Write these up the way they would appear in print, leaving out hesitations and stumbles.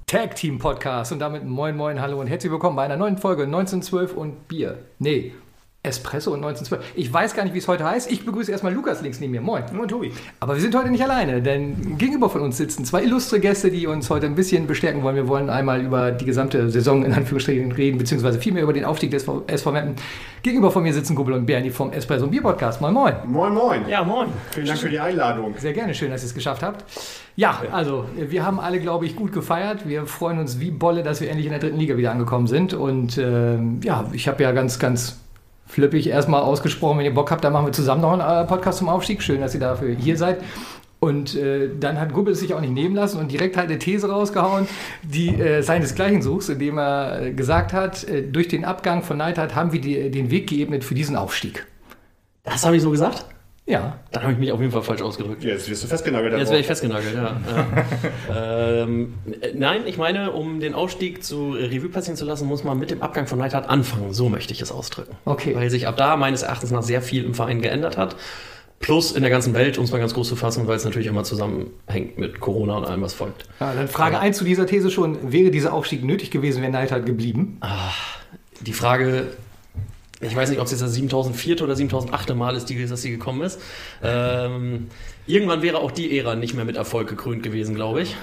Tag Team Podcast und damit moin moin, hallo und herzlich willkommen bei einer neuen Folge 1912 und Bier. Nee, Espresso und 1912. Ich weiß gar nicht, wie es heute heißt. Ich begrüße erstmal Lukas links neben mir. Moin. Moin, Tobi. Aber wir sind heute nicht alleine, denn gegenüber von uns sitzen zwei illustre Gäste, die uns heute ein bisschen bestärken wollen. Wir wollen einmal über die gesamte Saison in Anführungsstrichen reden, beziehungsweise vielmehr über den Aufstieg des SV Meppen. Gegenüber von mir sitzen Kumpel und Bernie vom Espresso und Bier Podcast. Moin, moin. Moin, moin. Ja, moin. Vielen Dank für die Einladung. Sehr gerne, schön, dass ihr es geschafft habt. Ja, also wir haben alle, glaube ich, gut gefeiert. Wir freuen uns wie Bolle, dass wir endlich in der dritten Liga wieder angekommen sind. Und ja, ich habe ja ganz flippig erstmal ausgesprochen, wenn ihr Bock habt, dann machen wir zusammen noch einen Podcast zum Aufstieg. Schön, dass ihr dafür hier seid. Und dann hat Gubbel es sich auch nicht nehmen lassen und direkt halt eine These rausgehauen, die seinesgleichen sucht, indem er gesagt hat, durch den Abgang von Neidhardt haben wir den Weg geebnet für diesen Aufstieg. Das habe ich so gesagt? Ja. Dann habe ich mich auf jeden Fall falsch ausgedrückt. Jetzt wirst du festgenagelt. Jetzt werde ich festgenagelt, ja. Nein, ich meine, um den Aufstieg zu Revue passieren zu lassen, muss man mit dem Abgang von Neidhardt anfangen. So möchte ich es ausdrücken. Okay. Weil sich ab da meines Erachtens nach sehr viel im Verein geändert hat. Plus in der ganzen Welt, um es mal ganz groß zu fassen, weil es natürlich immer zusammenhängt mit Corona und allem, was folgt. Ja, dann Frage 1 zu dieser These schon. Wäre dieser Aufstieg nötig gewesen, wäre Neidhardt geblieben? Die Frage... Ich weiß nicht, ob es jetzt das 7004. oder 7008. Mal ist, dass sie gekommen ist. Irgendwann wäre auch die Ära nicht mehr mit Erfolg gekrönt gewesen, glaube ich.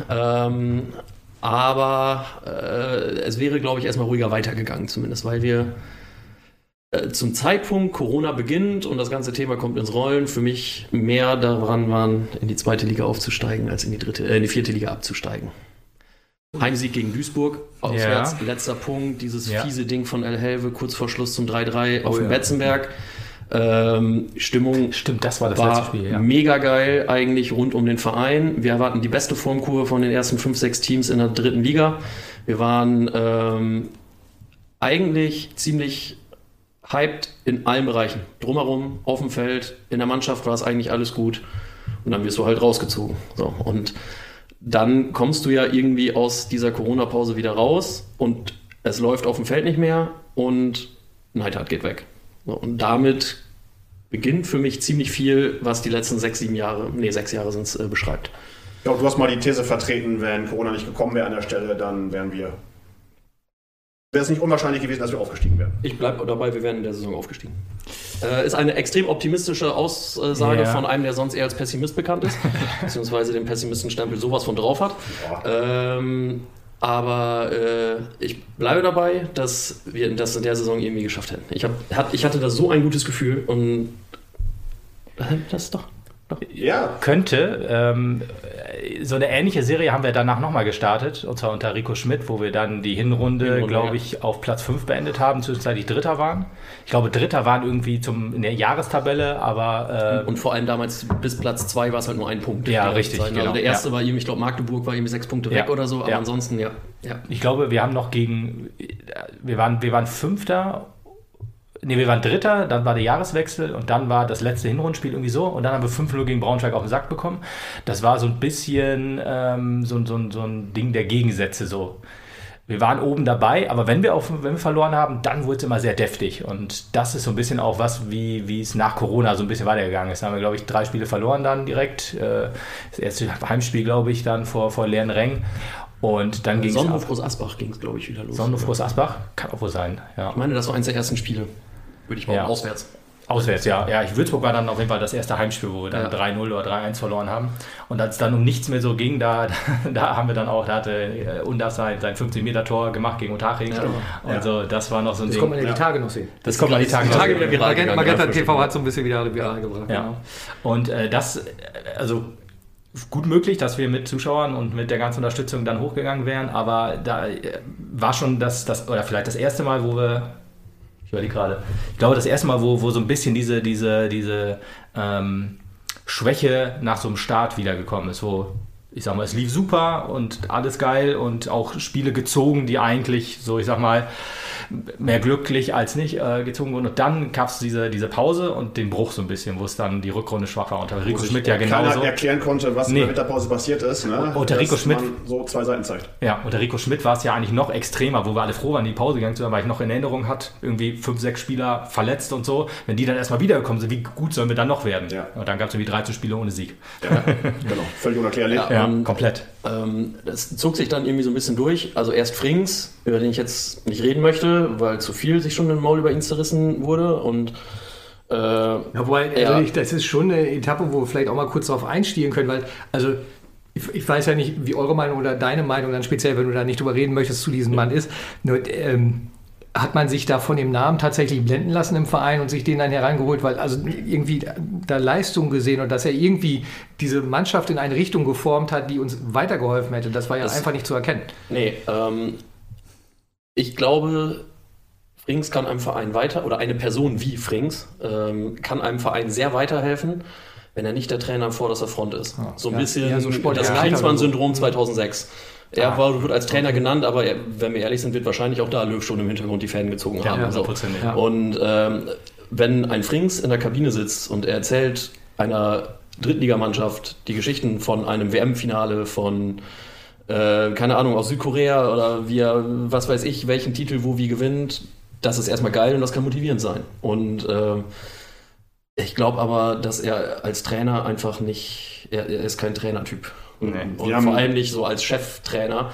Aber es wäre, glaube ich, erstmal ruhiger weitergegangen, zumindest, weil wir zum Zeitpunkt Corona beginnt und das ganze Thema kommt ins Rollen, für mich mehr daran waren, in die zweite Liga aufzusteigen, als in die vierte Liga abzusteigen. Heimsieg gegen Duisburg, auswärts, letzter Punkt, dieses fiese Ding von El Helve, kurz vor Schluss zum 3-3 auf dem Betzenberg. Stimmung Stimmt, das war das letzte Spiel, ja. Mega geil eigentlich rund um den Verein. Wir erwarten die beste Formkurve von den ersten 5-6 Teams in der dritten Liga. Wir waren eigentlich ziemlich hyped in allen Bereichen. Drumherum, auf dem Feld, in der Mannschaft war es eigentlich alles gut. Und dann wirst du halt rausgezogen. So, und dann kommst du ja irgendwie aus dieser Corona-Pause wieder raus und es läuft auf dem Feld nicht mehr und Neidhardt geht weg. So, und damit beginnt für mich ziemlich viel, was die letzten 6 Jahre sind es, beschreibt. Ja, du hast mal die These vertreten, wenn Corona nicht gekommen wäre an der Stelle, dann wäre es nicht unwahrscheinlich gewesen, dass wir aufgestiegen wären. Ich bleibe dabei, wir wären in der Saison aufgestiegen. Ist eine extrem optimistische Aussage von einem, der sonst eher als Pessimist bekannt ist, beziehungsweise den Pessimistenstempel sowas von drauf hat. Ja. Aber ich bleibe dabei, dass wir das in der Saison irgendwie geschafft hätten. Ich hatte da so ein gutes Gefühl und das ist doch. Ja, könnte. So eine ähnliche Serie haben wir danach nochmal gestartet, und zwar unter Rico Schmidt, wo wir dann die Hinrunde glaube ich, auf Platz 5 beendet haben, zwischenzeitlich Dritter waren. Ich glaube, Dritter waren irgendwie in der Jahrestabelle, aber... und vor allem damals bis Platz 2 war es halt nur ein Punkt. Ja, richtig. Genau. Also der erste war irgendwie, ich glaube, Magdeburg war irgendwie 6 Punkte weg oder so, aber ansonsten, ja. Ich glaube, wir haben noch wir waren Fünfter. Ne, wir waren Dritter, dann war der Jahreswechsel und dann war das letzte Hinrundenspiel irgendwie so und dann haben wir 5-0 gegen Braunschweig auf den Sack bekommen. Das war so ein bisschen so ein Ding der Gegensätze so. Wir waren oben dabei, aber wenn wir verloren haben, dann wurde es immer sehr deftig und das ist so ein bisschen auch was, wie es nach Corona so ein bisschen weitergegangen ist. Da haben wir, glaube ich, 3 Spiele verloren dann direkt. Das erste Heimspiel, glaube ich, dann vor leeren Rängen. Und dann ging es Sonnenhof Groß Asbach ging es, glaube ich, wieder los. Sonnenhof Groß Asbach? Kann auch wohl sein, ja. Ich meine, das war eins der ersten Spiele. Würde ich mal auswärts. Auswärts, ja. Würzburg war dann auf jeden Fall das erste Heimspiel, wo wir dann 3-0 oder 3-1 verloren haben. Und als es dann um nichts mehr so ging, da haben wir dann auch, da hatte Undas sein 15-Meter-Tor gemacht gegen Otaching. Ja. Und so, das war noch so ein Ding. Das kommt man ja die Tage noch sehen. Das kommt man die Tage wieder viral gegangen. Magenta TV hat so ein bisschen wieder viral gebracht. Ja. Und also gut möglich, dass wir mit Zuschauern und mit der ganzen Unterstützung dann hochgegangen wären, aber da war schon oder vielleicht das erste Mal, wo wir... Ich überlege gerade. Ich glaube, das erste Mal, wo so ein bisschen diese Schwäche nach so einem Start wiedergekommen ist, wo ich sag mal, es lief super und alles geil und auch Spiele gezogen, die eigentlich so, ich sag mal, mehr glücklich als nicht gezogen wurden. Und dann gab es diese Pause und den Bruch so ein bisschen, wo es dann die Rückrunde schwach war. Unter Rico Schmidt ja genauso. Keiner erklären konnte, was in der Winterpause passiert ist. Ne? Unter Rico Schmidt so 2 Seiten zeigt. Ja, unter Rico Schmidt war es ja eigentlich noch extremer, wo wir alle froh waren, in die Pause gegangen zu sein, weil ich noch in Erinnerung hatte, irgendwie 5-6 Spieler verletzt und so. Wenn die dann erstmal wiedergekommen sind, wie gut sollen wir dann noch werden? Ja. Und dann gab es irgendwie 13 Spiele ohne Sieg. Ja, genau. Völlig unerklärlich. Ja. Und, komplett. Das zog sich dann irgendwie so ein bisschen durch. Also erst Frings, über den ich jetzt nicht reden möchte, weil zu viel sich schon im Maul über ihn zerrissen wurde. Und Wobei, das ist schon eine Etappe, wo wir vielleicht auch mal kurz darauf einstiegen können, weil, also ich weiß ja nicht, wie eure Meinung oder deine Meinung dann speziell, wenn du da nicht drüber reden möchtest, zu diesem Mann ist. Nur, hat man sich da von dem Namen tatsächlich blenden lassen im Verein und sich den dann herangeholt, weil also irgendwie da Leistung gesehen und dass er irgendwie diese Mannschaft in eine Richtung geformt hat, die uns weitergeholfen hätte, das war ja einfach nicht zu erkennen. Nee, ich glaube, Frings kann einem Verein oder eine Person wie Frings kann einem Verein sehr weiterhelfen, wenn er nicht der Trainer an vorderster Front ist. So ein bisschen so das Klinsmann-Syndrom 2006. Er wird als Trainer genannt, aber wenn wir ehrlich sind, wird wahrscheinlich auch da Löw schon im Hintergrund die Fäden gezogen haben. Ja, so. ja. Und wenn ein Frings in der Kabine sitzt und er erzählt einer Drittligamannschaft die Geschichten von einem WM-Finale von keine Ahnung, aus Südkorea oder wie er, was weiß ich, welchen Titel wo wie gewinnt, das ist erstmal geil und das kann motivierend sein. Und ich glaube aber, dass er als Trainer einfach nicht, er ist kein Trainertyp. Nee. Und vor allem nicht so als Cheftrainer.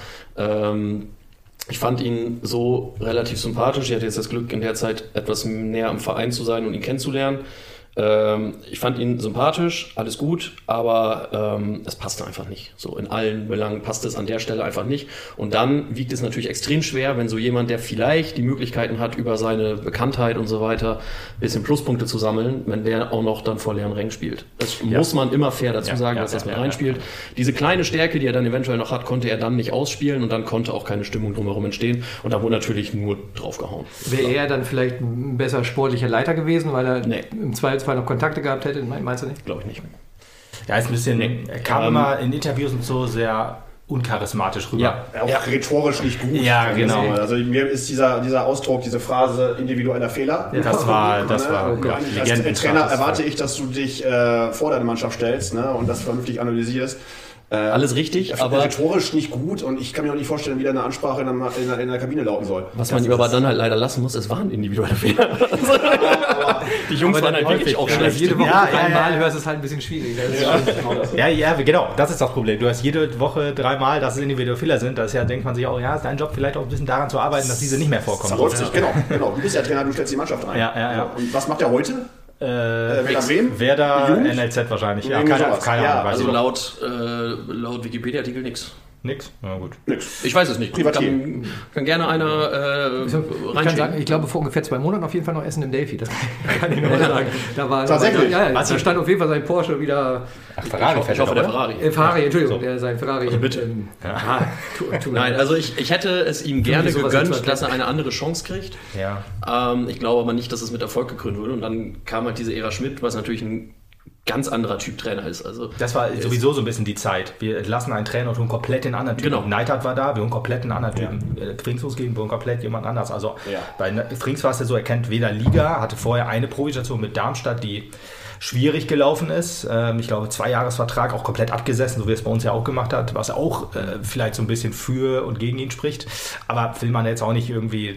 Ich fand ihn so relativ sympathisch. Ich hatte jetzt das Glück, in der Zeit etwas näher am Verein zu sein und ihn kennenzulernen. Ich fand ihn sympathisch, alles gut, aber es passte einfach nicht. So in allen Belangen passt es an der Stelle einfach nicht. Und dann wiegt es natürlich extrem schwer, wenn so jemand, der vielleicht die Möglichkeiten hat, über seine Bekanntheit und so weiter ein bisschen Pluspunkte zu sammeln, wenn der auch noch dann vor leeren Rängen spielt. Das muss man immer fair dazu sagen, dass das mit reinspielt. Diese kleine Stärke, die er dann eventuell noch hat, konnte er dann nicht ausspielen und dann konnte auch keine Stimmung drumherum entstehen. Und da wurde natürlich nur draufgehauen. Wäre er dann vielleicht ein besser sportlicher Leiter gewesen, weil er im Zweifelsfall noch Kontakte gehabt hätte? Meinst du nicht? Glaube ich nicht. Ja, ist ein bisschen, er kam immer in Interviews und so sehr uncharismatisch rüber. Ja, auch rhetorisch nicht gut. Ja, genau. Also mir ist dieser Ausdruck, diese Phrase individueller Fehler. Ja, das war als Trainer erwarte ich, dass du dich vor deine Mannschaft stellst, ne, und das vernünftig analysierst. Alles richtig, aber rhetorisch nicht gut und ich kann mir auch nicht vorstellen, wie deine Ansprache in der Kabine lauten soll. Was man ihm aber dann halt leider lassen muss, es waren individuelle Fehler. Die Jungs waren halt wirklich auch schlecht. Jede Woche dreimal hörst, ist halt ein bisschen schwierig. Ja, genau, das ist das Problem. Du hast jede Woche dreimal, dass es individuelle Fehler sind. Das denkt man sich auch, ist dein Job vielleicht auch ein bisschen daran zu arbeiten, dass diese nicht mehr vorkommen. Genau. Du bist ja Trainer, du stellst die Mannschaft ein. Ja. Und was macht er heute? Werder, NLZ wahrscheinlich. Ja, keine Ahnung. Also laut Wikipedia-Artikel nix. Nix? Na gut. Nix. Ich weiß es nicht. Kann gerne einer reinschicken. Ich glaube, vor ungefähr 2 Monaten auf jeden Fall noch Essen im Delphi. Das kann ich nur sagen. Tatsächlich? Da stand auf jeden Fall sein Porsche wieder... Ferrari. Ich hoffe, der Ferrari. Entschuldigung, sein Ferrari. Also bitte. Nein, also ich hätte es ihm gerne gegönnt, dass er eine andere Chance kriegt. Ja. Ich glaube aber nicht, dass es mit Erfolg gekrönt wurde. Und dann kam halt diese Ära Schmidt, was natürlich ein ganz anderer Typ Trainer ist. Also das war sowieso so ein bisschen die Zeit. Wir entlassen einen Trainer und holen komplett den anderen Typen. Genau. Neidhardt war da, wir holen komplett einen anderen Typen. Frings losgehen, wir holen komplett jemand anders. Also bei Frings war es ja so, er kennt weder Liga, hatte vorher eine Provistation mit Darmstadt, die schwierig gelaufen ist. Ich glaube, 2-Jahres-Vertrag, auch komplett abgesessen, so wie er es bei uns ja auch gemacht hat, was auch vielleicht so ein bisschen für und gegen ihn spricht. Aber will man jetzt auch nicht irgendwie,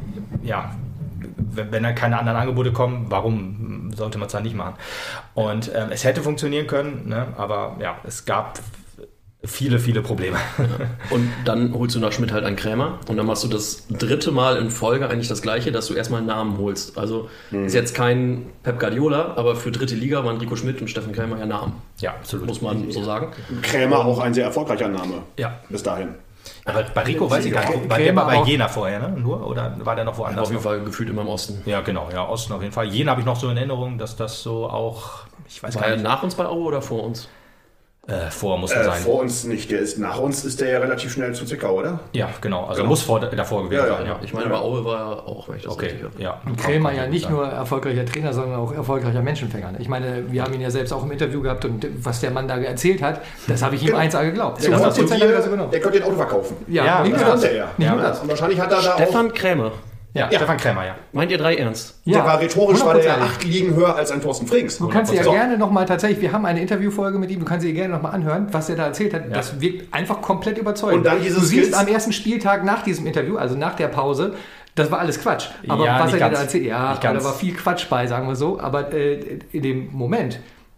wenn da keine anderen Angebote kommen, warum sollte man es dann nicht machen? Und es hätte funktionieren können, ne? Aber es gab viele, viele Probleme. Und dann holst du nach Schmidt halt einen Krämer und dann machst du das 3. Mal in Folge eigentlich das Gleiche, dass du erstmal einen Namen holst. Also ist jetzt kein Pep Guardiola, aber für 3. Liga waren Rico Schmidt und Steffen Krämer ja Namen. Ja, absolut. Muss man so sagen. Krämer auch ein sehr erfolgreicher Name. Ja. Bis dahin. Aber bei Rico weiß ich gar nicht. War der mal bei Jena vorher, ne? Nur? Oder war der noch woanders? Auf jeden Fall gefühlt immer im Osten. Ja, genau. Ja, Osten auf jeden Fall. Jena habe ich noch so in Erinnerung, dass das so auch... Ich weiß gar nicht. War er nach uns bei Aue oder vor uns? Vor muss er sein. Vor uns nicht. Nach uns ist der ja relativ schnell zu Zwickau, oder? Ja, genau. Also muss davor gewesen sein. Ja. Ich meine, bei Aue war er auch, wenn ich das richtig habe. Ja. Und Krämer ja nicht nur erfolgreicher Trainer, sondern auch erfolgreicher Menschenfänger. Ich meine, wir haben ihn ja selbst auch im Interview gehabt und was der Mann da erzählt hat, das habe ich ihm 1A geglaubt. Der könnte den Auto verkaufen. Ja, nicht nur das. Und wahrscheinlich hat er da Stefan Krämer. Ja, Stefan Krämer, ja. Meint ihr 3 ernst? Ja, der war rhetorisch, war der 8 Ligen höher als ein Thorsten Frings. Du kannst dir ja gerne nochmal tatsächlich, wir haben eine Interviewfolge mit ihm, du kannst dir gerne nochmal anhören, was er da erzählt hat. Ja. Das wirkt einfach komplett überzeugend. Und dann du siehst am ersten Spieltag nach diesem Interview, also nach der Pause, das war alles Quatsch. Aber was er dir da erzählt, da war viel Quatsch bei, sagen wir so. Aber in dem Moment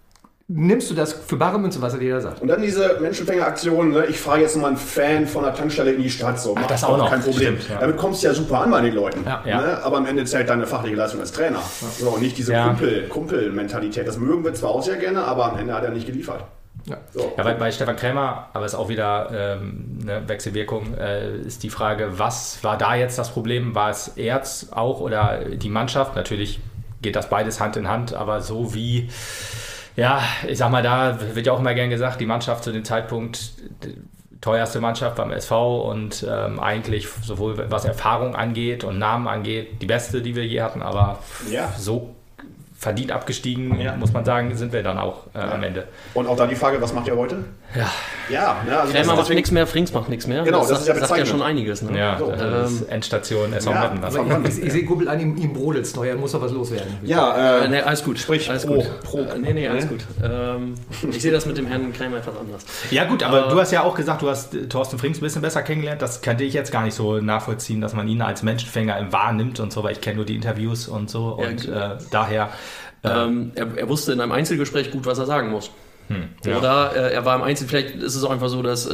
nimmst du das für bare Münze, was er dir da sagt? Und dann diese Menschenfänger-Aktion, ne? Ich fahre jetzt mal einen Fan von der Tankstelle in die Stadt, so, das auch noch. Kein Problem. Stimmt, ja. Damit kommst du ja super an bei den Leuten. Ja. Ne? Aber am Ende zählt deine fachliche Leistung als Trainer. So, und nicht diese Kumpel-Mentalität. Das mögen wir zwar auch sehr gerne, aber am Ende hat er nicht geliefert. Ja. So. Ja, bei Stefan Krämer, aber ist auch wieder eine Wechselwirkung, ist die Frage, was war da jetzt das Problem? War es Erz auch oder die Mannschaft? Natürlich geht das beides Hand in Hand, aber so wie, ja, ich sag mal, da wird ja auch immer gern gesagt, die Mannschaft zu dem Zeitpunkt, teuerste Mannschaft beim SV und eigentlich sowohl was Erfahrung angeht und Namen angeht, die beste, die wir je hatten, aber so verdient abgestiegen, muss man sagen, sind wir dann auch am Ende. Und auch da die Frage, was macht ihr heute? Also Krämer macht nichts mehr, Frings macht nichts mehr. Genau, das sagt ja schon einiges. Ne? Ja, das ist Endstation SV Meppen. Also ich sehe Gubbel an, ihm brodelt's noch, er muss doch was loswerden. Nee, alles gut. Sprich, alles gut. Alles gut. Ich sehe das mit dem Herrn Krämer etwas anders. Ja gut, aber du hast ja auch gesagt, du hast Thorsten Frings ein bisschen besser kennengelernt. Das könnte ich jetzt gar nicht so nachvollziehen, dass man ihn als Menschenfänger wahrnimmt und so, weil ich kenne nur die Interviews und so. Und daher... Er wusste in einem Einzelgespräch gut, was er sagen muss. Oder er war im Einzel, vielleicht ist es auch einfach so, dass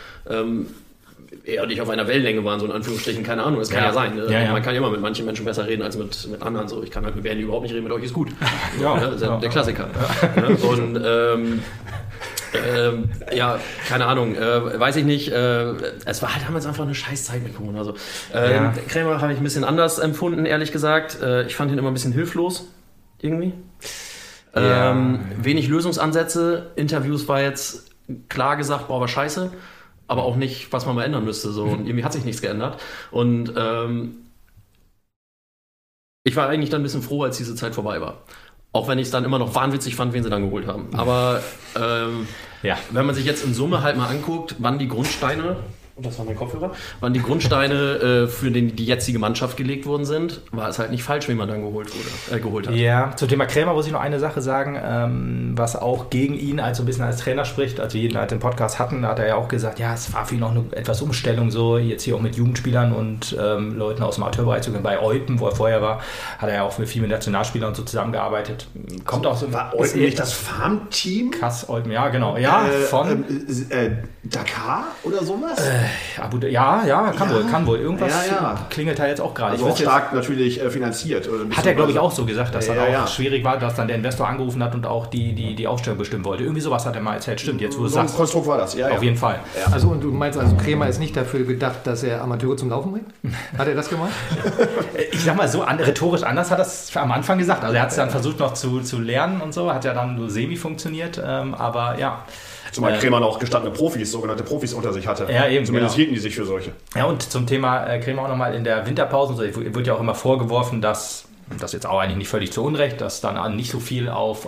er und ich auf einer Wellenlänge waren, so in Anführungsstrichen, keine Ahnung, das kann ja sein. Man kann ja immer mit manchen Menschen besser reden als mit anderen. So. Ich kann halt mit Bernie überhaupt nicht reden, mit euch ist gut. Der Klassiker. Und keine Ahnung, weiß ich nicht. Es war halt damals einfach eine Scheißzeit mit Corona. Also, Krämer habe ich ein bisschen anders empfunden, ehrlich gesagt. Ich fand ihn immer ein bisschen hilflos. Irgendwie. Wenig Lösungsansätze. Interviews war jetzt klar gesagt, war scheiße, aber auch nicht, was man mal ändern müsste. So. Und irgendwie hat sich nichts geändert. Und ich war eigentlich dann ein bisschen froh, als diese Zeit vorbei war. Auch wenn ich es dann immer noch wahnwitzig fand, wen sie dann geholt haben. Aber wenn man sich jetzt in Summe halt mal anguckt, wann die Grundsteine... Und das war mein Kopfhörer. Wann die Grundsteine für die jetzige Mannschaft gelegt worden sind, war es halt nicht falsch, wen man dann geholt hat. Ja, zum Thema Krämer muss ich noch eine Sache sagen, was auch gegen ihn so ein bisschen als Trainer spricht. Als wir jeden halt den Podcast hatten, hat er ja auch gesagt, ja, es war für ihn noch eine etwas Umstellung, so jetzt hier auch mit Jugendspielern und Leuten aus dem Amateurbereich, sogar bei Eupen, wo er vorher war, hat er ja auch viel mit Nationalspielern und so zusammengearbeitet. Kommt auch so. War Eupen nicht das Farmteam? Kass Eupen, ja, genau. Ja, von Dakar oder sowas? Kann wohl. Irgendwas klingelt da jetzt auch gerade. Also auch stark natürlich finanziert. Hat er, glaube ich, auch so gesagt, dass das auch schwierig war, dass dann der Investor angerufen hat und auch die Aufstellung bestimmen wollte. Irgendwie sowas hat er mal erzählt. Stimmt, jetzt wo du so ein sagst. Konstrukt war das, Auf jeden Fall. Ja. Also und du meinst, Krämer ist nicht dafür gedacht, dass er Amateure zum Laufen bringt? Hat er das gemacht? Ich sag mal so, rhetorisch anders hat er es am Anfang gesagt. Also er hat es dann versucht noch zu lernen und so, hat ja dann so semi funktioniert, aber ja. Zumal Krämer auch gestandene Profis, sogenannte Profis unter sich hatte. Ja, eben. Zumindest hielten die sich für solche. Ja, und zum Thema Krämer auch nochmal in der Winterpause. So, wird ja auch immer vorgeworfen, dass, das jetzt auch eigentlich nicht völlig zu Unrecht, dass dann nicht so viel auf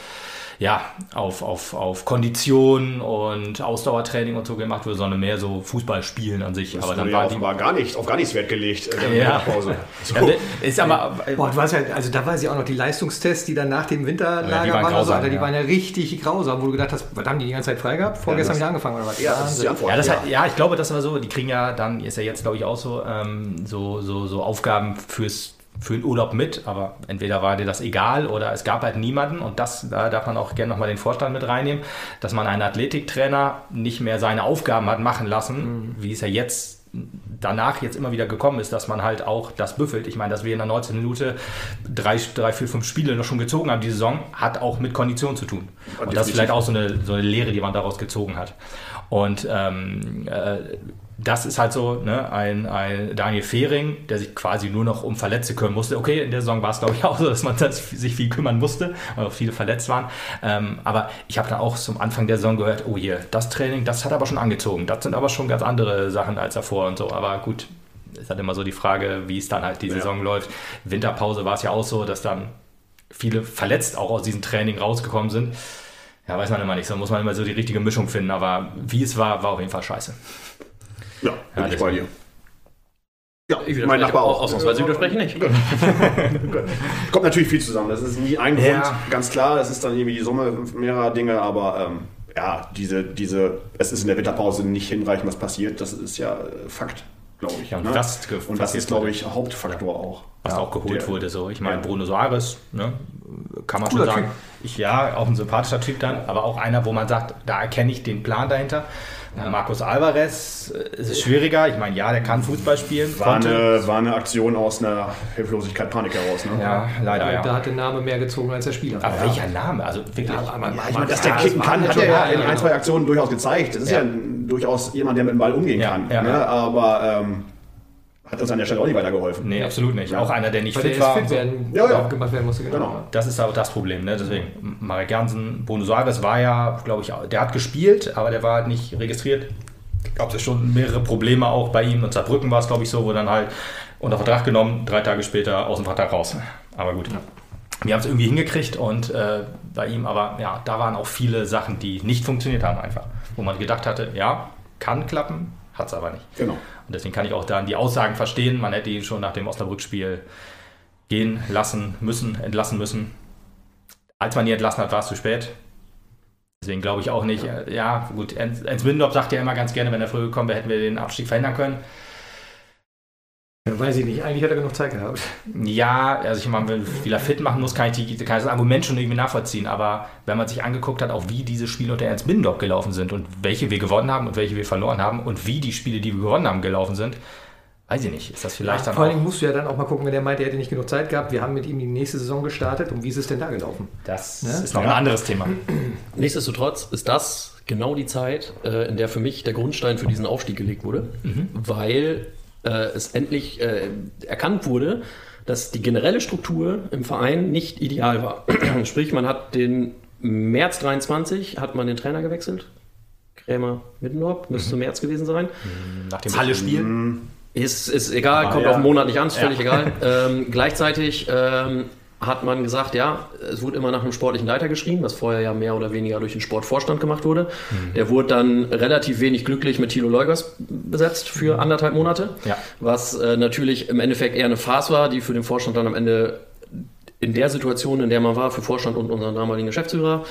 Kondition und Ausdauertraining und so gemacht wird, sondern mehr so Fußballspielen an sich. Das aber dann war offenbar gar nichts Wert gelegt in der Pause. So. Ja, ist aber, du weißt ja, also da weiß ich auch noch, die Leistungstests, die dann nach dem Winterlager die waren grausam, Alter, die waren ja richtig grausam, wo du gedacht hast, was haben die ganze Zeit frei gehabt? Vorgestern wieder angefangen oder was? Ja, das ist die Antwort. Ich glaube, das war so, die kriegen ja dann, ist ja jetzt glaube ich auch so, so Aufgaben für den Urlaub mit, aber entweder war dir das egal oder es gab halt niemanden und da darf man auch gerne nochmal den Vorstand mit reinnehmen, dass man einen Athletiktrainer nicht mehr seine Aufgaben hat machen lassen, wie es ja jetzt danach jetzt immer wieder gekommen ist, dass man halt auch das büffelt. Ich meine, dass wir in der 19. Minute 3, 4, 5 Spiele noch schon gezogen haben, die Saison, hat auch mit Kondition zu tun. Und das ist vielleicht auch so eine Lehre, die man daraus gezogen hat. Und das ist halt so, ne, ein Daniel Fehring, der sich quasi nur noch um Verletzte kümmern musste. Okay, in der Saison war es, glaube ich, auch so, dass man sich viel kümmern musste, weil auch viele verletzt waren. Aber ich habe dann auch zum Anfang der Saison gehört, oh hier, das Training, das hat aber schon angezogen. Das sind aber schon ganz andere Sachen als davor und so. Aber gut, es ist halt immer so die Frage, wie es dann halt die Saison läuft. Winterpause war es ja auch so, dass dann viele verletzt auch aus diesem Training rausgekommen sind. Ja, weiß man immer nicht, so muss man immer so die richtige Mischung finden. Aber wie es war auf jeden Fall scheiße. Ja, bin ich bei dir. Ja, mein Nachbar auch. Ausnahmsweise widerspreche nicht. Kommt natürlich viel zusammen. Das ist nie ein Grund, ganz klar. Das ist dann irgendwie die Summe mehrerer Dinge, aber es ist in der Winterpause nicht hinreichend, was passiert. Das ist ja Fakt, glaube ich. Ja, und ne? das ist, glaube ich, Hauptfaktor auch. Was auch geholt wurde. So. Ich meine, Bruno Soares, ne, kann man Cooler schon sagen. Auch ein sympathischer Typ dann, aber auch einer, wo man sagt, da erkenne ich den Plan dahinter. Marcos Alvarez ist schwieriger. Ich meine, der kann Fußball spielen. War eine Aktion aus einer Hilflosigkeit, Panik heraus. Ne? Ja, leider, ja. Da hat der Name mehr gezogen als der Spieler. Aber welcher Name? Also wirklich. Ich meine, dass der kicken kann, hat er ja in 1, 2 Aktionen durchaus gezeigt. Das ist ja durchaus jemand, der mit dem Ball umgehen kann. Ne? Aber hat uns an der Stelle auch nicht weitergeholfen. Nee, absolut nicht. Auch einer, der nicht Weil fit war. Fit werden, gemacht werden musste. Genau. Das ist aber das Problem. Ne? Deswegen, Marek Jansen, Bruno Soares war ja, glaube ich, der hat gespielt, aber der war halt nicht registriert. Ich glaube, es ist schon mehrere Probleme auch bei ihm. Und Saarbrücken war es, glaube ich, so, wo dann halt unter Vertrag genommen, 3 Tage später aus dem Vertrag raus. Aber gut. Wir haben es irgendwie hingekriegt und bei ihm, aber da waren auch viele Sachen, die nicht funktioniert haben einfach. Wo man gedacht hatte, kann klappen, hat es aber nicht. Genau. Und deswegen kann ich auch dann die Aussagen verstehen. Man hätte ihn schon nach dem Osnabrück-Spiel entlassen müssen. Als man ihn entlassen hat, war es zu spät. Deswegen glaube ich auch nicht. Gut, Ernst Mindorf sagt ja immer ganz gerne, wenn er früher gekommen wäre, hätten wir den Abstieg verhindern können. Weiß ich nicht. Eigentlich hat er genug Zeit gehabt. Ja, also ich meine, wenn Spieler fit machen muss, kann ich das Argument schon irgendwie nachvollziehen. Aber wenn man sich angeguckt hat, auch wie diese Spiele unter Ernst Mindorf gelaufen sind und welche wir gewonnen haben und welche wir verloren haben und wie die Spiele, die wir gewonnen haben, gelaufen sind, weiß ich nicht. Ist das vielleicht dann vor allem musst du ja dann auch mal gucken, wenn der meint, er hätte nicht genug Zeit gehabt. Wir haben mit ihm die nächste Saison gestartet. Und wie ist es denn da gelaufen? Das ist noch ein anderes Thema. Nichtsdestotrotz ist das genau die Zeit, in der für mich der Grundstein für diesen Aufstieg gelegt wurde, weil es endlich erkannt wurde, dass die generelle Struktur im Verein nicht ideal war. Sprich, man hat den März 23 hat man den Trainer gewechselt. Krämer Middendorf, müsste März gewesen sein. Nach dem Halle-Spiel. Ist egal, kommt auf den Monat nicht an, ist völlig egal. Gleichzeitig hat man gesagt, es wurde immer nach einem sportlichen Leiter geschrien, was vorher ja mehr oder weniger durch den Sportvorstand gemacht wurde. Der wurde dann relativ wenig glücklich mit Thilo Leugers besetzt für 1,5 Monate, was natürlich im Endeffekt eher eine Farce war, die für den Vorstand dann am Ende in der Situation, in der man war, für Vorstand und unseren damaligen Geschäftsführer,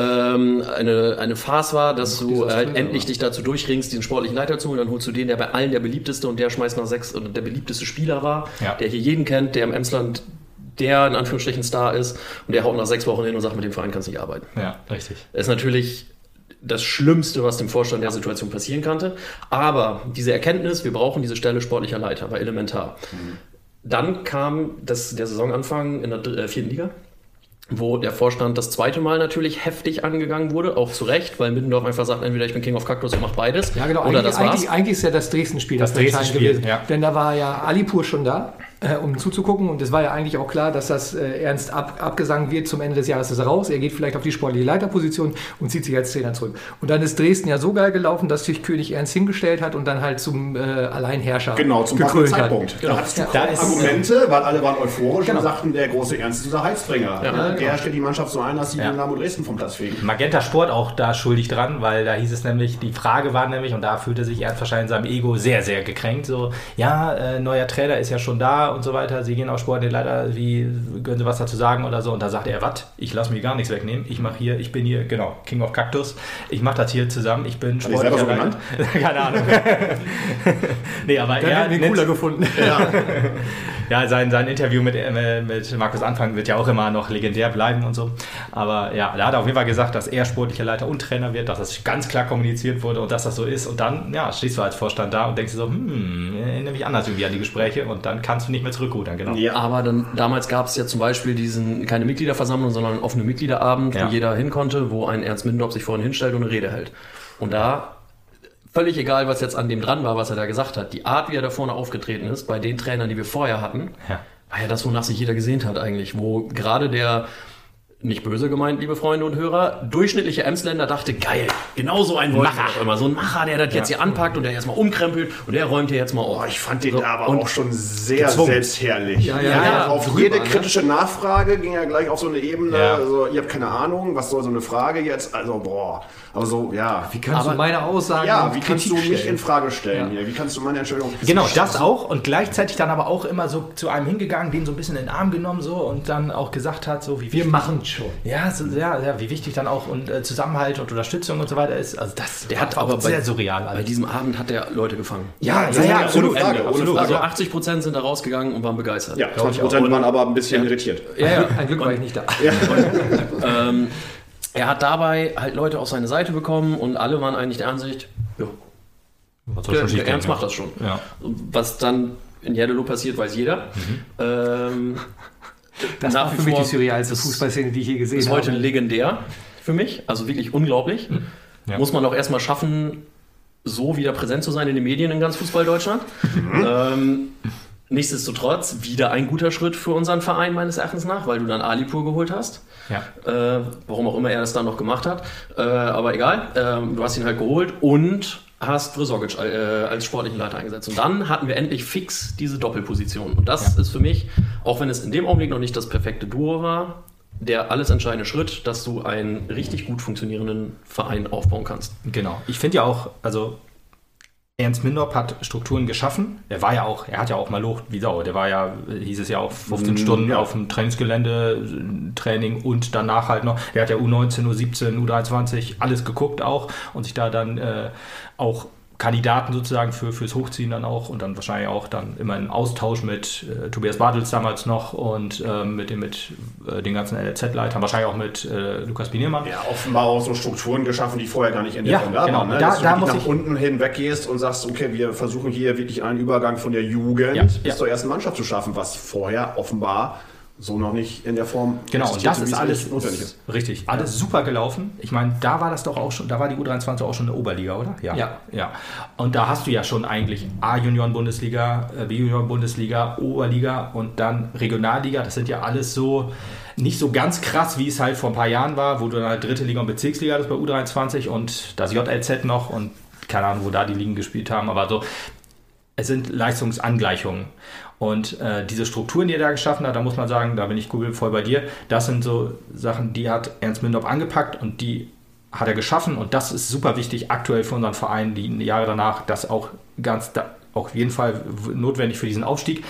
eine Farce war, dass du halt endlich dich dazu durchringst, den sportlichen Leiter zu holen, dann holst du den, der bei allen der beliebteste und der schmeißt nach 6 und der beliebteste Spieler war, der hier jeden kennt, der im Emsland der in Anführungsstrichen Star ist und der haut nach 6 Wochen hin und sagt, mit dem Verein kannst du nicht arbeiten. Ja, richtig. Das ist natürlich das Schlimmste, was dem Vorstand in der Situation passieren konnte. Aber diese Erkenntnis, wir brauchen diese Stelle sportlicher Leiter, war elementar. Dann kam der Saisonanfang in der 4. Liga, wo der Vorstand das 2. Mal natürlich heftig angegangen wurde, auch zu Recht, weil Middendorf einfach sagt, entweder ich bin King of Cactus und mach beides. Ja, genau. Oder das war's. Eigentlich ist ja das Dresden-Spiel das Dresden-Spiel gewesen. Denn da war ja Alipur schon da, um zuzugucken. Und es war ja eigentlich auch klar, dass das ernst abgesangen wird. Zum Ende des Jahres ist er raus. Er geht vielleicht auf die sportliche Leiterposition und zieht sich als Trainer zurück. Und dann ist Dresden ja so geil gelaufen, dass sich König Ernst hingestellt hat und dann halt zum Alleinherrscher zum passenden Zeitpunkt. Genau. Da hattest du Argumente, weil alle waren euphorisch und sagten, der große Ernst ist unser Heilsbringer. Der stellt die Mannschaft so ein, dass sie Dynamo Dresden vom Platz fegen. Magenta Sport auch da schuldig dran, weil da hieß es nämlich, die Frage war nämlich, und da fühlte sich Ernst wahrscheinlich in seinem Ego sehr, sehr gekränkt, so, neuer Trainer ist ja schon da und so weiter, sie gehen auf Sport, leider, wie können Sie was dazu sagen oder so, und da sagte er, was, ich lasse mir gar nichts wegnehmen, ich bin hier, genau, King of Cactus, ich mache das hier zusammen, ich bin Sport. Hat er selber so genannt? Keine Ahnung. Nee, aber er hat den cooler gefunden. Ja, sein Interview mit Markus Anfang wird ja auch immer noch legendär bleiben und so. Aber ja, da hat er auf jeden Fall gesagt, dass er sportlicher Leiter und Trainer wird, dass das ganz klar kommuniziert wurde und dass das so ist. Und dann, stehst du als Vorstand da und denkst dir so, erinnere mich anders irgendwie an die Gespräche und dann kannst du nicht mehr zurückrudern, genau. Ja. Aber damals gab es ja zum Beispiel keine Mitgliederversammlung, sondern einen offenen Mitgliederabend, wo jeder hin konnte, wo ein Ernst Middendorf sich vorhin hinstellt und eine Rede hält. Und da, völlig egal, was jetzt an dem dran war, was er da gesagt hat, die Art, wie er da vorne aufgetreten ist, bei den Trainern, die wir vorher hatten, war ja das, wonach sich jeder gesehnt hat eigentlich. Wo gerade der, nicht böse gemeint, liebe Freunde und Hörer, durchschnittliche Emsländer dachte, geil, genau so ein Macher. Immer. So ein Macher, der das jetzt hier anpackt und der erstmal umkrempelt und der räumt hier jetzt mal auf. Ich fand den aber auch schon sehr selbstherrlich. Auf jede kritische Nachfrage ging er gleich auf so eine Ebene, also ihr habt keine Ahnung, was soll so eine Frage jetzt, also aber so, Wie kannst du meine Aussagen wie kannst du mich in Frage stellen hier? Wie kannst du meine Entscheidung... Genau, das auch und gleichzeitig dann aber auch immer so zu einem hingegangen, den so ein bisschen in den Arm genommen so und dann auch gesagt hat, so wie wir machen schon. Ja, wie wichtig dann auch und Zusammenhalt und Unterstützung und so weiter ist. Also der hat aber sehr surreal. Bei diesem Abend hat der Leute gefangen. Ja, absolut. Absolut. Also 80% sind da rausgegangen und waren begeistert. Ja, 20% waren aber ein bisschen irritiert. Ja. Ein Glück war ich nicht da. Ja. Er hat dabei halt Leute auf seine Seite bekommen und alle waren eigentlich der Ansicht, der Ernst macht das schon. Ja. Was dann in Jeddelo passiert, weiß jeder. Das war für mich die surrealste Fußballszene, die ich je gesehen habe. Ist heute legendär für mich, also wirklich unglaublich. Ja. Muss man auch erstmal schaffen, so wieder präsent zu sein in den Medien in ganz Fußball-Deutschland. Nichtsdestotrotz wieder ein guter Schritt für unseren Verein meines Erachtens nach, weil du dann Alipur geholt hast. Ja. Warum auch immer er das dann noch gemacht hat. Aber egal, du hast ihn halt geholt und hast Vrsogic als sportlichen Leiter eingesetzt. Und dann hatten wir endlich fix diese Doppelposition. Und das ist für mich, auch wenn es in dem Augenblick noch nicht das perfekte Duo war, der alles entscheidende Schritt, dass du einen richtig gut funktionierenden Verein aufbauen kannst. Genau. Ich finde ja auch, also Ernst Mindorp hat Strukturen geschaffen. Er hat ja auch mal Lucht wie Sau. Der war ja, hieß es ja auch 15 Stunden auf dem Trainingsgelände, Training und danach halt noch. Der hat ja U19, U17, U23 alles geguckt auch und sich da dann auch Kandidaten sozusagen fürs Hochziehen dann auch und dann wahrscheinlich auch dann immer im Austausch mit Tobias Bartels damals noch und mit den ganzen LZ-Leitern, wahrscheinlich auch mit Lukas Biniermann. Ja, offenbar auch so Strukturen geschaffen, die vorher gar nicht in der Form da waren. Ne? Dass du nach unten hinweg gehst und sagst, okay, wir versuchen hier wirklich einen Übergang von der Jugend bis zur ersten Mannschaft zu schaffen, was vorher offenbar so noch nicht in der Form. Genau, und das ist alles notwendig ist. Richtig, alles super gelaufen. Ich meine, da war das doch auch schon, da war die U23 auch schon eine Oberliga, oder? Ja. Und da hast du ja schon eigentlich A-Junioren-Bundesliga, B-Junioren-Bundesliga, Oberliga und dann Regionalliga. Das sind ja alles so nicht so ganz krass, wie es halt vor ein paar Jahren war, wo du dann halt dritte Liga und Bezirksliga hattest bei U23 und das JLZ noch und keine Ahnung, wo da die Ligen gespielt haben, aber so, es sind Leistungsangleichungen. Und diese Strukturen, die er da geschaffen hat, da muss man sagen, da bin ich voll bei dir, das sind so Sachen, die hat Ernst Mindorp angepackt und die hat er geschaffen und das ist super wichtig aktuell für unseren Verein, die Jahre danach, das auch auf jeden Fall notwendig für diesen Aufstieg.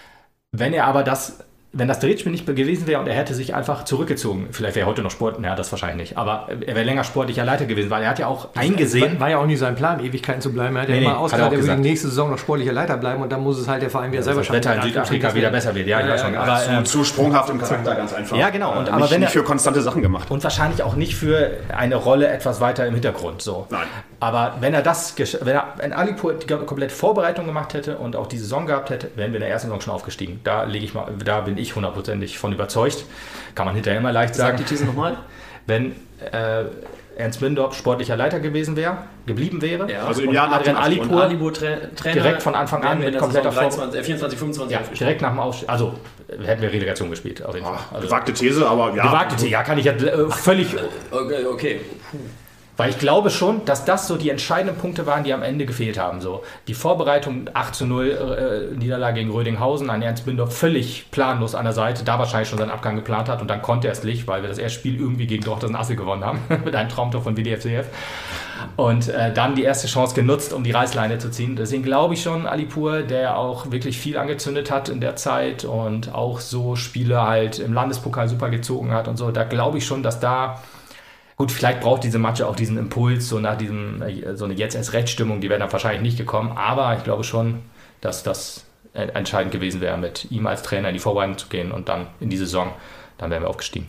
Wenn das Drehspiel nicht gewesen wäre und er hätte sich einfach zurückgezogen, vielleicht wäre er heute noch das wahrscheinlich nicht, aber er wäre länger sportlicher Leiter gewesen, weil er hat ja auch eingesehen... War ja auch nicht sein Plan, Ewigkeiten zu bleiben. Er hat ja immer ausgesagt, er will die nächste Saison noch sportlicher Leiter bleiben und dann muss es halt der Verein wieder selber schaffen. Das Wetter in Südafrika wieder besser wird, ja, schon. Aber zu sprunghaft im Charakter, ganz einfach. Ja, genau. Und, aber nicht für konstante Sachen gemacht. Und wahrscheinlich auch nicht für eine Rolle etwas weiter im Hintergrund. So. Nein. Aber wenn Alipur die komplette Vorbereitung gemacht hätte und auch die Saison gehabt hätte, wären wir in der ersten Saison schon aufgestiegen. Da bin ich 100%ig von überzeugt. Kann man hinterher immer leicht sagen. Sag die These nochmal. Wenn Ernst Mindorp sportlicher Leiter geblieben wäre. Ja, also im Jahr nach Alipur Trainer direkt von Anfang an mit kompletter 24, 25 direkt nach dem Aufstieg. Also hätten wir Relegation gespielt. Auf jeden Fall. Also, gewagte These, aber ja. Gewagte These, ja, kann ich ja völlig... Okay. Weil ich glaube schon, dass das so die entscheidenden Punkte waren, die am Ende gefehlt haben. So die Vorbereitung 8:0 Niederlage gegen Rödinghausen, ein Ernst Mindorp völlig planlos an der Seite, da wahrscheinlich schon seinen Abgang geplant hat und dann konnte er es nicht, weil wir das erste Spiel irgendwie gegen Dortmund Assel gewonnen haben mit einem Traumtor von WDFCF und dann die erste Chance genutzt, um die Reißleine zu ziehen. Deswegen glaube ich schon, Alipur, der auch wirklich viel angezündet hat in der Zeit und auch so Spiele halt im Landespokal super gezogen hat und so, da glaube ich schon, dass da gut, vielleicht braucht diese Mannschaft auch diesen Impuls, so nach so eine Jetzt-erst-Recht-Stimmung, die wäre dann wahrscheinlich nicht gekommen, aber ich glaube schon, dass das entscheidend gewesen wäre, mit ihm als Trainer in die Vorbereitung zu gehen und dann in die Saison, dann wären wir aufgestiegen.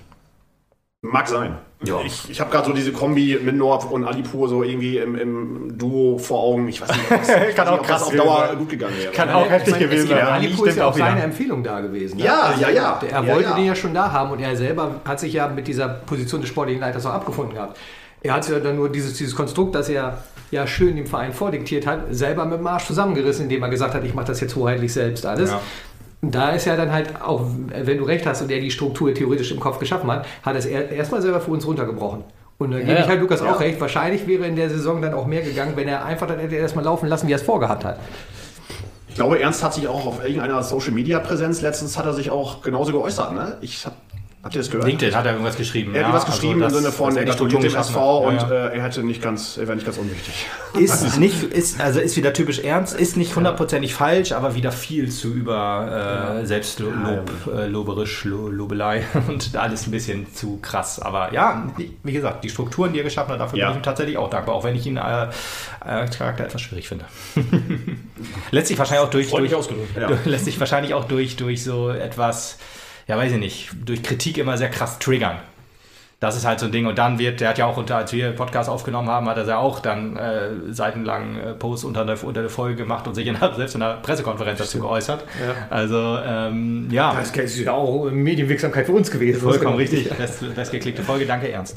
Mag sein. Ja. Ich habe gerade so diese Kombi Mindorp und Alipur so irgendwie im Duo vor Augen. Ich weiß nicht, ob das auf Dauer gut gegangen wäre. Kann auch heftig gewesen sein. Alipur ist ja auch seine Empfehlung da gewesen. Ne? Ja. Er wollte den ja schon da haben und er selber hat sich ja mit dieser Position des sportlichen Leiters auch abgefunden gehabt. Er hat ja dann nur dieses Konstrukt, das er ja schön dem Verein vordiktiert hat, selber mit dem Arsch zusammengerissen, indem er gesagt hat, ich mache das jetzt hoheitlich selbst alles. Ja. Da ist ja dann halt auch, wenn du recht hast und er die Struktur theoretisch im Kopf geschaffen hat, hat er es erstmal selber für uns runtergebrochen. Und da gebe ich halt Lukas auch recht. Wahrscheinlich wäre in der Saison dann auch mehr gegangen, wenn er einfach dann hätte erstmal laufen lassen, wie er es vorgehabt hat. Ich glaube, Ernst hat sich auch auf irgendeiner Social-Media-Präsenz letztens hat er sich auch genauso geäußert. Ne? Habt ihr das gehört? LinkedIn hat er irgendwas geschrieben. Er hat irgendwas geschrieben im Sinne von, er gratuliert dem SV und ja. er wäre nicht ganz unwichtig. Ist wieder typisch ernst, ist nicht hundertprozentig falsch, aber wieder viel zu über Selbstloberisch, Lobelei und alles ein bisschen zu krass. Aber ja, wie gesagt, die Strukturen, die er geschaffen hat, dafür bin ich ihm tatsächlich auch dankbar, auch wenn ich ihn als Charakter etwas schwierig finde. Lässt sich wahrscheinlich auch durch so etwas, ja weiß ich nicht, durch Kritik immer sehr krass triggern. Das ist halt so ein Ding. Und dann der hat ja auch als wir Podcast aufgenommen haben, hat er ja auch dann seitenlang Posts unter der Folge gemacht und sich selbst in einer Pressekonferenz dazu geäußert. Ja. Also, ja. Das ist ja auch Medienwirksamkeit für uns gewesen. Vollkommen richtig. Bestgeklickte Folge. Danke, Ernst.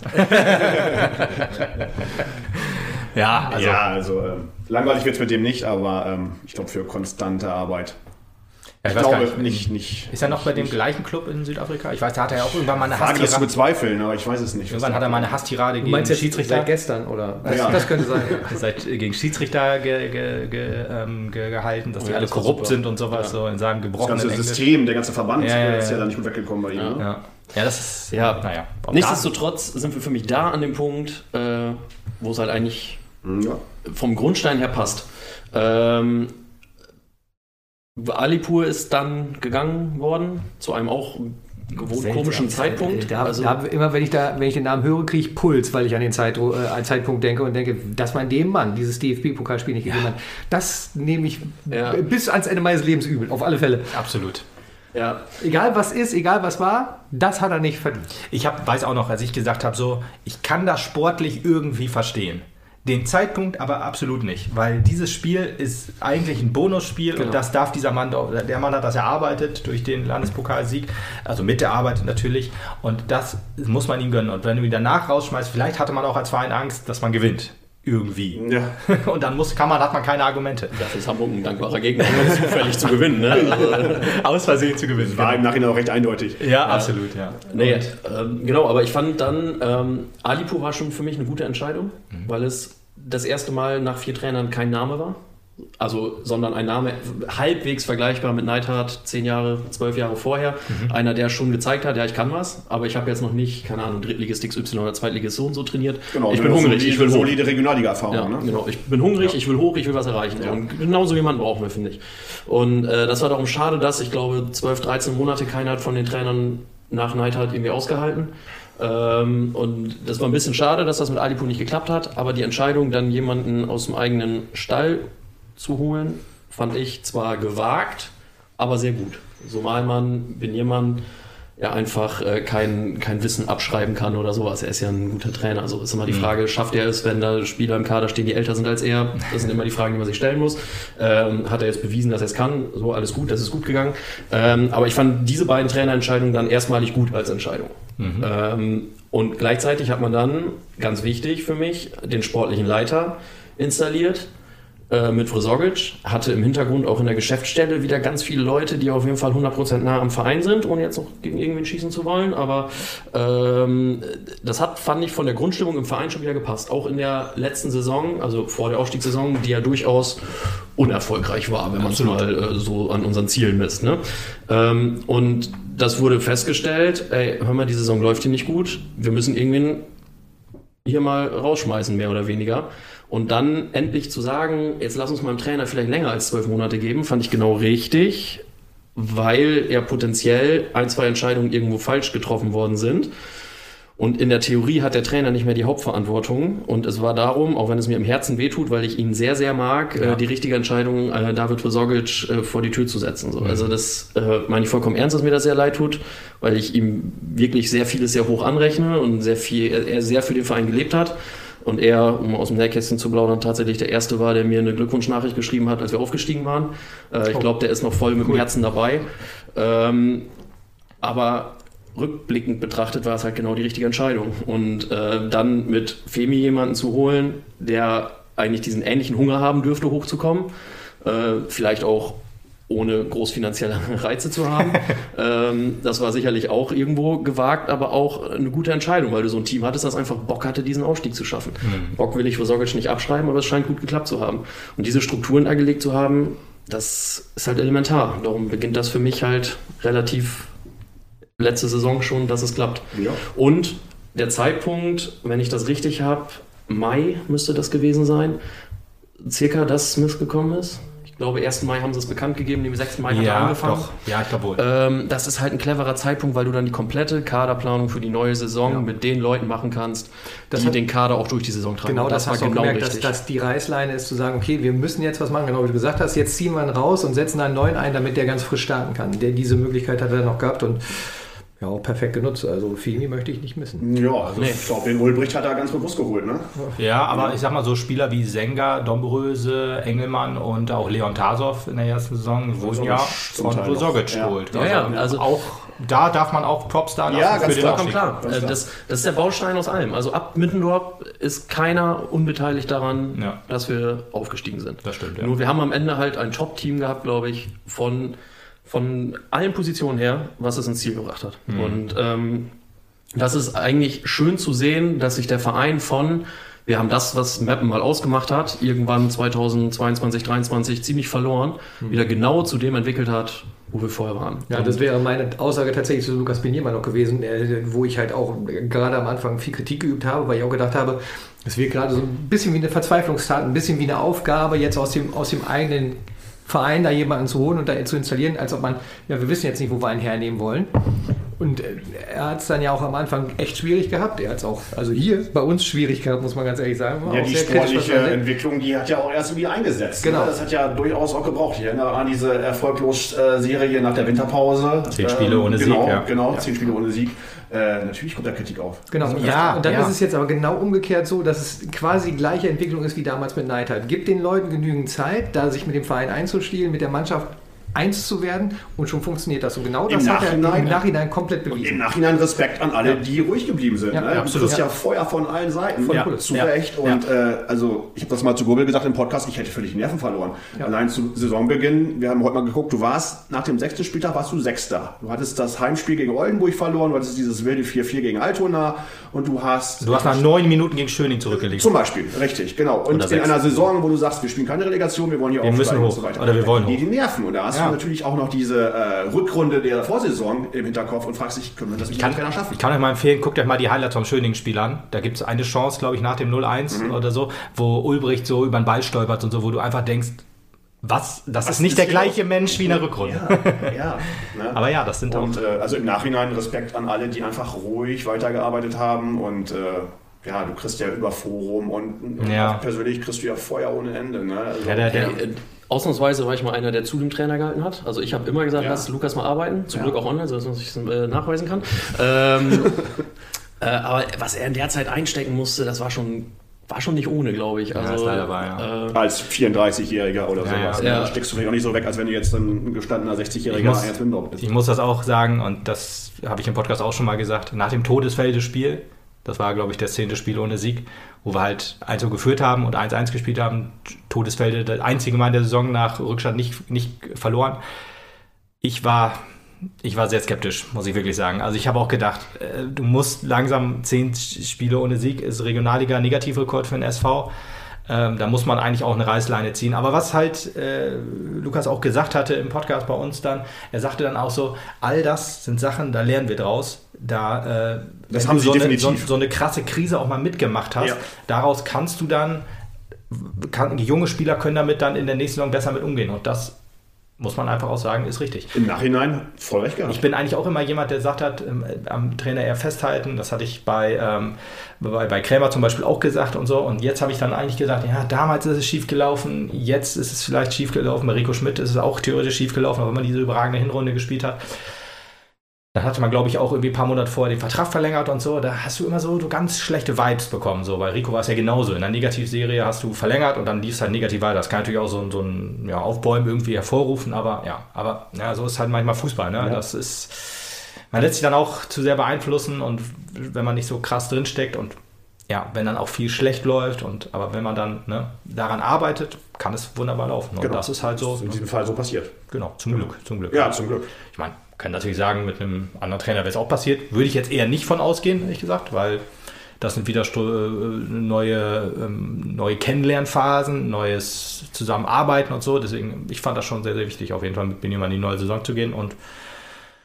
langweilig wird es mit dem nicht, aber ich glaube für konstante Arbeit. Ja, ich glaube nicht. Ist er noch bei dem gleichen Club in Südafrika? Ich weiß, da hat er ja auch irgendwann mal eine Hastirade. Das zu bezweifeln, aber ich weiß es nicht. Irgendwann hat er mal eine Hasstirade gegen Schiedsrichter. Seit gestern, oder? Das könnte sein. Gegen Schiedsrichter gehalten, dass die alle korrupt sind und sowas, so in seinem gebrochenen Das ganze System, der ganze Verband, ist ja da nicht gut weggekommen bei ihm. Ja, das ist, naja. Nichtsdestotrotz sind wir für mich da an dem Punkt, wo es halt eigentlich vom Grundstein her passt. Alipur ist dann gegangen worden, zu einem auch gewohnt komischen Zeitpunkt. Immer wenn ich den Namen höre, kriege ich Puls, weil ich an den Zeitpunkt denke und denke, dass man dem Mann dieses DFB-Pokalspiel nicht gegeben hat. Das nehme ich bis ans Ende meines Lebens übel, auf alle Fälle. Absolut. Ja. Egal was ist, egal was war, das hat er nicht verdient. Ich weiß auch noch, als ich gesagt habe, ich kann das sportlich irgendwie verstehen. Den Zeitpunkt aber absolut nicht, weil dieses Spiel ist eigentlich ein Bonusspiel und das darf der Mann hat das erarbeitet durch den Landespokalsieg, also mit der Arbeit natürlich, und das muss man ihm gönnen. Und wenn du ihn danach rausschmeißt, vielleicht hatte man auch als Verein Angst, dass man gewinnt. Irgendwie. Ja. Und dann hat man keine Argumente. Dafür ist Hamburg ein dankbarer Gegner, um zufällig zu gewinnen. Ne? Aus Versehen zu gewinnen. War im Nachhinein auch recht eindeutig. Ja, absolut, ja. Nee, genau, aber ich fand dann, Alipur war schon für mich eine gute Entscheidung, weil es das erste Mal nach 4 Trainern kein Name war. Sondern ein Name halbwegs vergleichbar mit Neidhardt 10 Jahre, 12 Jahre vorher. Einer, der schon gezeigt hat, ja, ich kann was, aber ich habe jetzt noch nicht, keine Ahnung, Drittligist XY oder Zweitligist so und so trainiert. Genau, ich bin hungrig, ich will hoch. Solide Regionalliga-Erfahrung. Ja, genau, ich bin hungrig, ich will hoch, ich will was erreichen. Ja. Und genauso jemanden brauchen wir, finde ich. Und das war darum schade, dass, ich glaube, 12, 13 Monate keiner hat von den Trainern nach Neidhardt irgendwie ausgehalten. Und das war ein bisschen schade, dass das mit Alipur nicht geklappt hat, aber die Entscheidung, dann jemanden aus dem eigenen Stall zu holen, fand ich zwar gewagt, aber sehr gut. Zumal man Beniermann ja einfach kein Wissen abschreiben kann oder sowas. Er ist ja ein guter Trainer. Also ist immer die Frage, schafft er es, wenn da Spieler im Kader stehen, die älter sind als er? Das sind immer die Fragen, die man sich stellen muss. Hat er jetzt bewiesen, dass er es kann? So, alles gut, das ist gut gegangen. Aber ich fand diese beiden Trainerentscheidungen dann erstmalig gut als Entscheidung. Und gleichzeitig hat man dann, ganz wichtig für mich, den sportlichen Leiter installiert, mit Vrzogic, hatte im Hintergrund auch in der Geschäftsstelle wieder ganz viele Leute, die auf jeden Fall 100% nah am Verein sind, ohne jetzt noch gegen irgendwen schießen zu wollen, aber das hat, fand ich, von der Grundstimmung im Verein schon wieder gepasst. Auch in der letzten Saison, also vor der Aufstiegssaison, die ja durchaus unerfolgreich war, wenn man es mal so an unseren Zielen misst. Ne? Und das wurde festgestellt, hör mal, die Saison läuft hier nicht gut, wir müssen irgendwen hier mal rausschmeißen, mehr oder weniger. Und dann endlich zu sagen, jetzt lass uns mal dem Trainer vielleicht länger als 12 Monate geben, fand ich genau richtig, weil ja potenziell 1, 2 Entscheidungen irgendwo falsch getroffen worden sind. Und in der Theorie hat der Trainer nicht mehr die Hauptverantwortung. Und es war darum, auch wenn es mir im Herzen wehtut, weil ich ihn sehr, sehr mag, die richtige Entscheidung, David Vrzogic vor die Tür zu setzen. So. Also das meine ich vollkommen ernst, dass mir das sehr leid tut, weil ich ihm wirklich sehr vieles sehr hoch anrechne und er sehr für den Verein gelebt hat. Und er, um aus dem Nähkästchen zu plaudern, tatsächlich der Erste war, der mir eine Glückwunschnachricht geschrieben hat, als wir aufgestiegen waren. Ich glaube, der ist noch voll mit dem Herzen dabei. Aber rückblickend betrachtet war es halt genau die richtige Entscheidung. Und dann mit Femi jemanden zu holen, der eigentlich diesen ähnlichen Hunger haben dürfte, hochzukommen, vielleicht auch ohne groß finanzielle Reize zu haben. Das war sicherlich auch irgendwo gewagt, aber auch eine gute Entscheidung, weil du so ein Team hattest, das einfach Bock hatte, diesen Aufstieg zu schaffen. Bock will ich Vrzogic nicht abschreiben, aber es scheint gut geklappt zu haben. Und diese Strukturen angelegt zu haben, das ist halt elementar. Darum beginnt das für mich halt relativ letzte Saison schon, dass es klappt. Ja. Und der Zeitpunkt, wenn ich das richtig habe, Mai müsste das gewesen sein, circa, dass Smith gekommen ist. Ich glaube, 1. Mai haben sie es bekannt gegeben, dem 6. Mai hat er angefangen. Doch. Ja, ich glaube wohl. Das ist halt ein cleverer Zeitpunkt, weil du dann die komplette Kaderplanung für die neue Saison mit den Leuten machen kannst, die den Kader auch durch die Saison tragen. Genau, das hast du auch gemerkt, dass die Reißleine ist, zu sagen, okay, wir müssen jetzt was machen, genau wie du gesagt hast, jetzt ziehen wir ihn raus und setzen einen neuen ein, damit der ganz frisch starten kann. Diese Möglichkeit hat er noch gehabt und ja, auch perfekt genutzt. Also Fimi möchte ich nicht missen. Ja, also ich glaube, den Ulbricht hat er ganz bewusst geholt, ne? Ja, aber ich sag mal so Spieler wie Senga, Dombröse, Engelmann und auch Leon Tasov in der ersten Saison wurden ja von Brozovic geholt. Also auch da darf man auch Props da lassen. Ja, ganz für den klar. Aufstieg. Klar, das ist der Baustein aus allem. Also ab Mittendorf ist keiner unbeteiligt daran, dass wir aufgestiegen sind. Das stimmt, ja. Nur wir haben am Ende halt ein Top-Team gehabt, glaube ich, von allen Positionen her, was es ins Ziel gebracht hat. Und das ist eigentlich schön zu sehen, dass sich der Verein wir haben das, was Meppen mal ausgemacht hat, irgendwann 2022, 2023 ziemlich verloren, wieder genau zu dem entwickelt hat, wo wir vorher waren. Ja, das wäre meine Aussage tatsächlich zu Lukas Beniermann noch gewesen, wo ich halt auch gerade am Anfang viel Kritik geübt habe, weil ich auch gedacht habe, es wird gerade so ein bisschen wie eine Verzweiflungstat, ein bisschen wie eine Aufgabe, jetzt aus dem eigenen Verein da jemanden zu holen und da zu installieren, als ob man, wir wissen jetzt nicht, wo wir einen hernehmen wollen. Und er hat es dann ja auch am Anfang echt schwierig gehabt. Er hat es auch, also hier bei uns schwierig gehabt, muss man ganz ehrlich sagen. Ja, die sportliche Entwicklung, die hat ja auch erst irgendwie eingesetzt. Genau. Ne? Das hat ja durchaus auch gebraucht. Ich erinnere an diese Erfolglos-Serie nach der Winterpause. 10 Spiele ohne Sieg. Genau, 10 Spiele ohne Sieg. Natürlich kommt da Kritik auf. Genau, und dann ist es jetzt aber genau umgekehrt so, dass es quasi die gleiche Entwicklung ist wie damals mit Neidhardt. Gibt den Leuten genügend Zeit, da sich mit dem Verein einzuspielen, mit der Mannschaft eins zu werden und schon funktioniert das. Und genau das hat er im Nachhinein komplett bewiesen. Im Nachhinein Respekt an alle, die ruhig geblieben sind. Ja, ne? Du kriegst ja Feuer von allen Seiten. Zu Recht. Und also ich habe das mal zu Gurbel gesagt im Podcast, ich hätte völlig die Nerven verloren. Ja. Allein zu Saisonbeginn, wir haben heute mal geguckt, du warst nach dem 6. Spieltag warst du 6. Du hattest das Heimspiel gegen Oldenburg verloren, du hattest dieses wilde 4-4 gegen Altona und du hast nach 9 Minuten gegen Schöning zurückgelegt. Zum Beispiel, richtig, genau. Und in einer Saison, wo du sagst, wir spielen keine Relegation, wir wollen hier aufsteigen und so weiter. Oder wir wollen hoch. Die Nerven. Und da hast du natürlich auch noch diese Rückrunde der Vorsaison im Hinterkopf und fragst dich, können wir das mit dem Trainer schaffen? Ich kann euch mal empfehlen, guckt euch mal die Highlights vom Schöning-Spiel an. Da gibt es eine Chance, glaube ich, nach dem 0-1 oder so, wo Ulbricht so über den Ball stolpert und so, wo du einfach denkst, das ist nicht der gleiche Mensch wie in der Rückrunde. Ja, ne? Aber ja, das sind und also im Nachhinein Respekt an alle, die einfach ruhig weitergearbeitet haben und du kriegst ja über Forum und persönlich kriegst du ja Feuer ohne Ende. Ne? Also, ausnahmsweise war ich mal einer, der zu dem Trainer gehalten hat. Also ich habe immer gesagt, lass Lukas mal arbeiten. Zum Glück auch online, sodass ich es nachweisen kann. Aber was er in der Zeit einstecken musste, das war schon nicht ohne, glaube ich. Also, das leider war, als 34-Jähriger oder sowas. Da steckst du vielleicht auch nicht so weg, als wenn du jetzt ein gestandener 60-Jähriger bist. Ich muss das auch sagen, und das habe ich im Podcast auch schon mal gesagt, nach dem Todesfelde-Spiel, das war, glaube ich, das 10. Spiel ohne Sieg, wo wir halt 1-0 geführt haben und 1-1 gespielt haben. Todesfelde, das einzige Mal in der Saison nach Rückstand nicht verloren. Ich war sehr skeptisch, muss ich wirklich sagen. Also ich habe auch gedacht, du musst langsam 10 Spiele ohne Sieg, ist Regionalliga Negativrekord für den SV. Da muss man eigentlich auch eine Reißleine ziehen. Aber was halt Lukas auch gesagt hatte im Podcast bei uns dann, er sagte dann auch so, all das sind Sachen, da lernen wir draus. Das haben sie definitiv. So eine krasse Krise auch mal mitgemacht hast, daraus kannst du dann, junge Spieler können damit dann in der nächsten Saison besser mit umgehen. Und das muss man einfach auch sagen, ist richtig. Im Nachhinein voll recht gehabt. Ich bin eigentlich auch immer jemand, der gesagt hat, am Trainer eher festhalten. Das hatte ich bei Krämer zum Beispiel auch gesagt und so. Und jetzt habe ich dann eigentlich gesagt, ja, damals ist es schief gelaufen, jetzt ist es vielleicht schief gelaufen. Bei Rico Schmidt ist es auch theoretisch schief gelaufen, aber wenn man diese überragende Hinrunde gespielt hat. Dann hatte man, glaube ich, auch irgendwie ein paar Monate vorher den Vertrag verlängert und so. Da hast du immer so ganz schlechte Vibes bekommen. So. Bei Rico war es ja genauso. In der Negativserie hast du verlängert und dann lief es halt negativ weiter. Das kann natürlich auch so ein Aufbäumen irgendwie hervorrufen. Aber so ist halt manchmal Fußball. Ne? Ja. Das ist, man lässt sich dann auch zu sehr beeinflussen und wenn man nicht so krass drinsteckt und wenn dann auch viel schlecht läuft. Aber wenn man dann daran arbeitet, kann es wunderbar laufen. Und genau. Das ist halt so. Das ist in diesem Fall so passiert. Genau, zum Glück. Ja, zum Glück. Ich meine, kann natürlich sagen, mit einem anderen Trainer wäre es auch passiert. Würde ich jetzt eher nicht von ausgehen, ehrlich gesagt, weil das sind wieder neue Kennenlernphasen, neues Zusammenarbeiten und so. Deswegen, ich fand das schon sehr, sehr wichtig, auf jeden Fall mit Benjamin in die neue Saison zu gehen. Und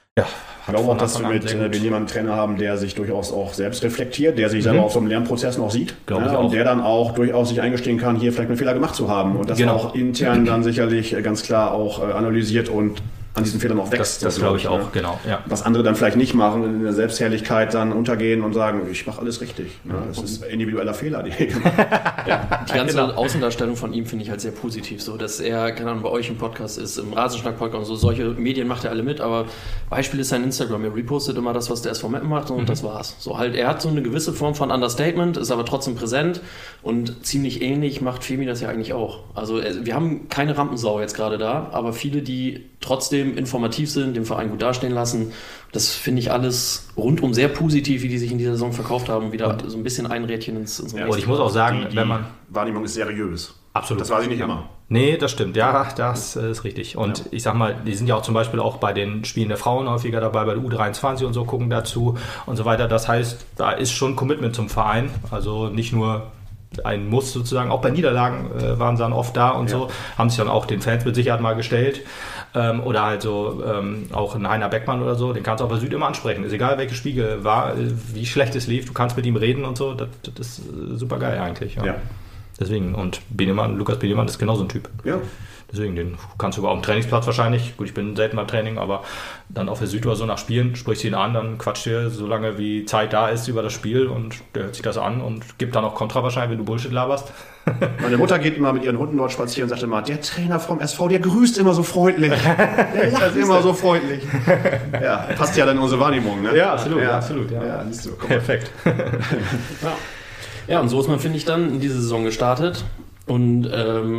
Ja, Ich glaube auch, dass wir mit jemandem einen Trainer haben, der sich durchaus auch selbst reflektiert, der sich selber auf so einem Lernprozess noch sieht, und der dann auch durchaus sich eingestehen kann, hier vielleicht einen Fehler gemacht zu haben und das auch intern dann sicherlich ganz klar auch analysiert und an diesen Fehlern auch wächst. Das glaube ich auch, genau. Ja. Was andere dann vielleicht nicht machen, in der Selbstherrlichkeit dann untergehen und sagen, ich mache alles richtig. Das ist ein individueller Fehler. Die ganze Außendarstellung von ihm finde ich halt sehr positiv, so dass er, keine Ahnung, bei euch im Podcast ist, im Rasenschlag-Podcast und so, solche Medien macht er alle mit, aber Beispiel ist sein Instagram, er repostet immer das, was der SV Meppen macht und das war's. So halt, er hat so eine gewisse Form von Understatement, ist aber trotzdem präsent und ziemlich ähnlich macht Femi das ja eigentlich auch. Also wir haben keine Rampensau jetzt gerade da, aber viele, die trotzdem informativ sind, den Verein gut dastehen lassen. Das finde ich alles rundum sehr positiv, wie die sich in dieser Saison verkauft haben. Wieder so ein bisschen ein Rädchen ins Und ich muss auch sagen, wenn man... Wahrnehmung ist seriös. Absolut. Das weiß ich nicht immer. Nee, das stimmt. Ja, das ist richtig. Und ich sag mal, die sind ja auch zum Beispiel auch bei den Spielen der Frauen häufiger dabei, bei der U23 und so, gucken dazu und so weiter. Das heißt, da ist schon Commitment zum Verein. Also nicht nur ein Muss sozusagen. Auch bei Niederlagen waren sie dann oft da und so. Haben sich dann auch den Fans mit Sicherheit mal gestellt. Oder halt so auch ein Heiner Beckmann oder so, den kannst du auch bei Süd immer ansprechen. Ist egal, welches Spiegel war, wie schlecht es lief, du kannst mit ihm reden und so. Das ist super geil eigentlich. Ja. Deswegen, und Lukas Benemann ist genauso ein Typ. Ja. Deswegen, den kannst du über auf dem Trainingsplatz wahrscheinlich. Gut, ich bin selten beim Training, aber dann auf der Süd oder so nach Spielen, sprichst du ihn an, dann quatscht dir so lange wie Zeit da ist über das Spiel und der hört sich das an und gibt dann auch Kontra wahrscheinlich, wenn du Bullshit laberst. Meine Mutter geht immer mit ihren Hunden dort spazieren und sagt immer, der Trainer vom SV, der grüßt immer so freundlich. Der lacht immer so freundlich. Ja, passt ja dann in unsere Wahrnehmung, ne? Ja, absolut. Ja, siehst du. Perfekt. Ja, und so ist man, finde ich, dann in diese Saison gestartet und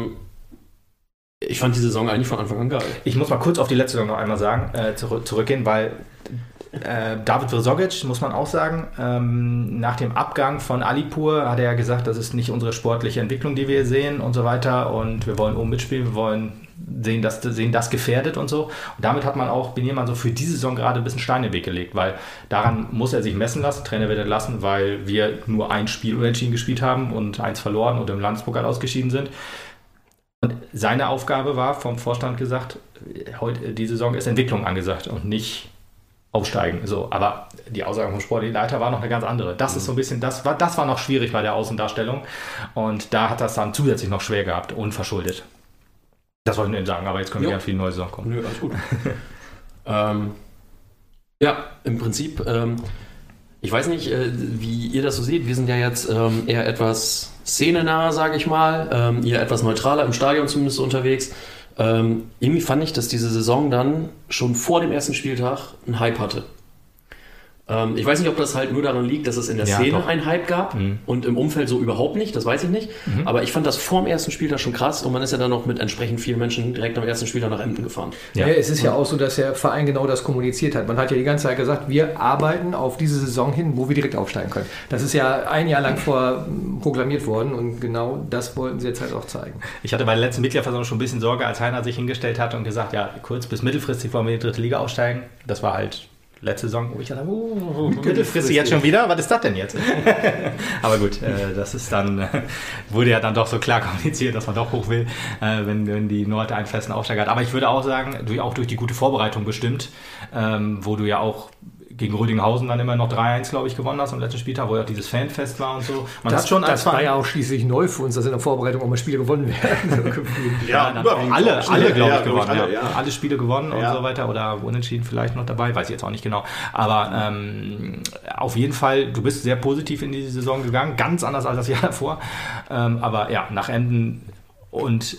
ich fand die Saison eigentlich von Anfang an geil. Ich muss mal kurz auf die letzte Saison noch einmal sagen, zurückgehen, weil David Vrsogic, muss man auch sagen, nach dem Abgang von Alipur hat er ja gesagt, das ist nicht unsere sportliche Entwicklung, die wir hier sehen und so weiter und wir wollen oben mitspielen, wir wollen sehen das gefährdet und so. Und damit hat man auch Benemann so für diese Saison gerade ein bisschen Steine in den Weg gelegt, weil daran muss er sich messen lassen, Trainer wird er lassen, weil wir nur ein Spiel unentschieden gespielt haben und 1 verloren und im Landespokal ausgeschieden sind. Und seine Aufgabe war vom Vorstand gesagt, die Saison ist Entwicklung angesagt und nicht aufsteigen. So, aber die Aussage vom sportlichen Leiter war noch eine ganz andere. Das ist so ein bisschen, das war noch schwierig bei der Außendarstellung und da hat das dann zusätzlich noch schwer gehabt, unverschuldet. Das wollte ich nur sagen, aber jetzt können wir gerne für die neue Saison kommen. Nö, alles gut. Ja, im Prinzip, ich weiß nicht, wie ihr das so seht. Wir sind ja jetzt eher etwas szenenah, sage ich mal. Ihr etwas neutraler im Stadion zumindest unterwegs. Irgendwie fand ich, dass diese Saison dann schon vor dem ersten Spieltag einen Hype hatte. Ich weiß nicht, ob das halt nur daran liegt, dass es in der Szene einen Hype gab und im Umfeld so überhaupt nicht, das weiß ich nicht. Aber ich fand das vor dem ersten Spieltag schon krass und man ist ja dann noch mit entsprechend vielen Menschen direkt am ersten Spieltag nach Emden gefahren. Ja, es ist ja auch so, dass der Verein genau das kommuniziert hat. Man hat ja die ganze Zeit gesagt, wir arbeiten auf diese Saison hin, wo wir direkt aufsteigen können. Das ist ja ein Jahr lang vorher proklamiert worden und genau das wollten sie jetzt halt auch zeigen. Ich hatte bei der letzten Mitgliederversammlung schon ein bisschen Sorge, als Heiner sich hingestellt hat und gesagt, ja, kurz bis mittelfristig wollen wir in die 3. Liga aufsteigen. Das war halt letzte Saison, wo ich dachte, mittelfristig jetzt schon wieder? Was ist das denn jetzt? Aber gut, das ist dann, wurde ja dann doch so klar kommuniziert, dass man doch hoch will, wenn die Nord einen festen Aufsteiger hat. Aber ich würde auch sagen, auch durch die gute Vorbereitung bestimmt, wo du ja auch gegen Rödinghausen dann immer noch 3-1, glaube ich, gewonnen hast am letzten Spieltag, wo ja auch dieses Fanfest war und so. Das war ja auch schließlich neu für uns, dass in der Vorbereitung auch mal Spiele gewonnen werden. alle glaube ich, gewonnen. Alle Spiele gewonnen und so weiter oder unentschieden vielleicht noch dabei, weiß ich jetzt auch nicht genau. Aber auf jeden Fall, du bist sehr positiv in die Saison gegangen, ganz anders als das Jahr davor. Aber ja, nach Emden und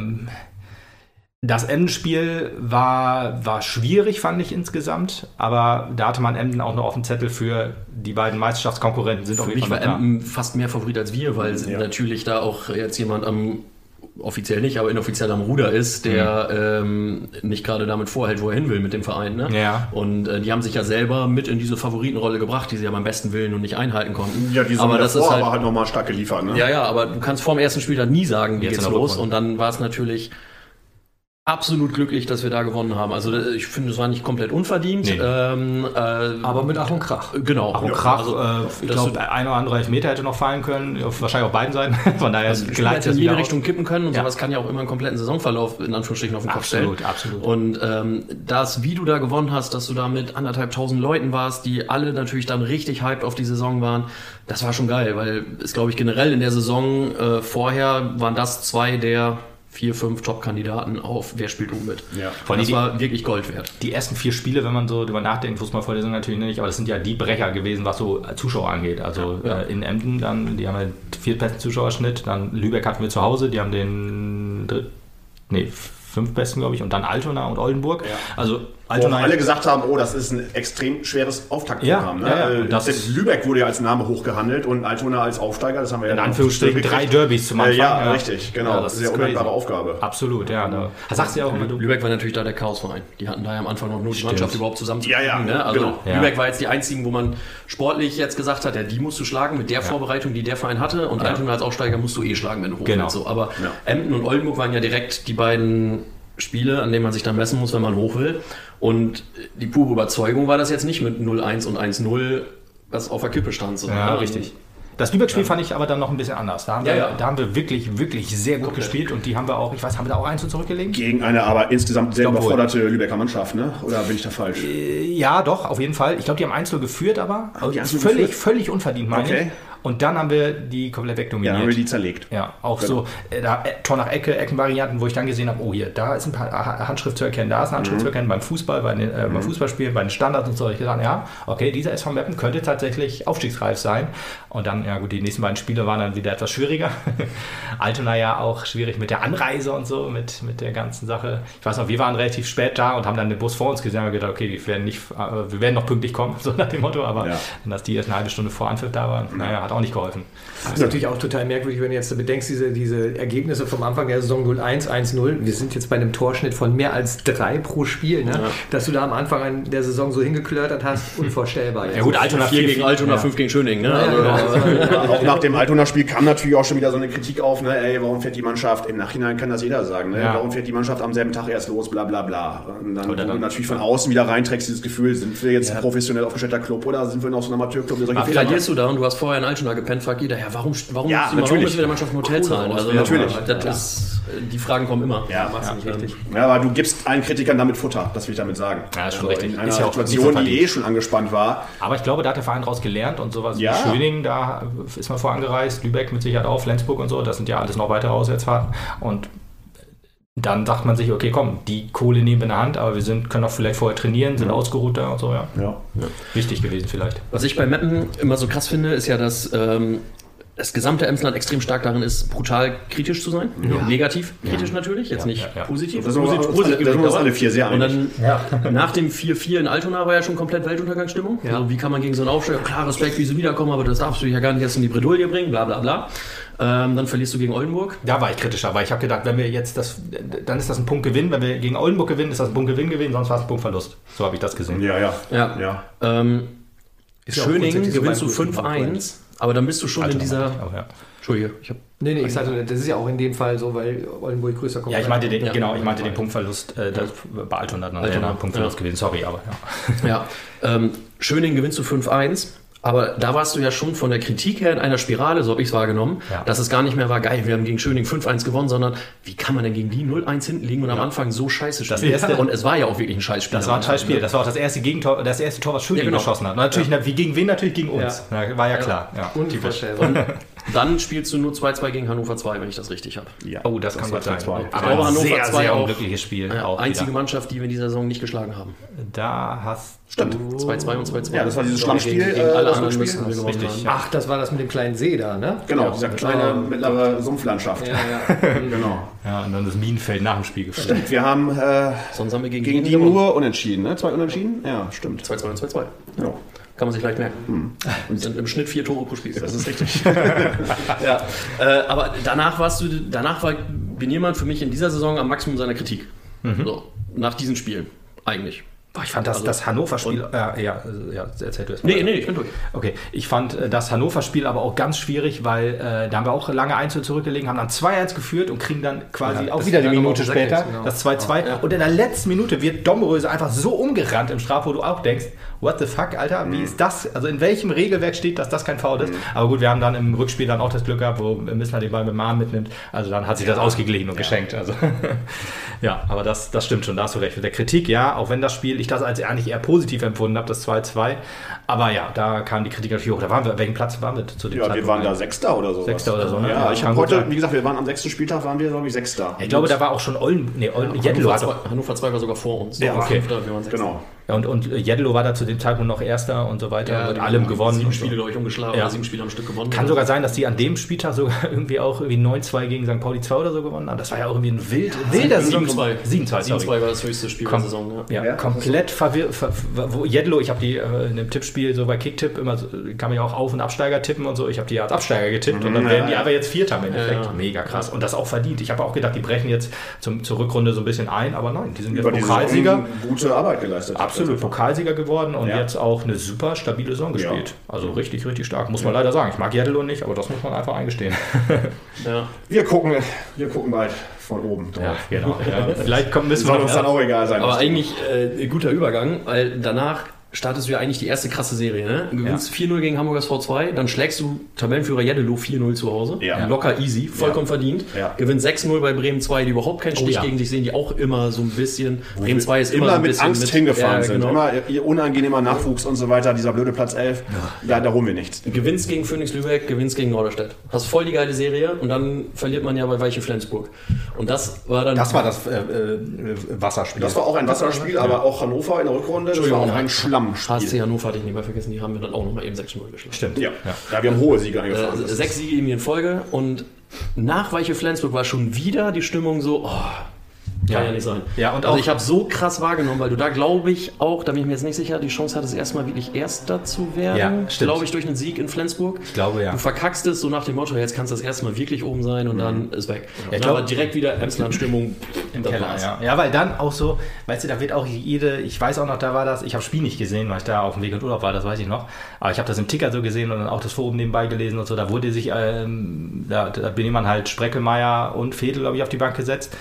das Emden-Spiel war schwierig, fand ich insgesamt, aber da hatte man Emden auch noch auf dem Zettel für die beiden Meisterschaftskonkurrenten. Sind für mich war Emden fast mehr Favorit als wir, weil natürlich da auch jetzt jemand offiziell nicht, aber inoffiziell am Ruder ist, der nicht gerade damit vorhält, wo er hin will mit dem Verein. Ne? Ja. Und die haben sich ja selber mit in diese Favoritenrolle gebracht, die sie ja beim besten Willen und nicht einhalten konnten. Ja, die aber das ist halt nochmal stark geliefert. Ne? Ja, aber du kannst vor dem ersten Spiel dann nie sagen, wie geht's los. Und dann war es natürlich absolut glücklich, dass wir da gewonnen haben. Also ich finde, es war nicht komplett unverdient. Nee. Aber mit Ach und Krach. Genau. Ach und Krach, Also, ich glaube, ein oder andere Elfmeter hätte noch fallen können, wahrscheinlich auf beiden Seiten. Von daher also gleicht in das jede wieder Richtung kippen können und Ja. sowas kann ja auch immer einen kompletten Saisonverlauf in Anführungsstrichen auf den Kopf stellen. Absolut. Und das, wie du da gewonnen hast, dass du da mit 1.500 Leuten warst, die alle natürlich dann richtig hyped auf die Saison waren, das war schon geil, weil es, glaube ich, generell in der Saison vorher waren das 2 der 4, 5 Top-Kandidaten auf Wer spielt oben mit. Ja. Und das war wirklich Gold wert. Die ersten 4 Spiele, wenn man so drüber nachdenkt, wusste man vor der Saison natürlich nicht, aber das sind ja die Brecher gewesen, was so Zuschauer angeht. Also in Emden dann, die haben den 4. Zuschauerschnitt, dann Lübeck hatten wir zu Hause, die haben den 5. besten, glaube ich, und dann Altona und Oldenburg. Ja. Also Wo Altona alle gesagt haben, oh, das ist ein extrem schweres Auftaktprogramm. Ja, ne? ja, das Selbst Lübeck wurde ja als Name hochgehandelt und Altona als Aufsteiger, das haben wir in ja Anführungsstrichen 3 Derbys zum Anfang. ja, richtig, genau. Ja, das ist ist eine crazy. undankbare Aufgabe. Absolut, ja. Da sagst du ja auch immer, du Lübeck war natürlich da der Chaosverein. Die hatten da ja am Anfang noch nur die Mannschaft überhaupt zusammenzukriegen. Ja, ne? Also genau. Ja. Lübeck war jetzt die einzigen, wo man sportlich jetzt gesagt hat, ja, die musst du schlagen mit der Vorbereitung, die der Verein hatte. Und Altona als Aufsteiger musst du schlagen, wenn du hoch Genau. willst. So. Aber Emden und Oldenburg waren ja direkt die beiden Spiele, an denen man sich dann messen muss, wenn man hoch will. Und die pure Überzeugung war das jetzt nicht mit 0-1 und 1-0, was auf der Kippe stand. So, Ja, ne? richtig. Das Lübeck-Spiel fand ich aber dann noch ein bisschen anders. Da haben wir, Ja. Da haben wir wirklich, wirklich sehr gut gespielt und die haben wir auch, ich weiß, haben wir da auch 1 zurückgelegt? Gegen eine aber insgesamt sehr Ich glaub wohl. überforderte Lübecker Mannschaft, ne? Oder bin ich da falsch? Ja, doch, auf jeden Fall. Ich glaube, die haben 1-0 geführt, aber die 1-0 völlig unverdient, meine Okay. ich. Und dann haben wir die komplett Ja, wegdominiert. haben wir die zerlegt. Ja, auch Genau. so Tor nach Ecke, Eckenvarianten, wo ich dann gesehen habe, oh hier, da ist ein paar Handschrift zu erkennen, da ist eine Handschrift zu erkennen beim Fußball, beim Fußballspielen, bei den Standards und so. Ich gesagt, ja, okay, dieser SV Meppen könnte tatsächlich aufstiegsreif sein. Und dann, ja gut, die nächsten beiden Spiele waren dann wieder etwas schwieriger. Altona ja auch schwierig mit der Anreise und so, mit der ganzen Sache. Ich weiß noch, wir waren relativ spät da und haben dann den Bus vor uns gesehen und gedacht, okay, wir werden noch pünktlich kommen, so nach dem Motto, aber dass die erst eine halbe Stunde vor Anpfiff da waren, naja, hat auch nicht geholfen. Das ist natürlich auch total merkwürdig, wenn du jetzt bedenkst, diese Ergebnisse vom Anfang der Saison 0-1, 1-0. Wir sind jetzt bei einem Torschnitt von mehr als 3 pro Spiel. Ne? Ja. Dass du da am Anfang der Saison so hingeklötert hast, unvorstellbar. Ja gut, Altona 4 gegen Altona, 5 gegen Schöning. Ne? Auch nach dem Altona-Spiel kam natürlich auch schon wieder so eine Kritik auf, ne? Ey, warum fährt die Mannschaft, im Nachhinein kann das jeder sagen, ne? Warum fährt die Mannschaft am selben Tag erst los, bla bla bla. Und dann, wenn du natürlich von außen wieder reinträgst, dieses Gefühl, sind wir jetzt ein professionell aufgestellter Club oder sind wir noch so ein Amateurclub, der solche Fehler macht? Verlierst du da und du hast vorher in Altona gepennt, fragt jeder, ja, warum müssen wir der Mannschaft ein Hotel zahlen? Also, natürlich. Die Fragen kommen immer. Ja, nicht richtig. Ja, aber du gibst allen Kritikern damit Futter, das will ich damit sagen. Ja, ist schon richtig. In einer Ist ja auch Situation, nicht so die schon angespannt war. Aber ich glaube, da hat der Verein daraus gelernt und sowas Ja. wie Schöning, da ist man vorangereist, Lübeck mit Sicherheit auch, Flensburg und so, das sind ja alles noch weitere Auswärtsfahrten. Und dann sagt man sich, okay, komm, die Kohle nehmen wir in der Hand, aber wir können auch vielleicht vorher trainieren, sind ausgeruhter und so, ja. Wichtig gewesen vielleicht. Was ich bei Meppen immer so krass finde, ist ja, dass das gesamte Emsland extrem stark darin ist, brutal kritisch zu sein. Negativ kritisch natürlich, jetzt nicht positiv. Das sind uns alle 4 sehr und einig. dann nach dem 4-4 in Altona war ja schon komplett Weltuntergangsstimmung. Ja. Also wie kann man gegen so einen Aufsteiger, klar, Respekt, wie sie wiederkommen, aber das darfst du ja gar nicht erst in die Bredouille bringen, bla bla bla. Dann verlierst du gegen Oldenburg. Da war ich kritischer, weil ich habe gedacht, wenn wir jetzt dann ist das ein Punktgewinn, wenn wir gegen Oldenburg gewinnen, ist das ein Punktgewinn gewesen, sonst war es ein Punktverlust. So habe ich das gesehen. Ja. Schöning gewinnst du 5-1, aber dann bist du schon in dieser... Entschuldige, Nee, ich sagte, das ist ja auch in dem Fall so, weil Oldenburg größer kommt. Ja, ich meinte den Punktverlust, bei Altona dann ein Punktverlust gewesen, sorry, aber Schöning gewinnst du 5-1. Aber da warst du ja schon von der Kritik her in einer Spirale, so habe ich es wahrgenommen, dass es gar nicht mehr war, geil, wir haben gegen Schöning 5-1 gewonnen, sondern wie kann man denn gegen die 0-1 hinten liegen und am Anfang so scheiße spielen? Und es war ja auch wirklich ein Scheißspiel. Das war ein Scheißspiel, das war auch das erste Gegentor, das erste Tor, was Schöning geschossen hat. Natürlich, gegen wen? Natürlich gegen uns. Ja. War ja klar. Ja. Unvorstellbar. Dann spielst du nur 2-2 gegen Hannover 2, wenn ich das richtig habe. Ja. Oh, das kann gut sein. Aber Hannover sehr, 2 sehr auch unglückliches Spiel. Ja, einzige Mannschaft, die wir in dieser Saison nicht geschlagen haben. Da hast Stimmt, 2-2 und 2-2. Ja, das war dieses Schlammspiel. Gegen alle anderen müssen wir gewonnen haben. Ach, das war das mit dem kleinen See da, ne? Genau, dieser kleine mittlere Sumpflandschaft. Genau. Ja, und dann das Minenfeld nach dem Spiel gefallen. Stimmt, wir haben, Sonst haben wir gegen die nur unentschieden, ne? 2 Unentschieden? Ja, stimmt. 2-2 und 2-2. Ja. Kann man sich leicht merken. Und sind im Schnitt 4 Tore pro Spiel. Das ist richtig. Aber danach war Beniermann für mich in dieser Saison am Maximum seiner Kritik. So, nach diesen Spielen. Eigentlich. Ich fand das Hannover-Spiel, erzähl du es mal. Nee, ich bin durch. Okay, ich fand das Hannover-Spiel aber auch ganz schwierig, weil da haben wir auch lange 1 zurückgelegen, haben dann 2-1 geführt und kriegen dann quasi auch wieder eine Minute später das 2-2. Ja. Und in der letzten Minute wird Domröse einfach so umgerannt im Strafraum, wo du auch denkst, what the fuck, Alter, wie ist das? Also in welchem Regelwerk steht, dass das kein Foul ist? Aber gut, wir haben dann im Rückspiel dann auch das Glück gehabt, wo Missler den Ball mit dem Arm mitnimmt. Also dann hat sich das ausgeglichen und geschenkt. Also ja, aber das stimmt schon, da hast du recht. Mit der Kritik, ja, auch wenn das Spiel, ich das als eigentlich eher positiv empfunden habe, das 2-2. Aber ja, da kam die Kritik natürlich hoch. Da waren wir, welchen Platz waren wir zu dem Zeitpunkt? Ja, wir waren da Sechster oder so. Sechster oder so, ne? Ja, ich habe heute, wie gesagt, wir waren am 6. Spieltag, waren wir, glaube ich, Sechster. Ich glaube, da war auch schon Jedlo. Hannover 2 war sogar vor uns. Ja, okay. Wir waren Genau. Ja, und Jedlo war da zu dem Zeitpunkt noch Erster und so weiter. Ja, mit allem gewonnen. 7 Spiele, glaube ich, umgeschlagen. Ja. Oder 7 Spiele am Stück gewonnen. Kann sogar sein, dass die an dem Spieltag sogar irgendwie auch 9-2 gegen St. Pauli 2 oder so gewonnen haben. Das war ja auch irgendwie ein wilder 7-2. 7-2 war das höchste Spiel der Saison. Ja, komplett verwirrt. Jedlo, ich habe die in dem Tippspiel so bei Kicktipp immer, kann man ja auch Auf- und Absteiger tippen und so. Ich habe die als Absteiger getippt und dann werden die einfach jetzt Vierter im Endeffekt. Ja. Mega krass. Und das auch verdient. Ich habe auch gedacht, die brechen jetzt zur Rückrunde so ein bisschen ein, aber nein, die sind jetzt Pokalsieger. Gute Arbeit geleistet. Absolut, Pokalsieger geworden und jetzt auch eine super stabile Saison gespielt. Also richtig, richtig stark, muss man leider sagen. Ich mag Jedlo nicht, aber das muss man einfach eingestehen. Ja. Wir gucken bald von oben drauf. Ja, genau. Ja. Vielleicht müssen wir uns dann auch egal sein. Aber eigentlich guter Übergang, weil danach startest du ja eigentlich die erste krasse Serie. Ne? Du gewinnst 4-0 gegen Hamburger SV2, dann schlägst du Tabellenführer Jeddelo 4-0 zu Hause. Ja. Locker easy, vollkommen verdient. Ja. Gewinnst 6-0 bei Bremen 2, die überhaupt keinen Stich gegen dich sehen, die auch immer so ein bisschen. Bremen 2 ist immer so ein mit bisschen Angst hingefahren sind. Genau. Immer ihr unangenehmer Nachwuchs und so weiter, dieser blöde Platz 11. Ja. Da holen wir nichts. Gewinnst gegen Phoenix Lübeck, gewinnst gegen Norderstedt. Hast voll die geile Serie und dann verliert man ja bei Weiche Flensburg. Und das war dann. Das war das Wasserspiel. Das war auch ein Wasserspiel, aber auch Hannover in der Rückrunde. Das war auch ein Schlammspiel. HSC Hannover hatte ich nicht mehr vergessen, die haben wir dann auch noch mal eben 6-0 geschlagen. Stimmt. Ja, wir haben hohe Siege eingefahren. 6 Siege in Folge und nach Weiche Flensburg war schon wieder die Stimmung so, kann ja nicht sein. Ja, und also ich habe so krass wahrgenommen, weil du da, glaube ich, auch, da bin ich mir jetzt nicht sicher, die Chance hattest, erstmal wirklich Erster zu werden. Ja, glaube ich, durch einen Sieg in Flensburg. Ich glaube, ja. Du verkackst es so nach dem Motto, jetzt kannst du das erstmal wirklich oben sein und dann ist weg. Ja, ich glaube, direkt wieder Emsland-Stimmung im Keller. Ja, weil dann auch so, weißt du, da wird auch ich weiß auch noch, da war das, ich habe das Spiel nicht gesehen, weil ich da auf dem Weg in Urlaub war, das weiß ich noch, aber ich habe das im Ticker so gesehen und dann auch das Forum nebenbei gelesen und so, da wurde sich, da bin jemand halt Spreckelmeier und Fedel, glaube ich, auf die Bank gesetzt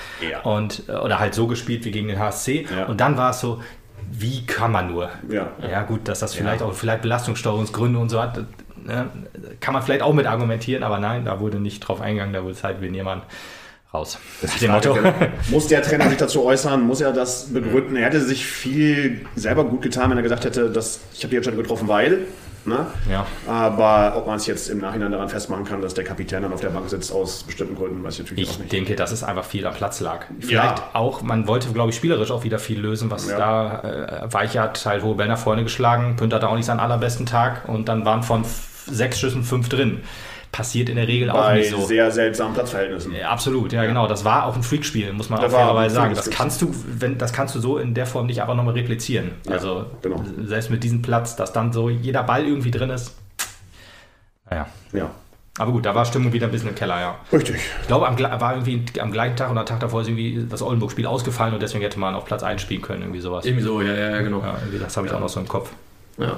oder halt so gespielt wie gegen den HSC. Ja. Und dann war es so, wie kann man nur? Ja gut, dass das vielleicht auch Belastungssteuerungsgründe und so hat, ne, kann man vielleicht auch mit argumentieren, aber nein, da wurde nicht drauf eingegangen, da wurde es halt, wenn jemand raus. Das ist dem Motto. Muss der Trainer sich dazu äußern? Muss er das begründen? Er hätte sich viel selber gut getan, wenn er gesagt hätte, ich habe die Entscheidung getroffen, weil. Ne? Ja. Aber ob man es jetzt im Nachhinein daran festmachen kann, dass der Kapitän dann auf der Bank sitzt aus bestimmten Gründen, weiß ich natürlich auch nicht. Ich denke, dass es einfach viel am Platz lag. Vielleicht auch, man wollte, glaube ich, spielerisch auch wieder viel lösen, was da Weiche hat halt hohe Bälle nach vorne geschlagen, Pünd hatte auch nicht seinen allerbesten Tag und dann waren von 6 Schüssen 5 drin. Passiert in der Regel auch nicht so. Bei sehr seltsamen Platzverhältnissen. Absolut, ja genau. Das war auch ein Freakspiel, muss man auch fairerweise sagen. Das kannst du so in der Form nicht einfach nochmal replizieren. Ja, also selbst mit diesem Platz, dass dann so jeder Ball irgendwie drin ist. Naja. Ja. Aber gut, da war Stimmung wieder ein bisschen im Keller, ja. Richtig. Ich glaube, war irgendwie am gleichen Tag oder am Tag davor ist irgendwie das Oldenburg-Spiel ausgefallen und deswegen hätte man auf Platz 1 spielen können, irgendwie sowas. Irgendwie so, ja, genau. Ja, das habe ich auch noch so im Kopf. Ja.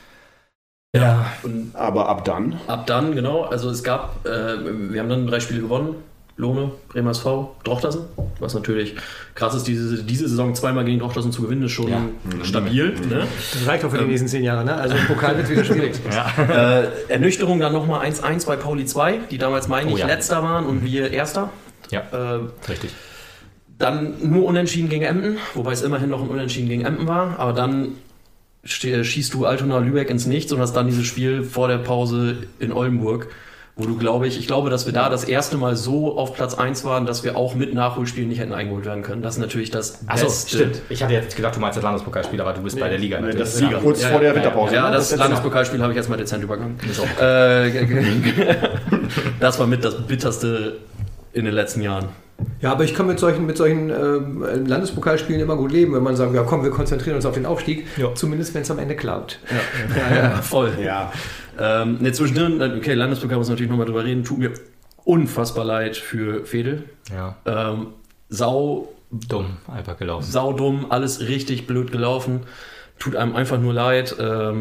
Ja, aber ab dann? Ab dann, genau. Also es gab, wir haben dann 3 Spiele gewonnen. Lohne, Bremer SV, Drochtersen. Was natürlich krass ist, diese Saison zweimal gegen Drochtersen zu gewinnen, ist schon stabil. Ne? Das reicht auch für die nächsten 10 Jahre, ne? Also im Pokal wird es wieder schwierig. Ernüchterung dann nochmal 1-1 bei Pauli 2, die damals, meine ich, Letzter waren und wir Erster. Ja, richtig. Dann nur Unentschieden gegen Emden, wobei es immerhin noch ein Unentschieden gegen Emden war, aber dann schießt du Altona Lübeck ins Nichts und hast dann dieses Spiel vor der Pause in Oldenburg, wo du, ich glaube, dass wir da das erste Mal so auf Platz 1 waren, dass wir auch mit Nachholspielen nicht hätten eingeholt werden können. Das ist natürlich das Beste. Achso, stimmt. Ich hatte jetzt gedacht, du meinst das Landespokalspiel, aber du bist bei der Liga. Das Liga. Kurz vor der Winterpause. Ja, das Landespokalspiel habe ich erstmal dezent übergangen. Das war mit das Bitterste in den letzten Jahren. Ja, aber ich kann mit solchen Landespokalspielen immer gut leben, wenn man sagt, ja komm, wir konzentrieren uns auf den Aufstieg, zumindest wenn es am Ende klappt. Ja, voll. Ja. Zwischendrin, okay, Landespokal muss natürlich nochmal drüber reden, tut mir unfassbar leid für Fedel. Ja. Sau Dumm, einfach gelaufen. Saudumm, alles richtig blöd gelaufen. Tut einem einfach nur leid.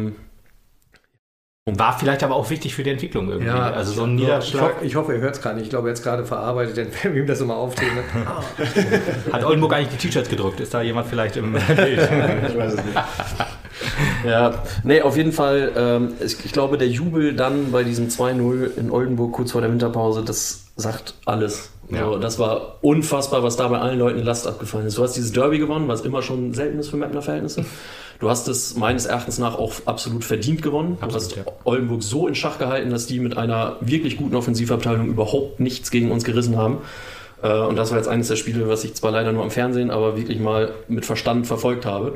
Und war vielleicht aber auch wichtig für die Entwicklung irgendwie. Ja, also so ein Niederschlag. Ich hoffe, ihr hört es gerade nicht. Ich glaube, jetzt gerade verarbeitet, denn wenn wir ihm das so mal auftreten. Hat Oldenburg eigentlich die T-Shirts gedruckt? Ist da jemand vielleicht im Bild? Ich weiß es nicht. Ja, nee, auf jeden Fall. Ich glaube, der Jubel dann bei diesem 2-0 in Oldenburg kurz vor der Winterpause, das sagt alles. Ja. So, das war unfassbar, was da bei allen Leuten Last abgefallen ist. Du hast dieses Derby gewonnen, was immer schon selten ist für Mettner Verhältnisse. Du hast es meines Erachtens nach auch absolut verdient gewonnen. Du hast Oldenburg so in Schach gehalten, dass die mit einer wirklich guten Offensivabteilung überhaupt nichts gegen uns gerissen haben. Und das war jetzt eines der Spiele, was ich zwar leider nur am Fernsehen, aber wirklich mal mit Verstand verfolgt habe.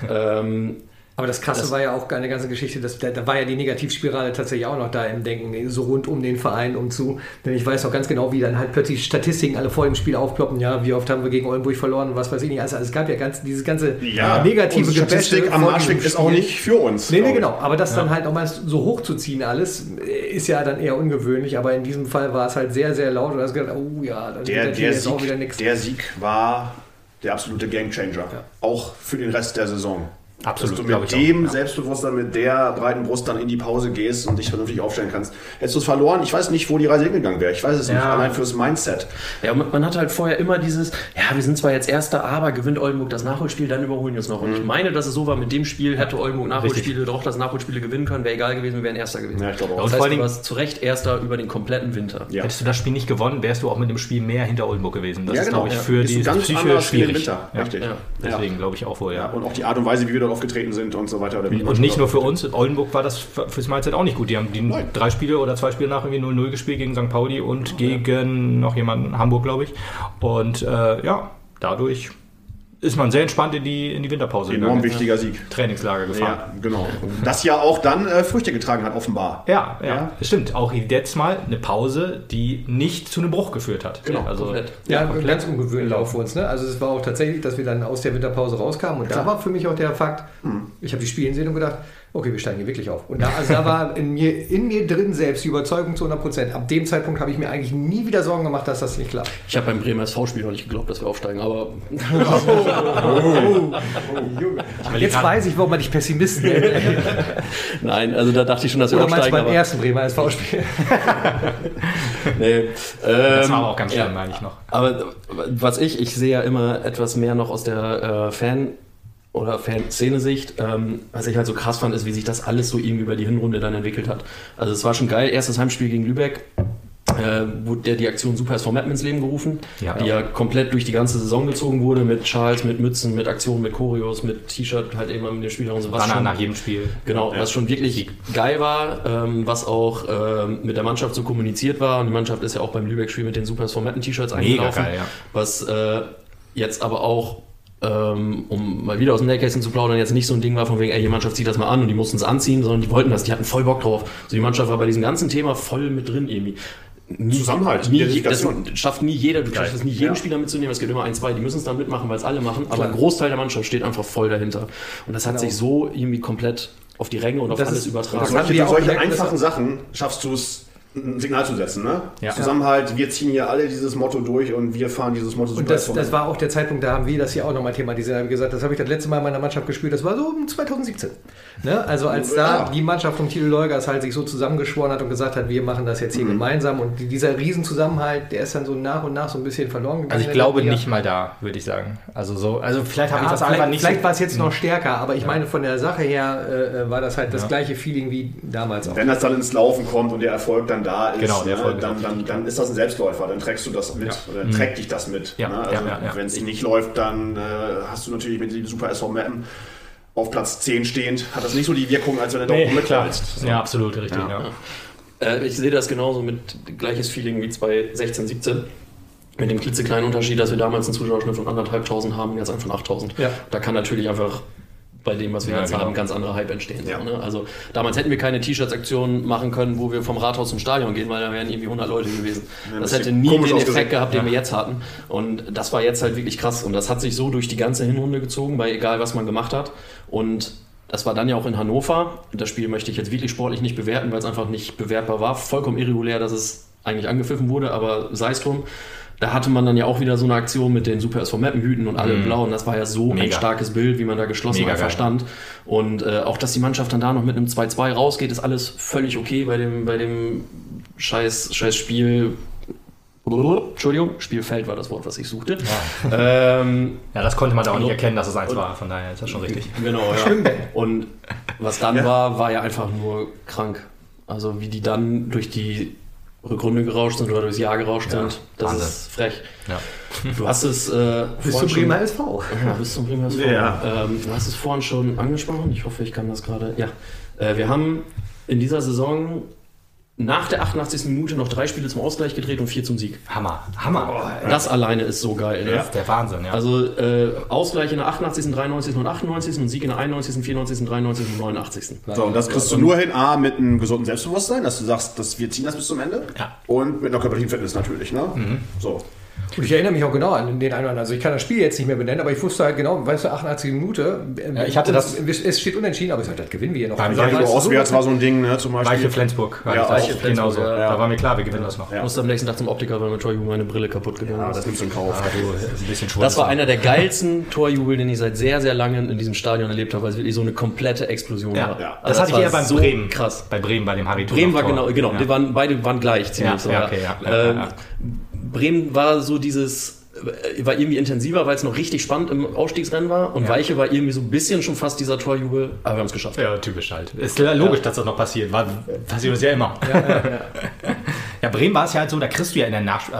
Aber das Krasse war ja auch eine ganze Geschichte, da war ja die Negativspirale tatsächlich auch noch da im Denken, so rund um den Verein umzu. Denn ich weiß auch ganz genau, wie dann halt plötzlich Statistiken alle vor dem Spiel aufploppen. Ja, wie oft haben wir gegen Oldenburg verloren, was weiß ich nicht. Also es gab ja dieses ganze negative Statistik am Marschweg ist auch nicht für uns. Nee, genau. Aber das dann halt nochmal so hochzuziehen alles, ist ja dann eher ungewöhnlich. Aber in diesem Fall war es halt sehr, sehr laut. Und da hast du gedacht, oh ja, dann wird jetzt auch wieder nichts. Der Sieg war der absolute Gamechanger. Ja. Auch für den Rest der Saison. Absolut, dass du mit dem Selbstbewusstsein, mit der breiten Brust dann in die Pause gehst und dich vernünftig aufstellen kannst. Hättest du es verloren, ich weiß nicht, wo die Reise hingegangen wäre. Ich weiß es nicht, allein fürs Mindset. Ja, man hat halt vorher immer dieses, wir sind zwar jetzt Erster, aber gewinnt Oldenburg das Nachholspiel, dann überholen wir uns noch. Und ich meine, dass es so war, mit dem Spiel hätte Oldenburg Nachholspiele, doch das Nachholspiele gewinnen können, wäre egal gewesen, wir wären Erster gewesen. Ja, ich glaube auch. Das heißt, du warst zu Recht Erster über den kompletten Winter. Ja. Hättest du das Spiel nicht gewonnen, wärst du auch mit dem Spiel mehr hinter Oldenburg gewesen. Das ist, glaube ich, für die Psyche schwierig. Richtig. Ja. Deswegen glaube ich auch wohl, Und auch die Art und Weise, wie wir dort aufgetreten sind und so weiter. Und nicht nur für uns, in Oldenburg war das fürs Mindset auch nicht gut. Die haben 3 Spiele oder 2 Spiele nach irgendwie 0-0 gespielt gegen St. Pauli und gegen noch jemanden, Hamburg, glaube ich. Und dadurch ist man sehr entspannt in die Winterpause gegangen. Enorm wichtiger Sieg. Trainingslager gefahren. Ja, genau. Das ja auch dann Früchte getragen hat, offenbar. Ja, das stimmt. Auch jetzt mal eine Pause, die nicht zu einem Bruch geführt hat. Genau, also komplett. Ganz ungewöhnlich auch für uns. Ne? Also es war auch tatsächlich, dass wir dann aus der Winterpause rauskamen. Und da war für mich auch der Fakt, ich habe die Spiele gesehen und gedacht, okay, wir steigen hier wirklich auf. Und da war in mir drin selbst die Überzeugung zu 100%. Ab dem Zeitpunkt habe ich mir eigentlich nie wieder Sorgen gemacht, dass das nicht klappt. Ich habe beim Bremer SV-Spiel noch nicht geglaubt, dass wir aufsteigen, aber... Jetzt weiß ich, warum man dich Pessimist nennt. Nein, also da dachte ich schon, dass wir aufsteigen. Oder beim ersten Bremer SV-Spiel. Das war aber auch ganz schlimm, meine ich noch. Aber was ich sehe ja immer etwas mehr noch aus der Fanszene-Sicht. Was ich halt so krass fand, ist, wie sich das alles so irgendwie über die Hinrunde dann entwickelt hat. Also es war schon geil, erstes Heimspiel gegen Lübeck, wurde die Aktion Super SV Meppen ins Leben gerufen, die ja komplett durch die ganze Saison gezogen wurde, mit Schals, mit Mützen, mit Aktionen, mit Choreos, mit T-Shirt, halt immer mit den Spielern und so. Was schon nach jedem Spiel. Genau, was schon wirklich geil war, was auch mit der Mannschaft so kommuniziert war. Und die Mannschaft ist ja auch beim Lübeck-Spiel mit den Super SV Meppen T-Shirts eingelaufen. Mega geil, was jetzt aber auch um mal wieder aus dem Nähkästchen zu plaudern, jetzt nicht so ein Ding war von wegen, die Mannschaft zieht das mal an und die mussten es anziehen, sondern die wollten das, die hatten voll Bock drauf. Also die Mannschaft war bei diesem ganzen Thema voll mit drin irgendwie. Zusammenhalt. Das schafft nie jeder, du schaffst es nie jeden Spieler mitzunehmen, es gibt immer 1, 2, die müssen es dann mitmachen, weil es alle machen, aber ein Großteil der Mannschaft steht einfach voll dahinter. Und das hat sich so irgendwie komplett auf die Ränge und auf alles übertragen. Solche einfachen Sachen schaffst du es, ein Signal zu setzen, ne? Ja. Zusammenhalt, wir ziehen hier alle dieses Motto durch und wir fahren dieses Motto super. Und das war auch der Zeitpunkt, da haben wir das hier auch nochmal thematisiert. Da habe ich gesagt, das habe ich das letzte Mal in meiner Mannschaft gespielt, das war so 2017. Ne? Also als da die Mannschaft von Thilo Leugers halt sich so zusammengeschworen hat und gesagt hat, wir machen das jetzt hier gemeinsam und dieser Riesenzusammenhalt, der ist dann so nach und nach so ein bisschen verloren gegangen. Also ich glaube nicht mal da, würde ich sagen. Also vielleicht habe ich das einfach nicht. Vielleicht war es jetzt noch stärker, aber ich meine von der Sache her war das halt das gleiche Feeling wie damals auch. Wenn das dann ins Laufen kommt und der Erfolg dann da ist, dann ist das ein Selbstläufer, dann trägst du das mit, oder trägt dich das mit. Ja. Ne? Also wenn es nicht läuft, dann hast du natürlich mit dem Super SV Meppen auf Platz 10 stehend, hat das nicht so die Wirkung, als wenn du doch mitläufst. So. Ja, absolut, richtig. Ja. Ich sehe das genauso mit gleiches Feeling wie 2016, 17. Mit dem klitzekleinen Unterschied, dass wir damals einen Zuschauerschnitt von 1.500 haben, jetzt einfach von 8.000. Ja. Da kann natürlich einfach bei dem, was wir jetzt haben, ganz anderer Hype entstehen. Ja. So, ne? Also damals hätten wir keine T-Shirts-Aktion machen können, wo wir vom Rathaus zum Stadion gehen, weil da wären irgendwie 100 Leute gewesen. Ja, das hätte nie den Effekt gehabt, den wir jetzt hatten. Und das war jetzt halt wirklich krass. Und das hat sich so durch die ganze Hinrunde gezogen, bei egal was man gemacht hat. Und das war dann ja auch in Hannover. Das Spiel möchte ich jetzt wirklich sportlich nicht bewerten, weil es einfach nicht bewertbar war. Vollkommen irregulär, dass es eigentlich angepfiffen wurde, aber sei es drum. Da hatte man dann ja auch wieder so eine Aktion mit den Super SV Meppenhüten und alle Blauen. Das war ja so ein starkes Bild, wie man da geschlossen einfach stand. Und auch, dass die Mannschaft dann da noch mit einem 2-2 rausgeht, ist alles völlig okay bei dem scheiß Spiel. Entschuldigung, Spielfeld war das Wort, was ich suchte. Ja, das konnte man da auch nicht erkennen, dass es 1 war. Von daher ist das schon richtig. Genau, ja. Und was dann war ja einfach nur krank. Also wie die dann durch die Rückrunde gerauscht sind oder durchs Jahr gerauscht sind, das Wahnsinn. ist frech. Ja. Du hast es Bis zum Bremer SV. Ja, bis zum Bremer SV. Ja. Du hast es vorhin schon angesprochen. Ich hoffe, ich kann das gerade. Ja, wir haben in dieser Saison nach der 88. Minute noch 3 Spiele zum Ausgleich gedreht und 4 zum Sieg. Hammer. Das alleine ist so geil. Ne? Das ist der Wahnsinn, ja. Also Ausgleich in der 88., 93. und 98. und Sieg in der 91., 94., 93. und 89. So, und das kriegst du nur hin, A, mit einem gesunden Selbstbewusstsein, dass du sagst, wir ziehen das bis zum Ende. Ja. Und mit einer körperlichen Fitness natürlich. Ne? So. Und ich erinnere mich auch genau an den einen oder anderen. Also ich kann das Spiel jetzt nicht mehr benennen, aber ich wusste halt genau, weißt du, 88 Minute. Ich hatte das. Es steht unentschieden, aber ich sage, das gewinnen wir hier noch. Auswärts war so ein Ding, ne, zum Beispiel. Gleiche Flensburg. Genauso. Da war mir klar, wir gewinnen das noch. Ich musste am nächsten Tag zum Optiker, weil mein Torjubel meine Brille kaputt gegangen ist. Das nimmst du in Kauf. Das ist ein bisschen Das war einer der geilsten Torjubel, den ich seit sehr, sehr langem in diesem Stadion erlebt habe, weil es wirklich so eine komplette Explosion war. Ja. Das hatte ich eher beim Bremen. Krass. Bei Bremen, bei dem Harry Bremen war Tor. genau. Ja. Beide waren gleich ziemlich so. Okay. Bremen war so war irgendwie intensiver, weil es noch richtig spannend im Aufstiegsrennen war und Weiche war irgendwie so ein bisschen schon fast dieser Torjubel, aber wir haben es geschafft. Ja, typisch halt. Ist logisch, dass das noch passiert. Passiert das ja immer. Ja, Bremen war es ja halt so, da kriegst du ja in der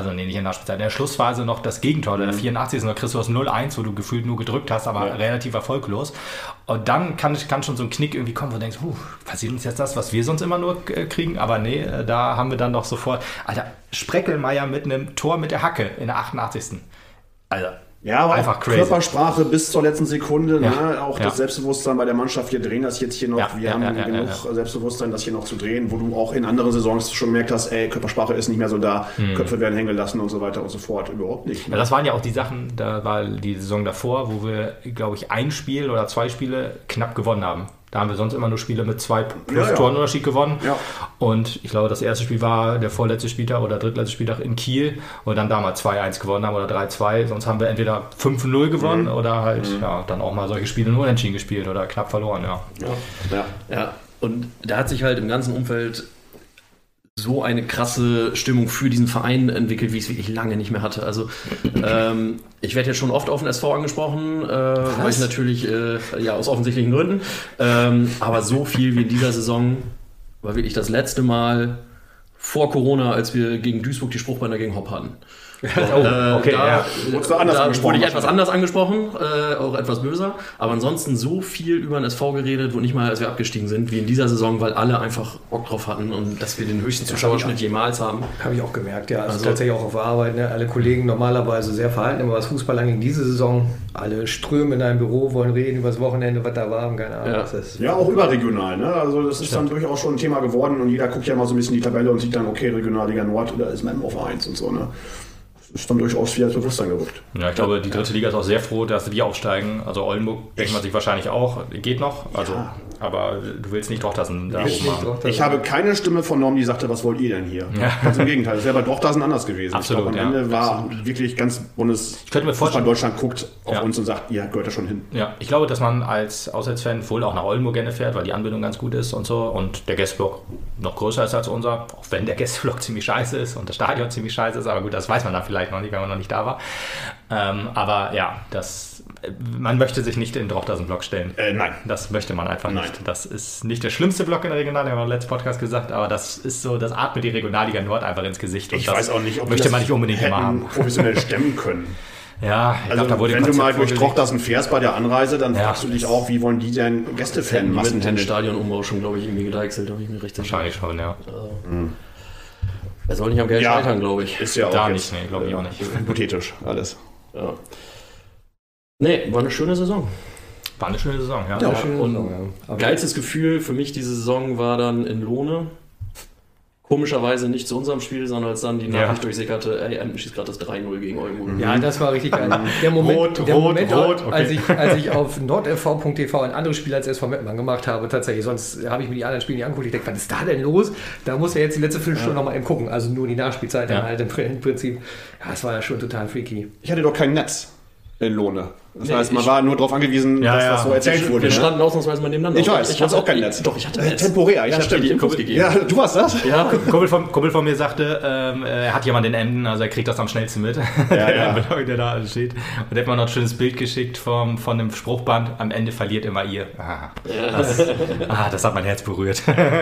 in der Schlussphase noch das Gegentor, der 84. Da kriegst du das 0-1, wo du gefühlt nur gedrückt hast, aber relativ erfolglos. Und dann kann schon so ein Knick irgendwie kommen, wo du denkst, passiert uns jetzt das, was wir sonst immer nur kriegen? Aber nee, da haben wir dann doch sofort, Alter, Spreckelmeier mit einem Tor mit der Hacke in der 88. Alter. Ja, aber einfach auch crazy. Körpersprache bis zur letzten Sekunde, Ja. Ne? Auch das Selbstbewusstsein bei der Mannschaft, wir drehen das jetzt hier noch, wir haben genug Selbstbewusstsein, das hier noch zu drehen, wo du auch in anderen Saisons schon gemerkt hast, Körpersprache ist nicht mehr so da, Köpfe werden hängen gelassen und so weiter und so fort, überhaupt nicht. Ne? Ja, das waren ja auch die Sachen, da war die Saison davor, wo wir, glaube ich, 1 Spiel oder 2 Spiele knapp gewonnen haben. Da haben wir sonst immer nur Spiele mit 2 plus Torenunterschied gewonnen. Ja. Und ich glaube, das erste Spiel war der vorletzte Spieltag oder drittletzte Spieltag in Kiel und dann damals 2-1 gewonnen haben oder 3-2. Sonst haben wir entweder 5-0 gewonnen oder halt dann auch mal solche Spiele nur unentschieden gespielt oder knapp verloren. Ja. Und da hat sich halt im ganzen Umfeld so eine krasse Stimmung für diesen Verein entwickelt, wie ich es wirklich lange nicht mehr hatte. Also ich werde jetzt schon oft auf den SV angesprochen, weil ich natürlich aus offensichtlichen Gründen. Aber so viel wie in dieser Saison war wirklich das letzte Mal vor Corona, als wir gegen Duisburg die Spruchbänder gegen Hopp hatten. Da wurde ich etwas anders angesprochen, auch etwas böser, aber ansonsten so viel über den SV geredet, wo nicht mal, als wir abgestiegen sind, wie in dieser Saison, weil alle einfach Bock drauf hatten und dass wir den höchsten Zuschauerschnitt jemals haben. Habe ich auch gemerkt, ja. Also tatsächlich auch auf Arbeit, ne? Alle Kollegen normalerweise sehr verhalten, immer was Fußball anging. Diese Saison, alle strömen in ein Büro, wollen reden über das Wochenende, was da war, keine Ahnung. Ja, auch überregional, ne? Also das ist dann durchaus schon ein Thema geworden und jeder guckt ja mal so ein bisschen die Tabelle und sieht dann, okay, Regionalliga Nord, da ist man auf 1 und so, ne? Ist dann durchaus viel als Bewusstsein gerückt. Ja, ich glaube, die dritte Liga ist auch sehr froh, dass die aufsteigen. Also Oldenburg denkt man sich wahrscheinlich auch, geht noch. Also, aber du willst nicht Drochtersen da oben machen. Ich habe keine Stimme von Norm, die sagte, was wollt ihr denn hier? Ja. Ganz im Gegenteil, das wäre bei Drochtersen anders gewesen. Absolut, ich glaube, am Ende war wirklich ganz Fußball Deutschland guckt auf uns und sagt, ihr gehört da schon hin. Ja, ich glaube, dass man als Auswärtsfan wohl auch nach Oldenburg gerne fährt, weil die Anbindung ganz gut ist und so und der Gästeblock noch größer ist als unser, auch wenn der Gästeblock ziemlich scheiße ist und das Stadion ziemlich scheiße ist, aber gut, das weiß man dann vielleicht noch nicht, wenn man noch nicht da war. Aber ja, man möchte sich nicht in den Drochtersen-Block stellen. Nein. Das möchte man einfach nicht. Das ist nicht der schlimmste Block in der Regionalliga, haben wir im letzten Podcast gesagt, aber das ist so, das atmet die Regionalliga Nord einfach ins Gesicht. Und ich weiß auch nicht, ob möchte man nicht unbedingt immer haben. Professionell stemmen können. Ja, ich also glaub, da wurde wenn du mal durch Drochtersen fährst bei der Anreise, dann fragst du dich auch, wie wollen die denn Gästefan machen? Den Stadionumbau schon, glaube ich, irgendwie gedeichselt, habe ich mir richtig. Wahrscheinlich schon, ja. Er soll nicht am Geld scheitern, glaube ich. Ist ja auch da nicht, nee, glaube ich auch nicht. Hypothetisch, alles. Ja. Nee, war eine schöne Saison. War eine schöne Saison, ja. Und geilstes Gefühl für mich diese Saison war dann in Lohne. Komischerweise nicht zu unserem Spiel, sondern als dann die Nachricht durchsickerte, ey, Emden schießt gerade das 3-0 gegen Oldenburg. Ja, das war richtig geil. Der Moment, als ich auf nordfv.tv ein anderes Spiel als SV Mettmann gemacht habe, tatsächlich, sonst habe ich mir die anderen Spiele nicht angeguckt. Ich denke, was ist da denn los? Da muss er jetzt die letzte Viertelstunde noch mal eben gucken. Also nur die Nachspielzeit dann halt im Prinzip. Ja, das war ja schon total freaky. Ich hatte doch kein Netz in Lohne. Das heißt, man war nur darauf angewiesen, dass das so erzählt wurde. Wir standen ausnahmsweise mal nebeneinander. Ich weiß, ich hatte auch kein Netz. Doch, ich hatte Netz. Temporär, ja, stimmt. Die Infos gegeben. Ja, du warst das? Ja, Kumpel von mir sagte, er hat jemanden in Emden, also er kriegt das am schnellsten mit. Der da steht. Und er hat mir noch ein schönes Bild geschickt von dem Spruchband. Am Ende verliert immer ihr. Das hat mein Herz berührt.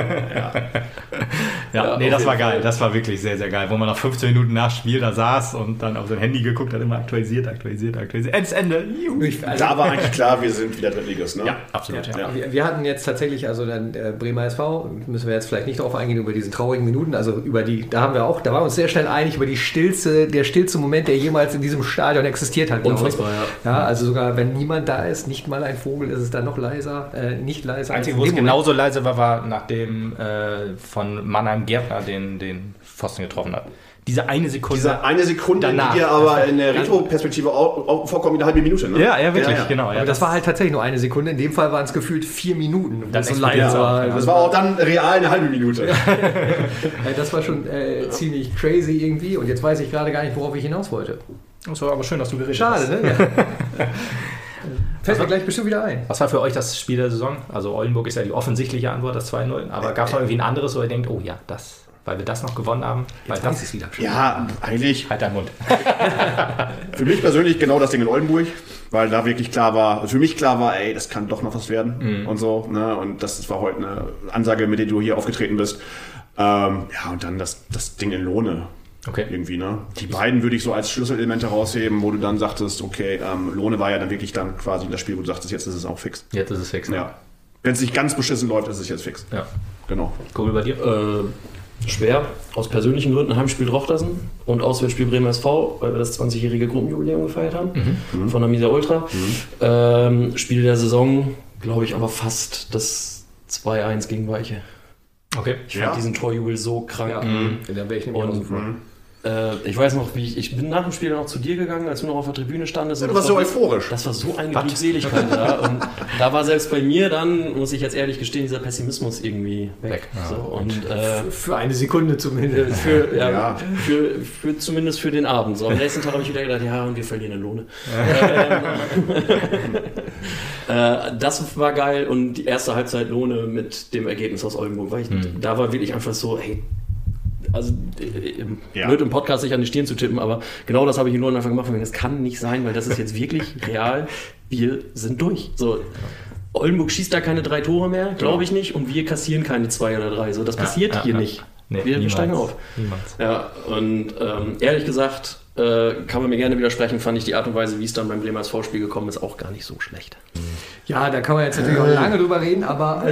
Das war geil. Das war wirklich sehr, sehr geil. Wo man nach 15 Minuten nach Spiel da saß und dann auf sein Handy geguckt hat, immer aktualisiert. Ende. Da war eigentlich klar, wir sind wieder Drittligist, ne? Ja, absolut. Ja. Wir hatten jetzt tatsächlich, also dann Bremer SV, müssen wir jetzt vielleicht nicht darauf eingehen, über diese traurigen Minuten, also da waren wir uns sehr schnell einig über der stillste Moment, der jemals in diesem Stadion existiert hat. Unfassbar, ja. Also sogar wenn niemand da ist, nicht mal ein Vogel, ist es dann noch leiser, nicht leiser. Das Einzige, wo es genauso leise war, nachdem von Mannheim Gärtner den Pfosten getroffen hat. Diese eine Sekunde danach, die dir aber in der Retro-Perspektive auch vorkommt, eine halbe Minute, ne? Ja, wirklich, genau. Aber das war halt tatsächlich nur eine Sekunde. In dem Fall waren es gefühlt 4 Minuten. Das so leise war. Das war auch dann real eine halbe Minute. Das war schon ziemlich crazy irgendwie. Und jetzt weiß ich gerade gar nicht, worauf ich hinaus wollte. Das war aber schön, dass du geredet hast. Schade, ne? Fällt mir gleich bestimmt wieder ein. Was war für euch das Spiel der Saison? Also Oldenburg ist ja die offensichtliche Antwort, das 2-0. Aber gab es noch irgendwie ein anderes, wo ihr denkt, oh ja, weil wir das noch gewonnen haben. Jetzt weiß ich es wieder. Ja, eigentlich. Halt deinen Mund. Für mich persönlich genau das Ding in Oldenburg, weil da wirklich für mich klar war, ey, das kann doch noch was werden und so. Ne? Und das war heute eine Ansage, mit der du hier aufgetreten bist. Und dann das Ding in Lohne. Okay. Irgendwie, ne? Die beiden würde ich so als Schlüsselelemente rausheben, wo du dann sagtest, okay, Lohne war ja dann wirklich dann quasi das Spiel, wo du sagtest, jetzt ist es auch fix. Jetzt ist es fix, ja. Wenn es nicht ganz beschissen läuft, ist es jetzt fix. Ja. Genau. Kurbel bei dir? Schwer. Aus persönlichen Gründen Heimspiel Rochtersen und Auswärtsspiel Bremer SV, weil wir das 20-jährige Gruppenjubiläum gefeiert haben von der Mieser Ultra. Spiel der Saison, glaube ich, aber fast das 2-1 gegen Weiche. Okay. Ich fand diesen Torjubel so krank. Ja. Da wäre ich nämlich auch so vor. Ich weiß noch, ich bin nach dem Spiel noch zu dir gegangen, als du noch auf der Tribüne standest. Du warst so euphorisch. Das war so eine Glückseligkeit da. Und da war selbst bei mir dann, muss ich jetzt ehrlich gestehen, dieser Pessimismus irgendwie weg. Ja. So, und, für eine Sekunde zumindest. Für zumindest für den Abend. So, am nächsten Tag habe ich wieder gedacht, und wir verlieren in Lohne. Das war geil und die erste Halbzeit Lohne mit dem Ergebnis aus Oldenburg. Da war wirklich einfach so, hey, also blöd im Podcast sich an die Stirn zu tippen, aber genau das habe ich in Lohne einfach gemacht. Das kann nicht sein, weil das ist jetzt wirklich real. Wir sind durch. So, Oldenburg schießt da keine 3 Tore mehr, glaube ich nicht, und wir kassieren keine 2 oder 3. So, das passiert hier nicht. Nee, wir steigen auf. Niemals. Ja, und ehrlich gesagt, kann man mir gerne widersprechen, fand ich die Art und Weise, wie es dann beim Bremer SV-Spiel gekommen ist, auch gar nicht so schlecht. Ja, da kann man jetzt natürlich auch lange drüber reden, aber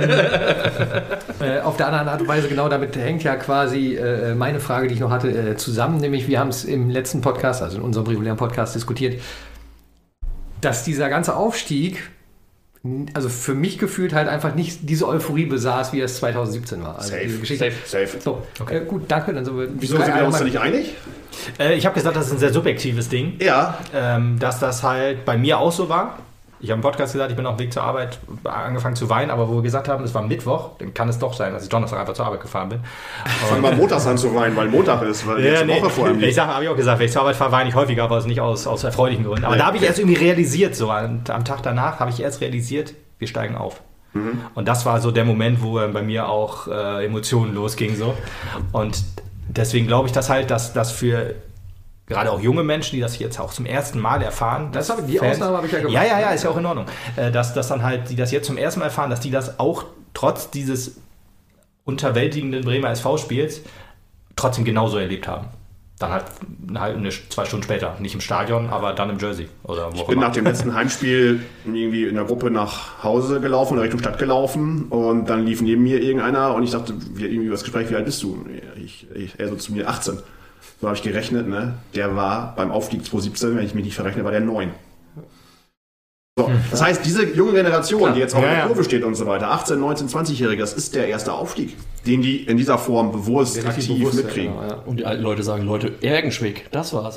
auf der anderen Art und Weise, genau damit hängt ja quasi meine Frage, die ich noch hatte, zusammen. Nämlich, wir haben es im letzten Podcast, also in unserem regulären Podcast diskutiert, dass dieser ganze Aufstieg, also für mich gefühlt halt einfach nicht diese Euphorie besaß, wie es 2017 war. Also diese Geschichte. Safe. So, okay. Gut, danke. Dann Wieso sind wir uns da nicht einig? Ich habe gesagt, das ist ein sehr subjektives Ding. Ja. Dass das halt bei mir auch so war. Ich habe im Podcast gesagt, ich bin auf dem Weg zur Arbeit angefangen zu weinen, aber wo wir gesagt haben, es war Mittwoch, dann kann es doch sein, dass ich Donnerstag einfach zur Arbeit gefahren bin. Fang mal montags an zu weinen, weil Montag ist, weil die Woche vor allem liegt. Habe ich auch gesagt, wenn ich zur Arbeit fahre, weine ich häufiger, aber es nicht aus erfreulichen Gründen. Aber da habe ich erst irgendwie realisiert, so am Tag danach habe ich erst realisiert, wir steigen auf. Und das war so der Moment, wo bei mir auch Emotionen losgingen. So. Und deswegen glaube ich, dass das für gerade auch junge Menschen, die das jetzt auch zum ersten Mal erfahren. Ausnahme habe ich ja gemacht. Ja, ist ja auch in Ordnung. Dass dann halt, die das jetzt zum ersten Mal erfahren, dass die das auch trotz dieses unterwältigenden Bremer SV-Spiels trotzdem genauso erlebt haben. Dann halt 2 Stunden später. Nicht im Stadion, aber dann im Jersey. Oder wo ich bin nach dem letzten Heimspiel irgendwie in der Gruppe nach Hause gelaufen oder Richtung Stadt gelaufen und dann lief neben mir irgendeiner und ich dachte, irgendwie das Gespräch, wie alt bist du? Er so zu mir 18. So habe ich gerechnet, ne? Der war beim Aufstieg 2017, wenn ich mich nicht verrechne, war der 9. So, das heißt, diese junge Generation, die jetzt auch in der Kurve steht und so weiter, 18, 19, 20-Jährige, das ist der erste Aufstieg, den die in dieser Form bewusst, aktiv mitkriegen. Ja. Und die alten Leute sagen, Leute, Ergenschwick, das war's.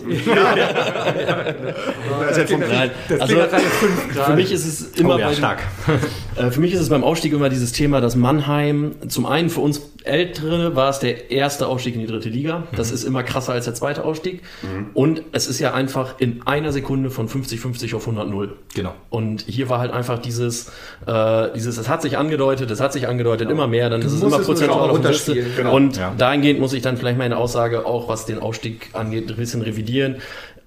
Für mich ist es immer für mich ist es beim Aufstieg immer dieses Thema, dass Mannheim, zum einen für uns Ältere war es der erste Aufstieg in die 3. Liga. Das ist immer krasser als der zweite Aufstieg. Und es ist ja einfach in einer Sekunde von 50-50 auf 100-0. Genau. Und hier war halt einfach es hat sich angedeutet, immer mehr, dann ist es immer prozentual auf der Liste. Genau. Und dahingehend muss ich dann vielleicht meine Aussage auch, was den Aufstieg angeht, ein bisschen revidieren.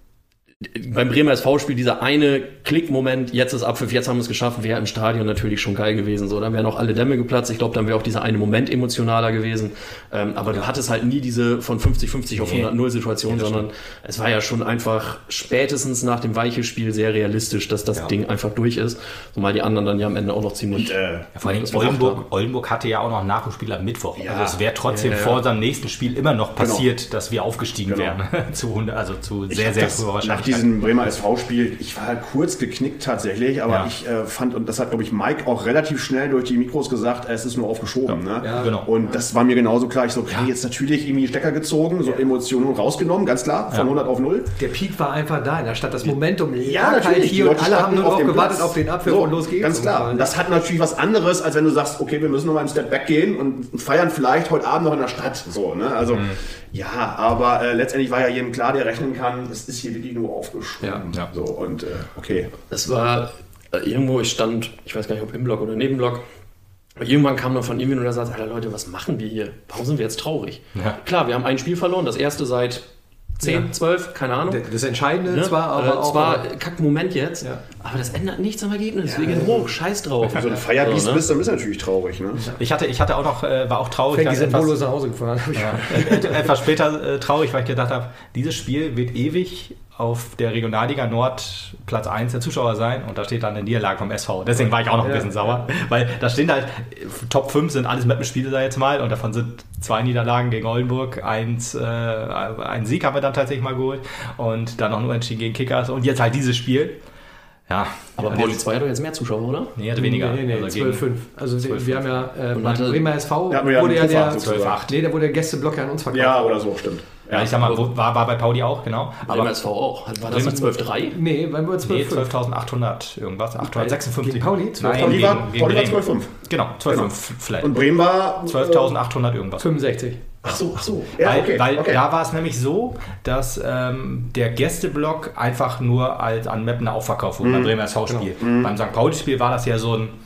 Beim Bremer SV-Spiel dieser eine Klickmoment, jetzt ist Abpfiff, jetzt haben wir es geschafft, wäre im Stadion natürlich schon geil gewesen. So, dann wären auch alle Dämme geplatzt. Ich glaube, dann wäre auch dieser eine Moment emotionaler gewesen. Aber du hattest halt nie diese von 50-50 auf 100-0 Situation, sondern es war ja schon einfach spätestens nach dem Weiche-Spiel sehr realistisch, dass das Ding einfach durch ist. Zumal die anderen dann ja am Ende auch noch ziemlich... vor allem Oldenburg hatte ja auch noch Nachholspiel am Mittwoch. Ja. Also es wäre trotzdem vor unserem nächsten Spiel immer noch passiert, dass wir aufgestiegen wären. zu sehr, sehr früher wahrscheinlich. Diesem Bremer SV-Spiel, ich war halt kurz geknickt tatsächlich, aber ich fand, und das hat, glaube ich, Mike auch relativ schnell durch die Mikros gesagt, es ist nur aufgeschoben. Ne? Ja, genau. Und das war mir genauso klar. Ich so, okay, jetzt natürlich irgendwie Stecker gezogen, so Emotionen rausgenommen, ganz klar, von 100 auf 0. Der Peak war einfach da in der Stadt, das Momentum lag halt hier und alle haben nur noch gewartet auf den Abpfiff und los geht's. Ganz klar. Und das hat natürlich was anderes, als wenn du sagst, okay, wir müssen noch mal einen Step back gehen und feiern vielleicht heute Abend noch in der Stadt. So, ne? Also, ja, aber letztendlich war ja jedem klar, der rechnen kann, es ist hier wirklich nur aufgeschoben. Ja. So, und okay. Es war irgendwo, ich weiß gar nicht, ob im Block oder neben Block, aber irgendwann kam noch von ihm und er sagt, Alter Leute, was machen wir hier? Warum sind wir jetzt traurig? Ja. Klar, wir haben ein Spiel verloren, das erste seit 10, 12, keine Ahnung. Das Entscheidende zwar, aber auch... Es war Kack-Moment jetzt, aber das ändert nichts am Ergebnis. Wir gehen hoch, scheiß drauf. Wenn du so ein Feierbiest bist, dann bist du natürlich traurig. Ne? Ich hatte auch noch, war auch traurig. Die sind wohllos nach Hause gefahren. Etwas später traurig, weil ich gedacht habe, dieses Spiel wird ewig auf der Regionalliga Nord Platz 1 der Zuschauer sein und da steht dann eine Niederlage vom SV. Deswegen war ich auch noch ein bisschen sauer, weil da stehen halt, Top 5 sind alles Mappenspiele da jetzt mal und davon sind 2 Niederlagen gegen Oldenburg, ein Sieg haben wir dann tatsächlich mal geholt und dann noch nur entschieden gegen Kickers und jetzt halt dieses Spiel. Ja. Aber Pauli 2 hat doch jetzt mehr Zuschauer, oder? Nee, hatte weniger. Nee, also 12,5. Also 12, wir haben ja beim Bremer SV wurde ja der 12,8. Nee, da wurde der Gästeblock ja an uns verkauft. Ja, oder so, stimmt. Ja, ich sag mal, war bei Pauli auch, genau. Aber Bremer SV auch. War das nicht 12,3? Nee, weil wir 12.800 irgendwas. 856. Gegen Pauli? Pauli war 12,5. Genau, 12,5 vielleicht. Und Bremen war 12.800 irgendwas. 65. Ach so. Ja, weil da war es nämlich so, dass der Gästeblock einfach nur als an Meppen aufverkauft wurde beim Bremer SV-Spiel. Genau. Beim St. Pauli-Spiel war das ja so ein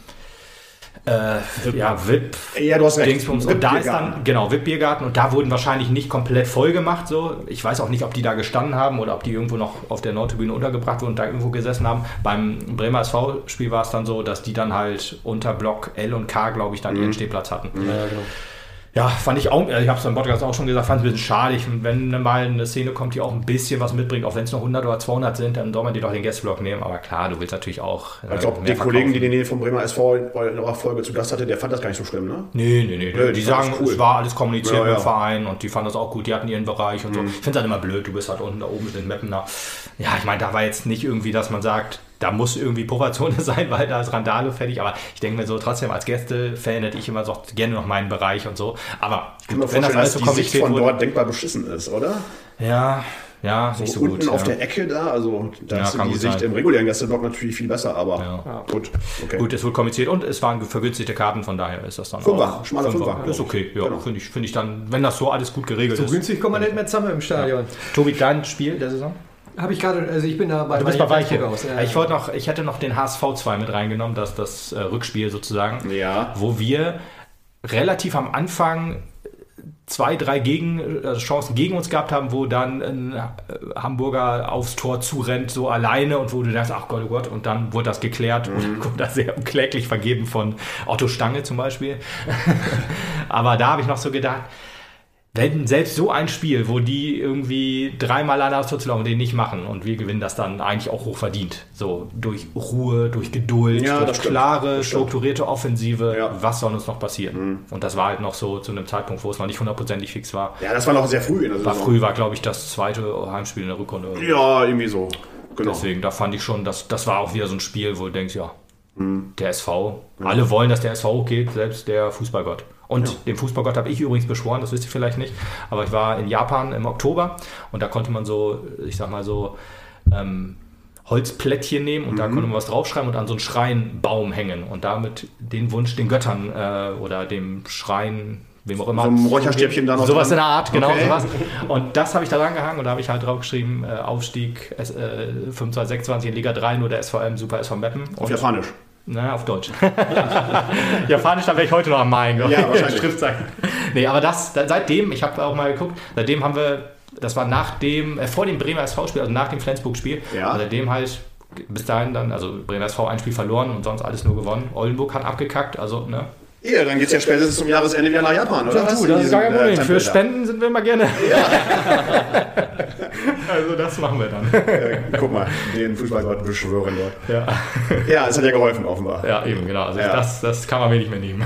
VIP. Ja, du hast recht. Und da ist dann, VIP-Biergarten und da wurden wahrscheinlich nicht komplett voll gemacht. So. Ich weiß auch nicht, ob die da gestanden haben oder ob die irgendwo noch auf der Nordtribüne untergebracht wurden und da irgendwo gesessen haben. Beim Bremer SV-Spiel war es dann so, dass die dann halt unter Block L und K, glaube ich, dann ihren Stehplatz hatten. Ja, genau. Ja, fand ich auch, ich habe es im Podcast auch schon gesagt, fand es ein bisschen schade. Wenn mal eine Szene kommt, die auch ein bisschen was mitbringt, auch wenn es nur 100 oder 200 sind, dann soll man die doch den Gästeblock nehmen. Aber klar, du willst natürlich auch. Ich glaube, die Kollegen, die den vom Bremer SV in eurer Folge zu Gast hatte, der fand das gar nicht so schlimm, ne? Nee. Die sagen, cool. Es war alles kommuniziert mit dem Verein und die fanden das auch gut, die hatten ihren Bereich und so. Ich finde es halt immer blöd, du bist halt unten da oben mit den Mappen da. Ja, ich meine, da war jetzt nicht irgendwie, dass man sagt, da muss irgendwie Pufferzone sein, weil da ist Randale fertig. Aber ich denke mir so, trotzdem als Gäste-Fan hätte ich immer so gerne noch meinen Bereich und so. Aber ich kann mir vorstellen, dass die Sicht von dort denkbar beschissen ist, oder? Ja, nicht so unten gut. Auf der Ecke da, also da ist die Sicht im regulären Gästeblock natürlich viel besser, aber gut. Okay. Gut, es wurde kommuniziert und es waren vergünstigte Karten, von daher ist das dann auch... Schmaler Fünfer. Ist okay, ja, genau. Finde ich dann, wenn das so alles gut geregelt ist. So günstig kommt man nicht mehr zusammen im Stadion. Ja. Tobi, dein Spiel der Saison? Habe ich gerade, also ich bin da bei... Du bist bei Weiche raus. Ich hätte noch den HSV 2 mit reingenommen, das Rückspiel sozusagen, wo wir relativ am Anfang 2, 3 Chancen gegen uns gehabt haben, wo dann ein Hamburger aufs Tor zurennt, so alleine und wo du denkst, ach Gott, oh Gott, und dann wurde das geklärt und wurde das sehr kläglich vergeben von Otto Stange zum Beispiel. Aber da habe ich noch so gedacht, wenn selbst so ein Spiel, wo die irgendwie 3-mal an das Tor zu laufen und den nicht machen und wir gewinnen das dann eigentlich auch hoch verdient. So durch Ruhe, durch Geduld, durch klare, strukturierte Offensive. Was soll uns noch passieren? Und das war halt noch so zu einem Zeitpunkt, wo es noch nicht 100% fix war. Ja, das war noch sehr früh in der Saison. Früh war, glaube ich, das zweite Heimspiel in der Rückrunde. Ja, irgendwie so. Genau. Deswegen, da fand ich schon, das war auch wieder so ein Spiel, wo du denkst, ja, der SV, alle wollen, dass der SV hochgeht, selbst der Fußballgott. Und den Fußballgott habe ich übrigens beschworen, das wisst ihr vielleicht nicht, aber ich war in Japan im Oktober und da konnte man so, ich sag mal so, Holzplättchen nehmen und da konnte man was draufschreiben und an so einen Schreinbaum hängen und damit den Wunsch den Göttern oder dem Schrein, wem auch immer. So ein Räucherstäbchen da noch sowas dran. in der Art, genau. Okay. Sowas. Und das habe ich da dran gehangen und da habe ich halt draufgeschrieben, Aufstieg 25, 26 in Liga 3, nur der SVM, Super SV Meppen. Auf Japanisch. Na, auf Deutsch. Japanisch, da wäre ich heute noch am Malen, glaube ich. Ja, wahrscheinlich. Schriftzeichen. Nee, aber seitdem, ich habe auch mal geguckt, seitdem haben wir, das war vor dem Bremer SV-Spiel, also nach dem Flensburg-Spiel, Ja. seitdem halt bis dahin dann, also Bremer SV ein Spiel verloren und sonst alles nur gewonnen. Oldenburg hat abgekackt, also, ne? Ja, dann geht's ja spätestens zum Jahresende wieder nach Japan, oder? Das ist gar kein Problem. Für Spenden sind wir immer gerne. Ja. Also das machen wir dann. Guck mal, den Fußballgott beschwören dort. Ja, Ja, es hat ja geholfen, offenbar. ja eben, genau. Also Ja. das kann man mir nicht mehr nehmen.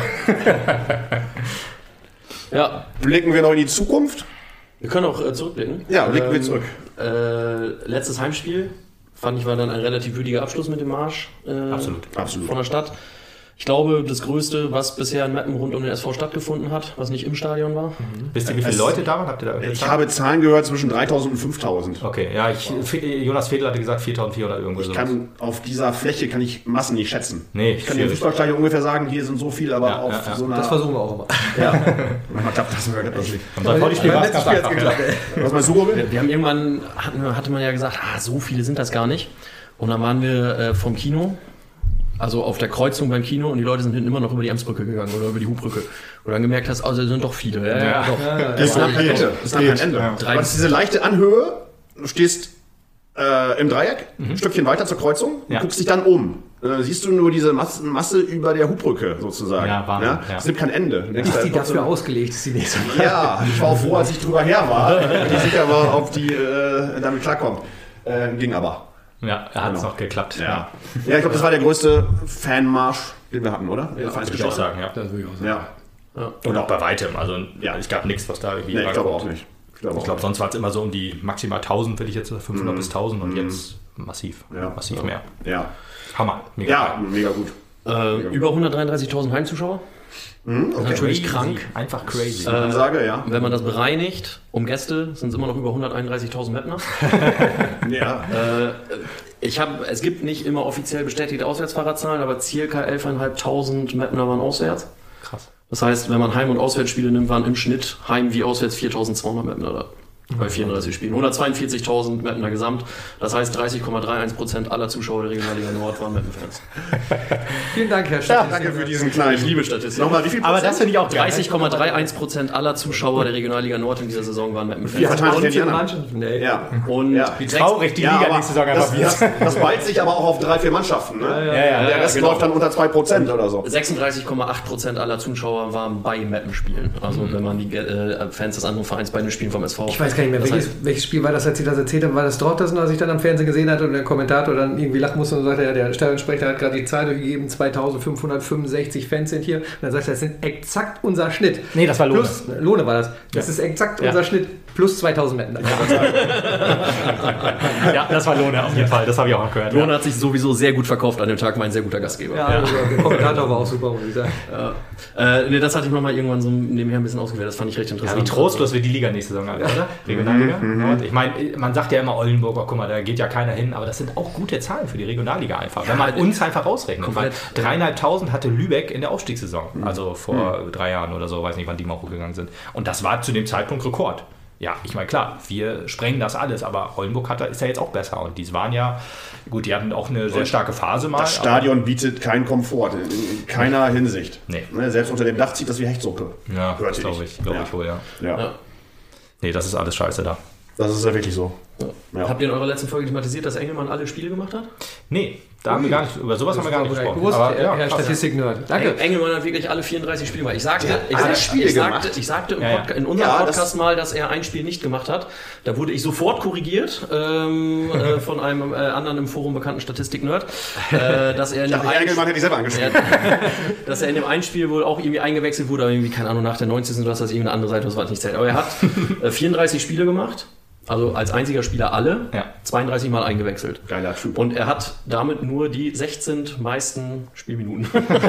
Ja, Blicken wir noch in die Zukunft? wir können auch zurückblicken. Ja, blicken wir zurück. Letztes Heimspiel fand ich war dann ein relativ würdiger Abschluss mit dem Marsch Absolut. von der Stadt. Ich glaube, das Größte, was bisher in Meppen rund um den SV stattgefunden hat, was nicht im Stadion war. Wisst ihr, wie viele Leute da waren? Habt ihr da Ich habe Zahlen gehört zwischen 3.000 und 5.000. Okay, ja, Jonas Fedel hatte gesagt 4.400 irgendwo. Ich kann auf dieser Fläche kann ich Massen nicht schätzen. Nee, Ich kann dem Fußballstadion ungefähr sagen, hier sind so viel, aber Ja, auf ja. so einer... Das versuchen wir auch immer. Ja. Manchmal klappt das nicht. Unser Vorspiel war es ganz einfach. Ja. Was meinst du, Robin? Wir haben irgendwann, hatte man ja gesagt, so viele sind das gar nicht. Und dann waren wir vom Kino, also auf der Kreuzung beim Kino und die Leute sind hinten immer noch über die Emsbrücke gegangen oder über die Hubbrücke. Und dann gemerkt hast, also sind doch viele. Ja, doch. Das ist kein Ende. Das ist kein Ende. Ja. Du hast diese leichte Anhöhe, du stehst im Dreieck, ein Stückchen weiter zur Kreuzung, Ja. guckst dich dann um. Dann siehst du nur diese Masse über der Hubbrücke sozusagen. Ja, Wahnsinn, ja. Es nimmt kein Ende. Du denkst, Ist die da ist dafür noch ausgelegt, ist die nächste so- Ja, ich war auch froh, als ich drüber her war, die sicher war, ob die damit klarkommt. Ging aber. Ja, er hat es Genau. noch geklappt. Ja, ich glaube, das war der größte Fanmarsch, den wir hatten, oder? Ja, würde ich auch sagen, ja. Das würde ich auch sagen. Ja, Und auch bei weitem. Also, Ja. ich glaube nichts, was da irgendwie nee, ich glaube auch rankommt. nicht. Ich glaube, sonst war es immer so um die maximal 1000, würde ich jetzt 500 bis 1000 und jetzt massiv. Ja. Massiv mehr. Ja, Hammer. Mega. ja, mega gut. Über 133.000 Heimzuschauer. Natürlich krank. Einfach crazy. Ansage, ja. Wenn man das bereinigt um Gäste, sind es immer noch über 131.000 Mettner. Ja. Es gibt nicht immer offiziell bestätigte Auswärtsfahrerzahlen, aber circa 11.500 Mettner waren auswärts. Krass. Das heißt, wenn man Heim- und Auswärtsspiele nimmt, waren im Schnitt Heim- wie auswärts 4.200 Mettner da. Bei 34 Spielen. 142.000 Mettner gesamt. Das heißt, 30,31% aller Zuschauer der Regionalliga Nord waren Meppen-Fans. Vielen Dank, Herr Stefan. Danke für diesen kleinen. Ich liebe Statistik. Nochmal, wie viel Aber das finde ich auch geil. 30,31% aller Zuschauer der Regionalliga Nord in dieser Saison waren Meppen-Fans. Wie verteilt sich denn die anderen? Mannschaften, ey. Ja. Und Ja. Wie traurig die Liga aber nächste Saison einfach das, wird. das ballt sich aber auch auf 3-4 Mannschaften. Ne? Ja, Der Rest genau. läuft dann unter 2% oder so. 36,8% aller Zuschauer waren bei Meppen-Spielen. Also wenn man die Fans des anderen Vereins bei den Spielen vom SV... Ich weiß gar nicht mehr, Das welches Spiel war das, als Sie das erzählt haben? War das Dortmund, als ich dann am Fernsehen gesehen hatte und der Kommentator dann irgendwie lachen musste und sagte, ja, der Stadionsprecher hat gerade die Zahl durchgegeben, 2565 Fans sind hier. Und dann sagt er, das sind exakt unser Schnitt. Nee, das war Lohne. Plus, Lohne war das. Das ist exakt unser Schnitt plus 2000 Metten. Ja, das war Lohne auf jeden Fall. Das habe ich auch noch gehört. Lohn hat sich sowieso sehr gut verkauft an dem Tag, war ein sehr guter Gastgeber. Ja, also der Kommentator war auch super, muss ich sagen. Nee, das hatte ich nochmal irgendwann so nebenher ein bisschen ausgewählt, das fand ich recht Ja, interessant. wie trostlos wird die Liga nächste Saison, oder? Regionalliga. Und ich meine, man sagt ja immer Oldenburg, oh, guck mal, da geht ja keiner hin, aber das sind auch gute Zahlen für die Regionalliga einfach. Wenn man uns einfach ausrechnet. Weil 3.500 hatte Lübeck in der Aufstiegssaison, also vor 3 Jahren oder so, weiß nicht, wann die mal hochgegangen sind. Und das war zu dem Zeitpunkt Rekord. Ja, ich meine, klar, wir sprengen das alles, aber Oldenburg ist ja jetzt auch besser. Und die waren ja, gut, die hatten auch eine sehr starke Phase mal. Das Stadion bietet keinen Komfort, in keiner Hinsicht. Nee. Ne, selbst unter dem Dach zieht das wie Hechtsuppe. Ja, Hört das glaube ich wohl, ja. Ja. Ja. Nee, das ist alles scheiße da. Das ist ja wirklich so. Ja. Habt ihr in eurer letzten Folge thematisiert, dass Engelmann alle Spiele gemacht hat? Nee, da haben wir gar nicht, über sowas haben wir gar nicht gesprochen. Gewusst, Aber, Herr krass. Statistik-Nerd. Danke. Engelmann hat wirklich alle 34 Spiele gemacht. Ich sagte Spiele sagte Ja, ja. in unserem Ja, Podcast mal, dass er ein Spiel nicht gemacht hat. Da wurde ich sofort korrigiert von einem anderen im Forum bekannten Statistik-Nerd, dass er in dem einen Engelmann hätte ich selber angeschrieben. dass er in dem einen Spiel wohl auch irgendwie eingewechselt wurde, aber irgendwie, keine Ahnung, nach der 90. oder was das irgendeine andere Seite, was nicht zählt. Aber er hat 34 Spiele gemacht. Also als einziger Spieler alle, 32 Mal eingewechselt. Geiler Typ. Und er hat damit nur die 16 meisten Spielminuten.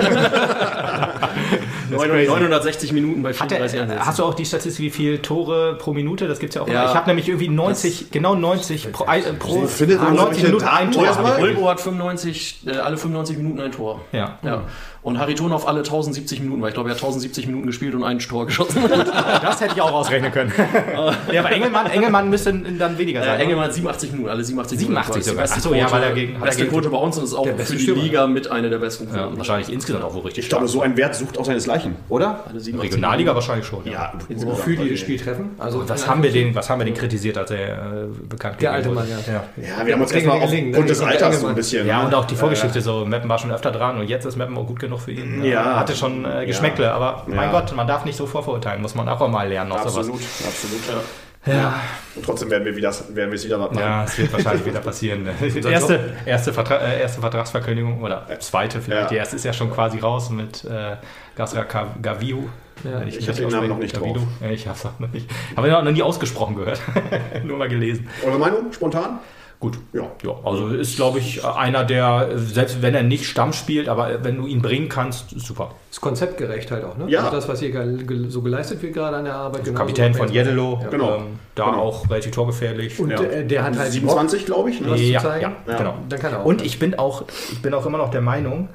960 Minuten bei 34 Einsätzen. Hast du auch die Statistik, wie viele Tore pro Minute? Das gibt es ja auch. Ja. Ich habe nämlich irgendwie 90 pro findet man 90 Minuten ein Tor. Olbo hat alle 95 Minuten ein Tor. Ja. Und Haritonov alle 1070 Minuten, weil ich glaube, er hat 1070 Minuten gespielt und ein Tor geschossen. Das hätte ich auch ausrechnen können. Ja, aber Engelmann müsste dann weniger sein. Engelmann hat 87 Minuten, alle 87 Minuten. 87 sogar. Beste Achso, ja, weil er beste Quote bei uns und ist auch für die Liga mit einer der besten Quoten. Ja, wahrscheinlich insgesamt auch wohl richtig. Ich glaube, so ein Wert sucht auch seinesgleichen, oder? Regionalliga wahrscheinlich schon. Ja, Wofür die das Spiel treffen. Also Was haben wir den kritisiert, als er bekannt der alte Mann, Ja, wir haben uns erstmal aufgrund des Alters so ein bisschen. Ja, und auch die Vorgeschichte, so Meppen war schon öfter dran und jetzt ist Meppen auch gut genug für ihn. Ja. Hatte schon Geschmäckle, aber mein Gott, man darf nicht so vorverurteilen, muss man auch mal lernen. Absolut. Ja. Und trotzdem werden wir es wieder machen. Ja, es wird wahrscheinlich wieder passieren. Erste Vertragsverkündigung oder zweite vielleicht. Ja. Die erste ist ja schon quasi raus mit Gasra Gaviu. Ja, ich habe den Namen noch nicht drauf. Ich habe es noch nicht. Habe noch nie ausgesprochen gehört. Nur mal gelesen. Eure Meinung? Spontan? Gut, ja, also ist, glaube ich, einer, der, selbst wenn er nicht Stamm spielt, aber wenn du ihn bringen kannst, ist super. Ist konzeptgerecht halt auch, ne? Ja. Also das, was hier so geleistet wird gerade an der Arbeit. Also Kapitän von Jeddelo, genau. Auch relativ torgefährlich. Und der hat halt 27, glaube ich, ne? was zu zeigen. Ja, genau. Dann kann er auch. Und ich bin auch immer noch der Meinung,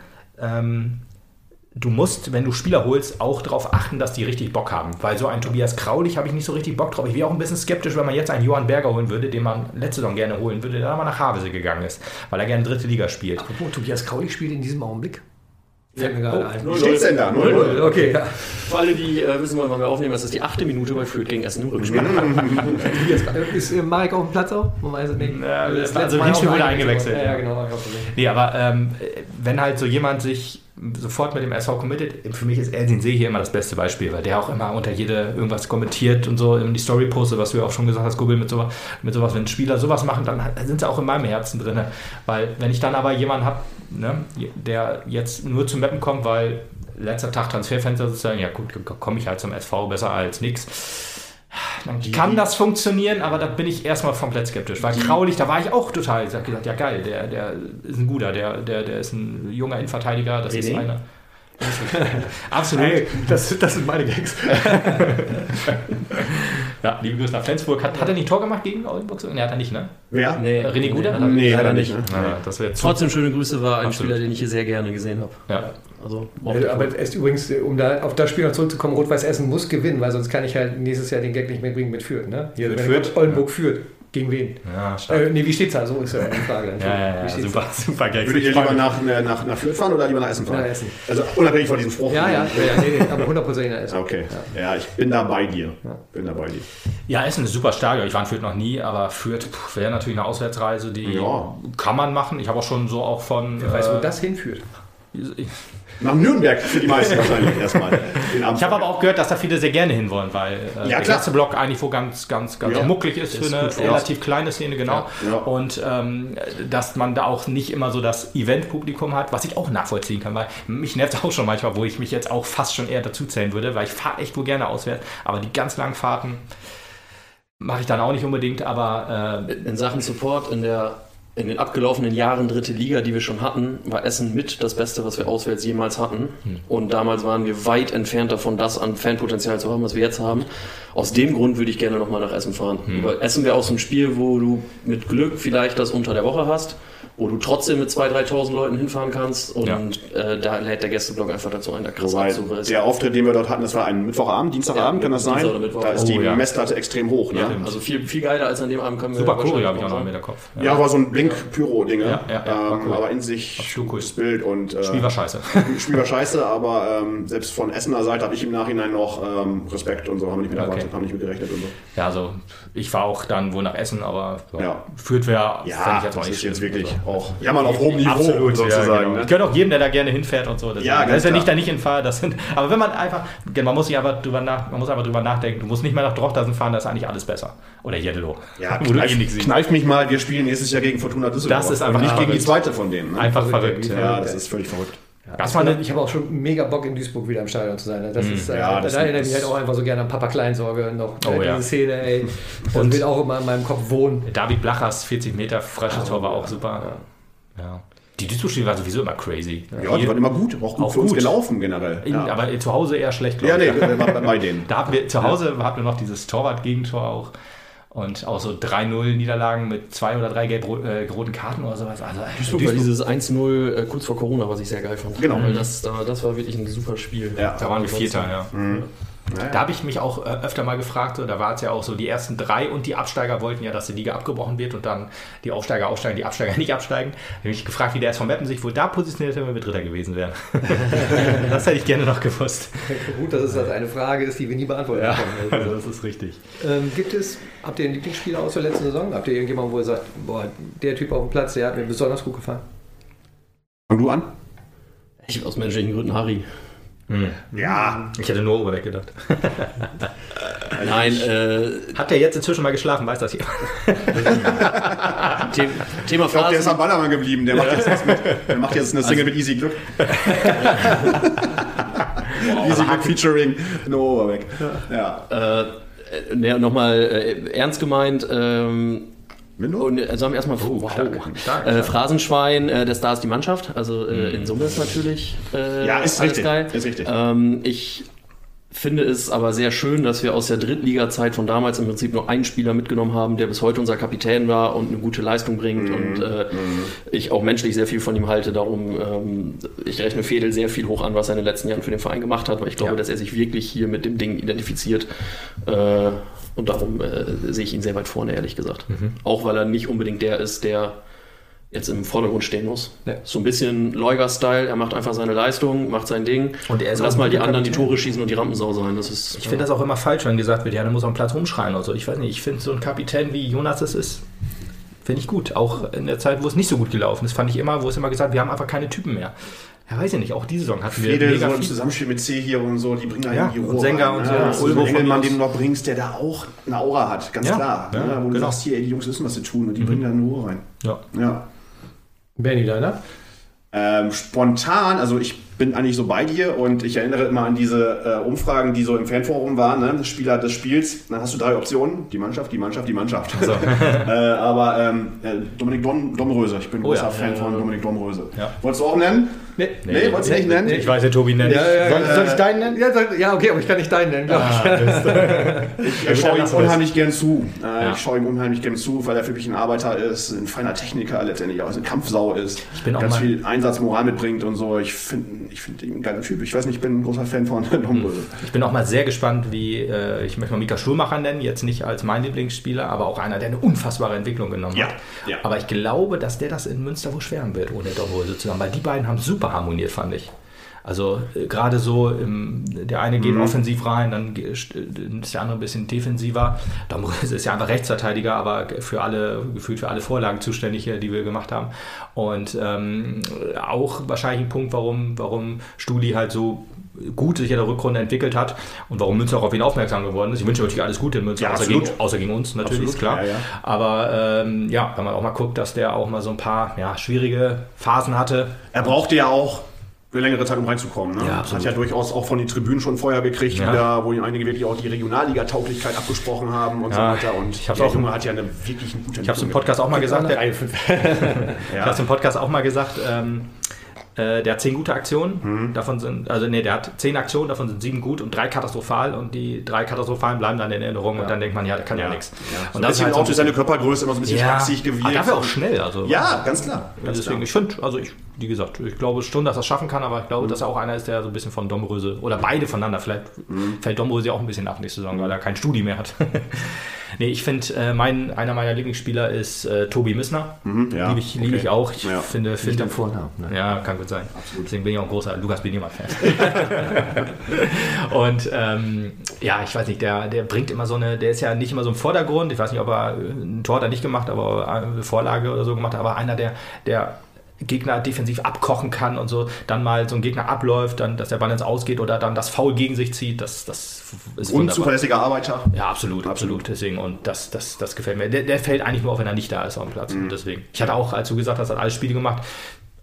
du musst, wenn du Spieler holst, auch darauf achten, dass die richtig Bock haben. Weil so ein Tobias Kraulich habe ich nicht so richtig Bock drauf. Ich wäre auch ein bisschen skeptisch, wenn man jetzt einen Johann Berger holen würde, den man letzte Saison gerne holen würde, der dann mal nach Havelse gegangen ist, weil er gerne dritte Liga spielt. Apropos, Tobias Kraulich spielt in diesem Augenblick. Fällt mir gerade ein. Wie steht's denn da? 0-0. Okay, ja. Für alle, die wissen wollen, wann wir aufnehmen, das ist die 8. Minute bei Fürth gegen Essen im Rückspiel. Ist Marek auf dem Platz auch? Man weiß es nicht. Also Hinspiel wurde eingewechselt. Ja, genau. Nee, aber wenn halt so jemand sich sofort mit dem SV committet, für mich ist Ersin See hier immer das beste Beispiel, weil der auch immer unter irgendwas kommentiert und so in die Story postet, was du ja auch schon gesagt hast, Gubbel, mit sowas, wenn Spieler sowas machen, dann sind sie auch in meinem Herzen drin. Weil wenn ich dann aber jemanden habe, ne, der jetzt nur zum Mappen kommt, weil letzter Tag Transferfenster sozusagen, ja gut, komme ich halt zum SV, besser als nix. Dann kann das funktionieren, aber da bin ich erstmal komplett skeptisch. Weil Kraulich, da war ich auch total, ich habe gesagt, ja geil, der ist ein guter, der ist ein junger Innenverteidiger, das ist einer. Absolut. Hey, das sind meine Gags. Ja, liebe Grüße nach Flensburg. Hat er nicht Tor gemacht gegen Oldenburg? Ne, hat er nicht, ne? Wer? Nee. René Guder? Nee, hat er nicht. Ne? Ja, das Trotzdem schöne Grüße, war ein Spieler, den ich hier sehr gerne gesehen habe. Ja. Also, aber es ist übrigens, um da auf das Spiel noch zurückzukommen, Rot-Weiß Essen muss gewinnen, weil sonst kann ich halt nächstes Jahr den Gag nicht mehr bringen mit Fürth. Ne? Hier, mit Fürth? Oldenburg führt. Gegen wen? Ja, stark. Wie steht's da? So ist ja die Frage. Ja, super Gag. Würdet ihr lieber nach Fürth fahren oder lieber nach Essen fahren? Nach Essen. Also unabhängig von diesem Spruch. Ja, aber 100% nach Essen. Okay. Ja, ich bin da bei dir. Ja, Essen ist super stark. Ich war in Fürth noch nie, aber Fürth wäre natürlich eine Auswärtsreise, die kann man machen. Ich habe auch schon so auch von... Wer weiß, wo das hinführt. Nach Nürnberg für die meisten wahrscheinlich erstmal. Ich habe aber auch gehört, dass da viele sehr gerne hinwollen, weil der letzte Block eigentlich wo ganz mucklig ist für eine relativ kleine Szene, genau. Ja. Und dass man da auch nicht immer so das Event-Publikum hat, was ich auch nachvollziehen kann, weil mich nervt es auch schon manchmal, wo ich mich jetzt auch fast schon eher dazu zählen würde, weil ich fahre echt wohl gerne auswärts, aber die ganz langen Fahrten mache ich dann auch nicht unbedingt, aber... in Sachen Support in den abgelaufenen Jahren dritte Liga, die wir schon hatten, war Essen mit das Beste, was wir auswärts jemals hatten. Und damals waren wir weit entfernt davon, das an Fanpotenzial zu haben, was wir jetzt haben. Aus dem Grund würde ich gerne nochmal nach Essen fahren. Weil Essen wäre auch so ein Spiel, wo du mit Glück vielleicht das unter der Woche hast, wo du trotzdem mit 2.000, 3.000 Leuten hinfahren kannst und da lädt der Gästeblock einfach dazu ein, da krass abzureißen. Der Auftritt, den wir dort hatten, das war ein Mittwochabend, Dienstagabend, kann das sein? Da ist die Messlatte extrem hoch. Ne? Ja, also viel geiler als an dem Abend können wir... Super Choreo habe ich auch noch im Hinterkopf. Ja, war so ein Blink-Pyro-Ding. Ja, cool. Aber in sich das Bild und... Spiel war scheiße. Spiel war scheiße, aber selbst von Essener Seite habe ich im Nachhinein noch Respekt und so, haben wir nicht mit erwartet, haben nicht mit gerechnet und so. Ja, also ich war auch dann wohl nach Essen, aber Fürth wäre... Ja, das ist jetzt wirklich auch... Ja, mal auf hohem Niveau absolut, sozusagen. Ja, genau. Ich gehöre auch jedem, der da gerne hinfährt und so. Das ist ja nicht da nicht hinfahren. Aber wenn man einfach... Man muss einfach drüber nachdenken. Du musst nicht mehr nach Drochtersen fahren, da ist eigentlich alles besser. Oder Jeddelo. Ja, kneif mich mal, wir spielen nächstes Jahr gegen Fortuna Düsseldorf. Das ist einfach nicht gegen die zweite von denen. Ne? Einfach verrückt. Ja, das ist völlig verrückt. Ich habe auch schon mega Bock, in Duisburg wieder im Stadion zu sein. Das ist, ja, da erinnere ich mich halt auch einfach so gerne an Papa Kleinsorge noch. Diese Szene, ey. Das wird auch immer in meinem Kopf wohnen. David Blachers 40 Meter frisches Tor war auch super. Ja. Die Duisburg-Spiele war sowieso immer crazy. Ja, die waren immer gut, auch gut für uns gelaufen generell. Aber zu Hause eher schlecht, glaube ich. Ja, nee, bei denen. Da hatten wir zu Hause hatten wir noch dieses Torwart-Gegentor auch. Und auch so 3-0 Niederlagen mit 2 oder 3 gelb-roten Karten oder sowas. Also Duisburg war dieses 1-0 kurz vor Corona, was ich sehr geil fand. Genau. Weil das war wirklich ein super Spiel. Ja, da waren wir Vierter, ja. Mhm. Da habe ich mich auch öfter mal gefragt, da war es ja auch so, die ersten 3 und die Absteiger wollten ja, dass die Liga abgebrochen wird und dann die Aufsteiger aufsteigen, die Absteiger nicht absteigen. Da habe ich mich gefragt, wie der SV Meppen sich wohl da positioniert hätte, wenn wir Dritter gewesen wären. Das hätte ich gerne noch gewusst. Gut, dass es das eine Frage ist, die wir nie beantworten können. Also das ist richtig. Habt ihr einen Lieblingsspieler aus der letzten Saison? Habt ihr irgendjemanden, wo ihr sagt, boah, der Typ auf dem Platz, der hat mir besonders gut gefallen? Fang du an? Ich aus menschlichen Gründen Harry. Ja. Ich hätte nur Oberbeck gedacht. Nein, hat der jetzt inzwischen mal geschlafen, weiß das hier. Thema Ich glaube, der ist am Ballermann geblieben. Der macht jetzt was mit. Der macht jetzt eine Single mit Easy Glück. Easy Glück featuring No Oberbeck. Ja. Nochmal ernst gemeint. Und sagen wir erstmal Phrasenschwein, der Star ist die Mannschaft. Also in Summe ist natürlich ist alles richtig. geil. Ist richtig. Ich finde es aber sehr schön, dass wir aus der Drittliga-Zeit von damals im Prinzip nur einen Spieler mitgenommen haben, der bis heute unser Kapitän war und eine gute Leistung bringt. Und ich auch menschlich sehr viel von ihm halte. Darum, ich rechne Fedel sehr viel hoch an, was er in den letzten Jahren für den Verein gemacht hat, weil ich glaube, dass er sich wirklich hier mit dem Ding identifiziert. Und darum sehe ich ihn sehr weit vorne, ehrlich gesagt. Auch weil er nicht unbedingt der ist, der jetzt im Vordergrund stehen muss. Ja. So ein bisschen Leuger-Style, er macht einfach seine Leistung, macht sein Ding. Und lass mal die anderen die Tore schießen und die Rampensau sein. Ich finde das auch immer falsch, wenn gesagt wird, ja, der muss am Platz rumschreien oder so. Ich weiß nicht, ich finde so ein Kapitän wie Jonas das ist, finde ich gut. Auch in der Zeit, wo es nicht so gut gelaufen ist, fand ich immer, wo es immer gesagt, wir haben einfach keine Typen mehr. Ja, weiß ich nicht, auch diese Saison hatten wir mega so im Zusammenspiel mit C hier und so, die bringen da irgendwie Ruhe und Sänger rein, und so. Ulbo Engelmann, den du noch bringst, der da auch eine Aura hat, ganz klar. Wo du sagst, hier, ey, die Jungs wissen, was sie tun und die bringen da eine Ruhe rein. Ja. Benni, deiner? Spontan, also ich bin eigentlich so bei dir und ich erinnere immer an diese Umfragen, die so im Fanforum waren, ne? Spieler des Spiels, dann hast du 3 Optionen, die Mannschaft. Also. Aber Dominik Domröse, ich bin großer Fan von Dominik Domröse. Ja. Wolltest du auch nennen? Nee, wolltest du nicht nennen? Ich weiß, der Tobi nennt. Soll ich deinen nennen? Ja, okay, aber ich kann nicht deinen nennen, glaube ich. Ich schaue ihm unheimlich gern zu. Ich schaue ihm unheimlich gern zu, weil er für mich ein Arbeiter ist, ein feiner Techniker letztendlich, also eine Kampfsau ist, ganz viel Einsatzmoral mitbringt und so. Ich finde ihn ein geiler Typ. Ich weiß nicht, ich bin ein großer Fan von Domröse. Ich bin auch mal sehr gespannt, ich möchte mal Mika Schulmacher nennen, jetzt nicht als mein Lieblingsspieler, aber auch einer, der eine unfassbare Entwicklung genommen hat. Ja. Aber ich glaube, dass der das in Münster wohl schweren wird, ohne Domröse zusammen, weil die beiden haben super harmoniert, fand ich. Also gerade so, der eine geht offensiv rein, dann ist der andere ein bisschen defensiver. Domröse ist ja einfach Rechtsverteidiger, aber gefühlt für alle Vorlagen zuständig, die wir gemacht haben. Und auch wahrscheinlich ein Punkt, warum Stuli halt so gut sich in der Rückrunde entwickelt hat und warum Münster auch auf ihn aufmerksam geworden ist. Ich wünsche natürlich alles Gute in Münster, außer gegen uns natürlich, absolut, ist klar. Ja. Aber wenn man auch mal guckt, dass der auch mal so ein paar schwierige Phasen hatte. Er brauchte ja auch für längere Zeit, um reinzukommen. Ne? Ja, hat ja durchaus auch von den Tribünen schon Feuer gekriegt, wieder, wo einige wirklich auch die Regionalliga-Tauglichkeit abgesprochen haben und so weiter. Und der Junge hat ja eine wirklich gute Entwicklung. Ich habe es im Podcast auch mal gesagt. Der hat 10 gute Aktionen, der hat 10 Aktionen, davon sind 7 gut und 3 katastrophal und die 3 katastrophalen bleiben dann in Erinnerung und dann denkt man, das kann ja nichts. Ja. Und das ist halt auch durch seine Körpergröße immer so ein bisschen schlaksig gewirkt. Aber dafür auch schnell. Also, ganz klar. Deswegen, ich finde, wie gesagt, ich glaube schon, dass er das schaffen kann, aber ich glaube, dass er auch einer ist, der so ein bisschen von Domröse oder beide voneinander, vielleicht fällt Domröse auch ein bisschen ab nächste Saison, weil er kein Studi mehr hat. Nee, ich finde, einer meiner Lieblingsspieler ist Tobi Missner. Liebe ich auch. Ich finde den Vornamen. Ne? Ja, kann gut sein. Absolut. Deswegen bin ich auch ein großer Lukas Benemann-Fan. Und ich weiß nicht, der bringt immer der ist ja nicht immer so im Vordergrund. Ich weiß nicht, ob er ein Tor da nicht gemacht, aber eine Vorlage oder so gemacht hat, aber einer, der Gegner defensiv abkochen kann und so, dann mal so ein Gegner abläuft, dann, dass der Ball ins Ausgeht oder dann das Foul gegen sich zieht, das ist unzuverlässiger Arbeiter. Ja, absolut. Deswegen, und das gefällt mir. Der fällt eigentlich nur auf, wenn er nicht da ist auf dem Platz. Und deswegen. Ich hatte auch, als du gesagt hast, hat alle Spiele gemacht.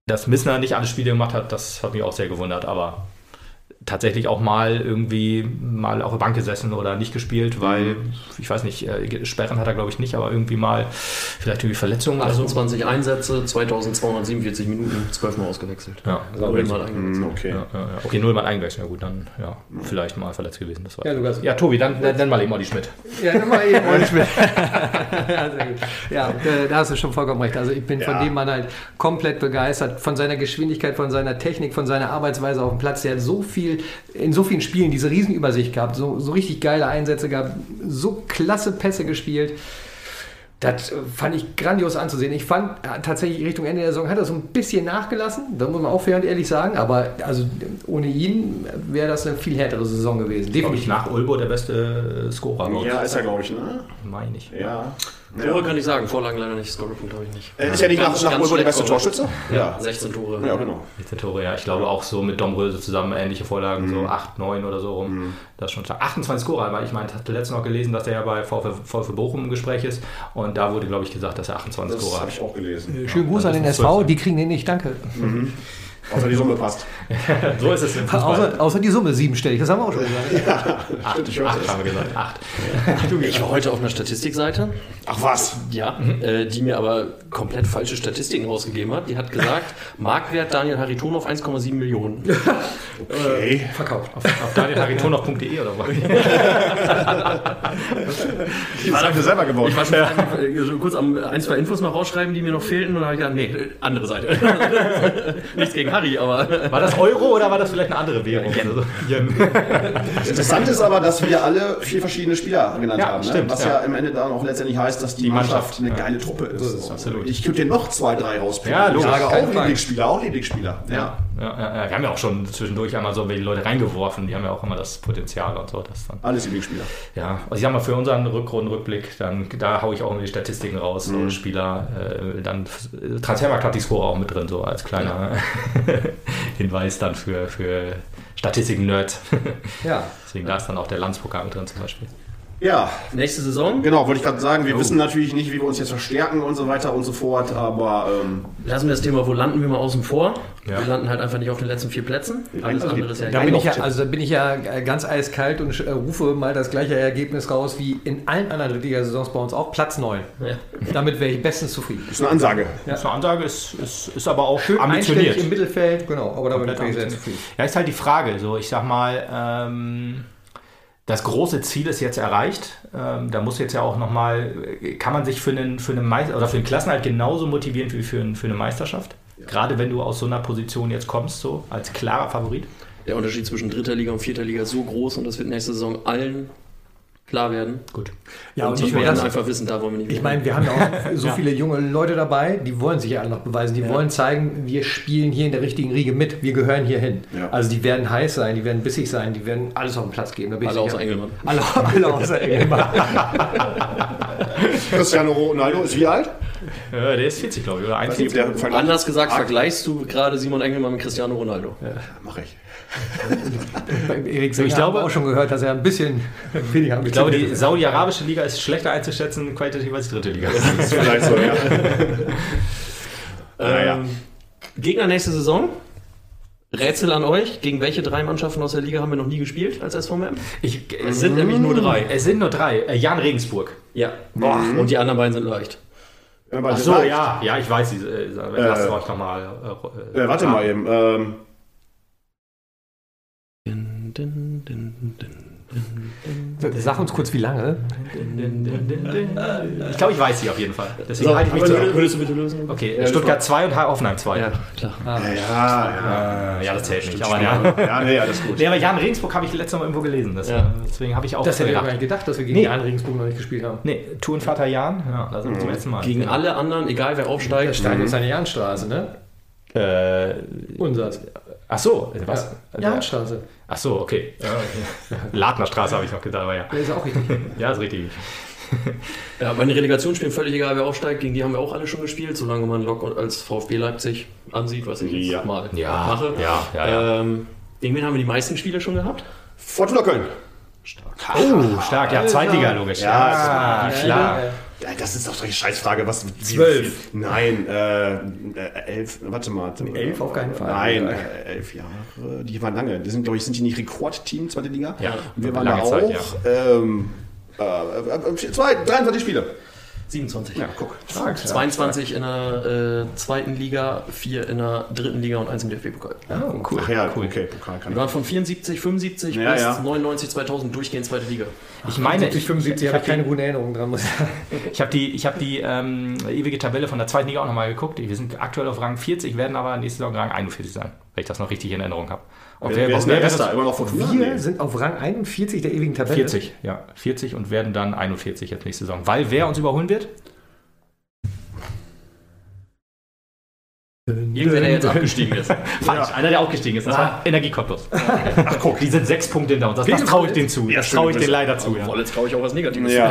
dass Missner nicht alle Spiele gemacht hat, das hat mich auch sehr gewundert, aber tatsächlich auch mal auf der Bank gesessen oder nicht gespielt, weil, ich weiß nicht, Sperren hat er glaube ich nicht, aber irgendwie mal vielleicht irgendwie Verletzungen. 28 Einsätze, 2247 Minuten, 12 Mal ausgewechselt. Ja, Nullmal eingewechselt. Okay. Okay, 0 Mal eingewechselt, ja gut, dann vielleicht mal verletzt gewesen. Das war Ja, Tobi, dann mal eben Olli Schmidt. Ja, dann mal eben Olli Schmidt. Ja, sehr gut. Ja, da hast du schon vollkommen recht. Also ich bin von dem Mann halt komplett begeistert, von seiner Geschwindigkeit, von seiner Technik, von seiner Arbeitsweise auf dem Platz. Der hat in so vielen Spielen diese Riesenübersicht gehabt, so richtig geile Einsätze gehabt, so klasse Pässe gespielt. Das fand ich grandios anzusehen. Ich fand tatsächlich Richtung Ende der Saison hat er so ein bisschen nachgelassen, da muss man auch fair und ehrlich sagen, aber also ohne ihn wäre das eine viel härtere Saison gewesen. Definitiv nach Olbo der beste Scorer. Ja, ist er glaube ich, ne? Meine ich. Ja. Tore kann ich sagen, Vorlagen leider nicht, Scorerpunkt habe ich nicht. Ist ja nicht nach Olbo der beste Torschütze? Ja, 16 Tore. Ja, genau. 16 Tore, ja. Ich glaube auch so mit Domröse zusammen ähnliche Vorlagen, so 8, 9 oder so rum. Das ist schon stark. 28 Scorer, weil ich hatte letztens noch gelesen, dass der ja bei VfL Bochum im Gespräch ist und da wurde, glaube ich, gesagt, dass er 28 Scorer hat. Das habe ich auch gelesen. Schönen Gruß an den SV, die kriegen den nicht, danke. Außer die Summe passt. So ist es im Fußball. Außer die Summe siebenstellig, das haben wir auch schon gesagt. Ja, 8 haben wir gesagt. 8. Ich war heute auf einer Statistikseite. Ach was? Ja, die mir aber komplett falsche Statistiken rausgegeben hat. Die hat gesagt, Marktwert Daniel Haritonov 1,7 Millionen. Okay. Verkauft. Auf danielharitonov.de oder was? Das haben wir selber gebaut. Ich war schon kurz am 1, 2 Infos noch rausschreiben, die mir noch fehlten. Und dann habe ich gedacht, nee, andere Seite. Nichts gegen Harry, aber... War das Euro oder war das vielleicht eine andere Währung? Interessant ist aber, dass wir alle 4 verschiedene Spieler genannt haben. Stimmt, Ne? Was ja im Ende dann auch letztendlich heißt, dass die Mannschaft eine geile Truppe ist. Absolut. Ich könnte dir noch 2, 3 rauspicken. Ja, logisch. Ich sage Keine auch Frage. Lieblingsspieler. Ja. Ja, wir haben ja auch schon zwischendurch einmal so welche Leute reingeworfen, die haben ja auch immer das Potenzial und so. Das dann, Alles Lieblingsspieler. ja, also ich sag mal, für unseren Rückrundenrückblick, da haue ich auch immer die Statistiken raus, so Spieler, dann Transfermarkt hat die Score auch mit drin, so als kleiner Hinweis dann für Statistiken-Nerds. Ja. Deswegen da ist dann auch der Landspokal mit drin zum Beispiel. Ja, nächste Saison genau, wollte ich gerade sagen, wir wissen natürlich nicht, wie wir uns jetzt verstärken und so weiter und so fort, aber lassen wir das Thema, wo landen wir mal außen vor. Ja. Wir landen halt einfach nicht auf den letzten 4 Plätzen. Alles Also andere ist ja Da bin ich ja ganz eiskalt und rufe mal das gleiche Ergebnis raus wie in allen anderen Drittligasaisons bei uns auch, Platz 9. Ja. Damit wäre ich bestens zufrieden. ist eine Ansage. Das ist eine Ansage, ist aber auch Schön ambitioniert. einstellig im Mittelfeld, genau, aber damit bin ich sehr ambitioniert. zufrieden. Ja, ist halt die Frage, so ich sag mal, das große Ziel ist jetzt erreicht. Da muss jetzt ja auch nochmal, kann man sich für einen oder für einen Klassenerhalt genauso motivieren wie für eine Meisterschaft? Ja. Gerade wenn du aus so einer Position jetzt kommst, so als klarer Favorit? Der Unterschied zwischen 3. Liga und 4. Liga ist so groß und das wird nächste Saison allen klar werden. Gut. Ja, und die werden einfach wissen, da wollen wir nicht Ich meine, wir haben ja auch so viele junge Leute dabei, die wollen sich ja alle noch beweisen. Die wollen zeigen, wir spielen hier in der richtigen Riege mit, wir gehören hier hin. Ja. Also die werden heiß sein, die werden bissig sein, die werden alles auf den Platz geben. Da bin ich alle sicher. außer Engelmann. Alle außer Engelmann. Cristiano Ronaldo ist wie alt? Der ist 40, glaube ich, oder 41. Anders gesagt, vergleichst du gerade Simon Engelmann mit Cristiano Ronaldo. Ja, mache ich. Erik Sänger, ich glaube auch schon gehört, dass er ein bisschen weniger Ich glaube, die saudi-arabische Liga ist schlechter einzuschätzen qualitativ als die 3. Liga. Das ist vielleicht so, ja. Naja. Gegner nächste Saison. Rätsel an euch. Gegen welche 3 Mannschaften aus der Liga haben wir noch nie gespielt als SVM? Es sind nämlich nur 3. Es sind nur 3. Jan Regensburg. Ja. Und die anderen beiden sind leicht. Ach so, ja, ich weiß. Lass euch nochmal. Warte mal eben. Sag uns kurz, wie lange. Ich glaube, ich weiß sie auf jeden Fall. Deswegen halte ich mich zurück. Würdest du bitte lösen? Okay, Stuttgart 2 und Hoffenheim 2. Ja, klar. Ja, das zählt nicht. Aber ja, das ist gut. Nee, aber Jan Regensburg habe ich letztes Mal irgendwo gelesen. Deswegen habe ich auch Das hätte ich gar nicht gedacht, dass wir gegen Jan Regensburg noch nicht gespielt haben. Nee, Tourenvater Jan, ja, da sind wir zum ersten Mal. Gegen alle anderen, egal wer aufsteigt. Das Stadion ist eine Janstraße, ne? Unsatz. Ach so, was? Ja, Janstraße. Ach so, okay. Ladnerstraße habe ich noch gedacht, aber ja. Der ist auch richtig. Ja, ist richtig. Ja, bei den Relegationsspielen völlig egal, wer aufsteigt. Gegen die haben wir auch alle schon gespielt, solange man Lok als VfB Leipzig ansieht, was ich jetzt mal mache. Ja. Gegen wen haben wir die meisten Spiele schon gehabt? Fortuna Köln. Stark. Oh, stark. Ja, Zweitliga, logisch. Ja, klar. Das ist doch eine Scheißfrage. Was? 12. Nein, 11. Warte mal. 11 auf keinen Fall. Nein, 11 Jahre. Die waren lange. Die sind, glaube ich, sind die nicht Rekordteam, zweite Liga? Ja. Und wir waren da Lange auch. Zeit, 23 Spiele. 27. Ja, guck. 22 in der zweiten Liga, 4 in der dritten Liga und 1 im DFB-Pokal. Oh, cool. Ach ja, cool. Okay, Pokal kann Wir waren von 74, 75 Ja, bis ja. 99, 2000 durchgehend zweite Liga. Ich meine, 75 habe ich keine guten Erinnerungen dran, muss ich sagen. ich habe die ewige Tabelle von der zweiten Liga auch nochmal geguckt. Wir sind aktuell auf Rang 40, werden aber nächste Saison Rang 41 sein, wenn ich das noch richtig in Erinnerung habe. Wer ist der Bester? Immer noch Fortuna? Wir sind auf Rang 41 der ewigen Tabelle. 40, ja. 40 und werden dann 41 jetzt nächste Saison. Weil wer uns überholen wird? Irgendwer, der jetzt abgestiegen ist. Falsch, einer, der aufgestiegen ist. Das war Energie Cottbus. Ach, guck. Die sind 6 Punkte hinter uns. Das traue ich denen zu. Ja, Das traue ich stimmt. denen leider zu. Ja. Jetzt traue ich auch was Negatives. Ja.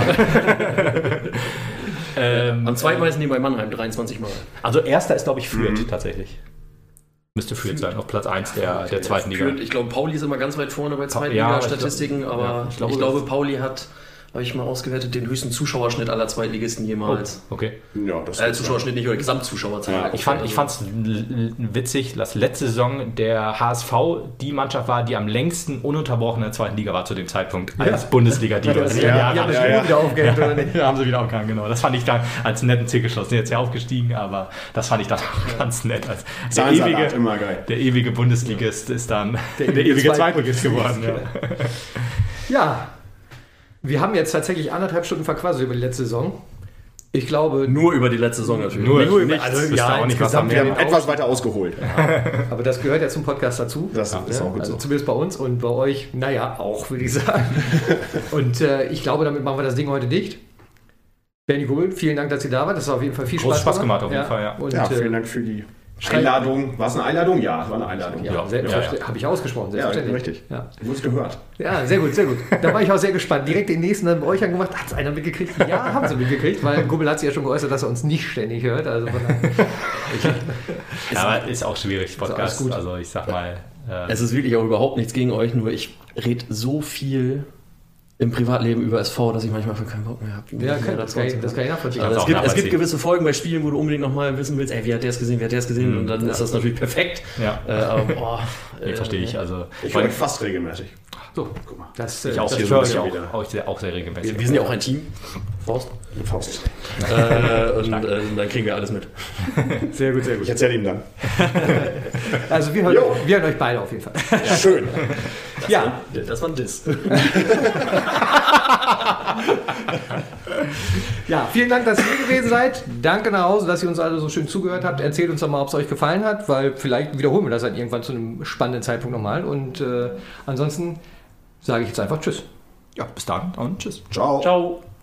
Am zweitmeisten die bei Mannheim, 23 Mal. Also erster ist, glaube ich, Fürth tatsächlich. Müsste Fürth sein, auf Platz 1 der zweiten Liga. Ich glaube, Pauli ist immer ganz weit vorne bei zweiten Ja, Liga-Statistiken, aber ich ich glaube, glaube, Pauli hat, habe ich mal ausgewertet, den höchsten Zuschauerschnitt aller Zweitligisten jemals. Okay. Ja, das Zuschauerschnitt nicht, oder Gesamtzuschauerzahl. Ja, Ich fand es witzig, dass letzte Saison der HSV die Mannschaft war, die am längsten ununterbrochen in der zweiten Liga war zu dem Zeitpunkt als Bundesliga-Liga. Die haben das Spiel wieder aufgehängt, oder nicht? Ja, haben sie wieder aufgegangen, genau. Das fand ich dann als netten Zirkelschluss. Sind jetzt ja aufgestiegen, aber das fand ich dann auch ganz nett. Als Zahnsalat, immer geil. der ewige Bundesligist ist dann der ewige Zweitligist geworden. Ja, wir haben jetzt tatsächlich 1,5 Stunden verquasselt über die letzte Saison. Ich glaube, Nur über die letzte Saison natürlich. Nur über- nichts. also, Wüsste ja, auch nicht, was insgesamt da Wir mehr haben etwas weiter ausgeholt. aber das gehört ja zum Podcast dazu. Das ist auch gut also so. zumindest bei uns und bei euch, naja, auch, würde ich sagen. Und ich glaube, damit machen wir das Ding heute dicht. Bernie Gohl, vielen Dank, dass ihr da wart. Das hat auf jeden Fall viel Großen Spaß Spaß gemacht, auf jeden Fall, ja. Und, Ja, vielen Dank für die Einladung. War es eine Einladung? Ja, es war eine Einladung. Ja, selbstverständlich. Habe ich ausgesprochen, Ja, selbstverständlich. richtig. Ja. Du hast gehört. Ja, sehr gut, sehr gut. Da war ich auch sehr gespannt. Direkt den nächsten dann bei euch angemacht. Hat es einer mitgekriegt? Ja, haben sie mitgekriegt, weil Gubbel hat sich ja schon geäußert, dass er uns nicht ständig hört. Also von daher- Ja, aber ist auch schwierig, Podcast. alles gut. Also ich sag mal, Es ist wirklich auch überhaupt nichts gegen euch, nur ich rede so viel im Privatleben über SV, dass ich manchmal für keinen Bock mehr habe. Ja, das kann ich nachvollziehen. Also auch es gibt nachvollziehen. gewisse Folgen bei Spielen, wo du unbedingt nochmal wissen willst, ey, wie hat der es gesehen, und dann ist das natürlich perfekt. ja, Aber boah, verstehe ich. Also, Ich höre fast regelmäßig. So, Guck mal. das, ich auch, das hier höre so ich auch, wieder. auch sehr regelmäßig. wir sind ja auch ein Team. Faust. Faust. Und dann kriegen wir alles mit. sehr gut, sehr gut. Ich erzähle ihm dann. Also wir hören euch beide auf jeden Fall. Schön. Ja, Das war ein Diss. ja, vielen Dank, dass ihr hier gewesen seid. Danke nach Hause, dass ihr uns alle so schön zugehört habt. Erzählt uns doch mal, ob es euch gefallen hat, weil vielleicht wiederholen wir das dann irgendwann zu einem spannenden Zeitpunkt nochmal. Und ansonsten sage ich jetzt einfach Tschüss. Ja, bis dann und tschüss. Ciao. Ciao.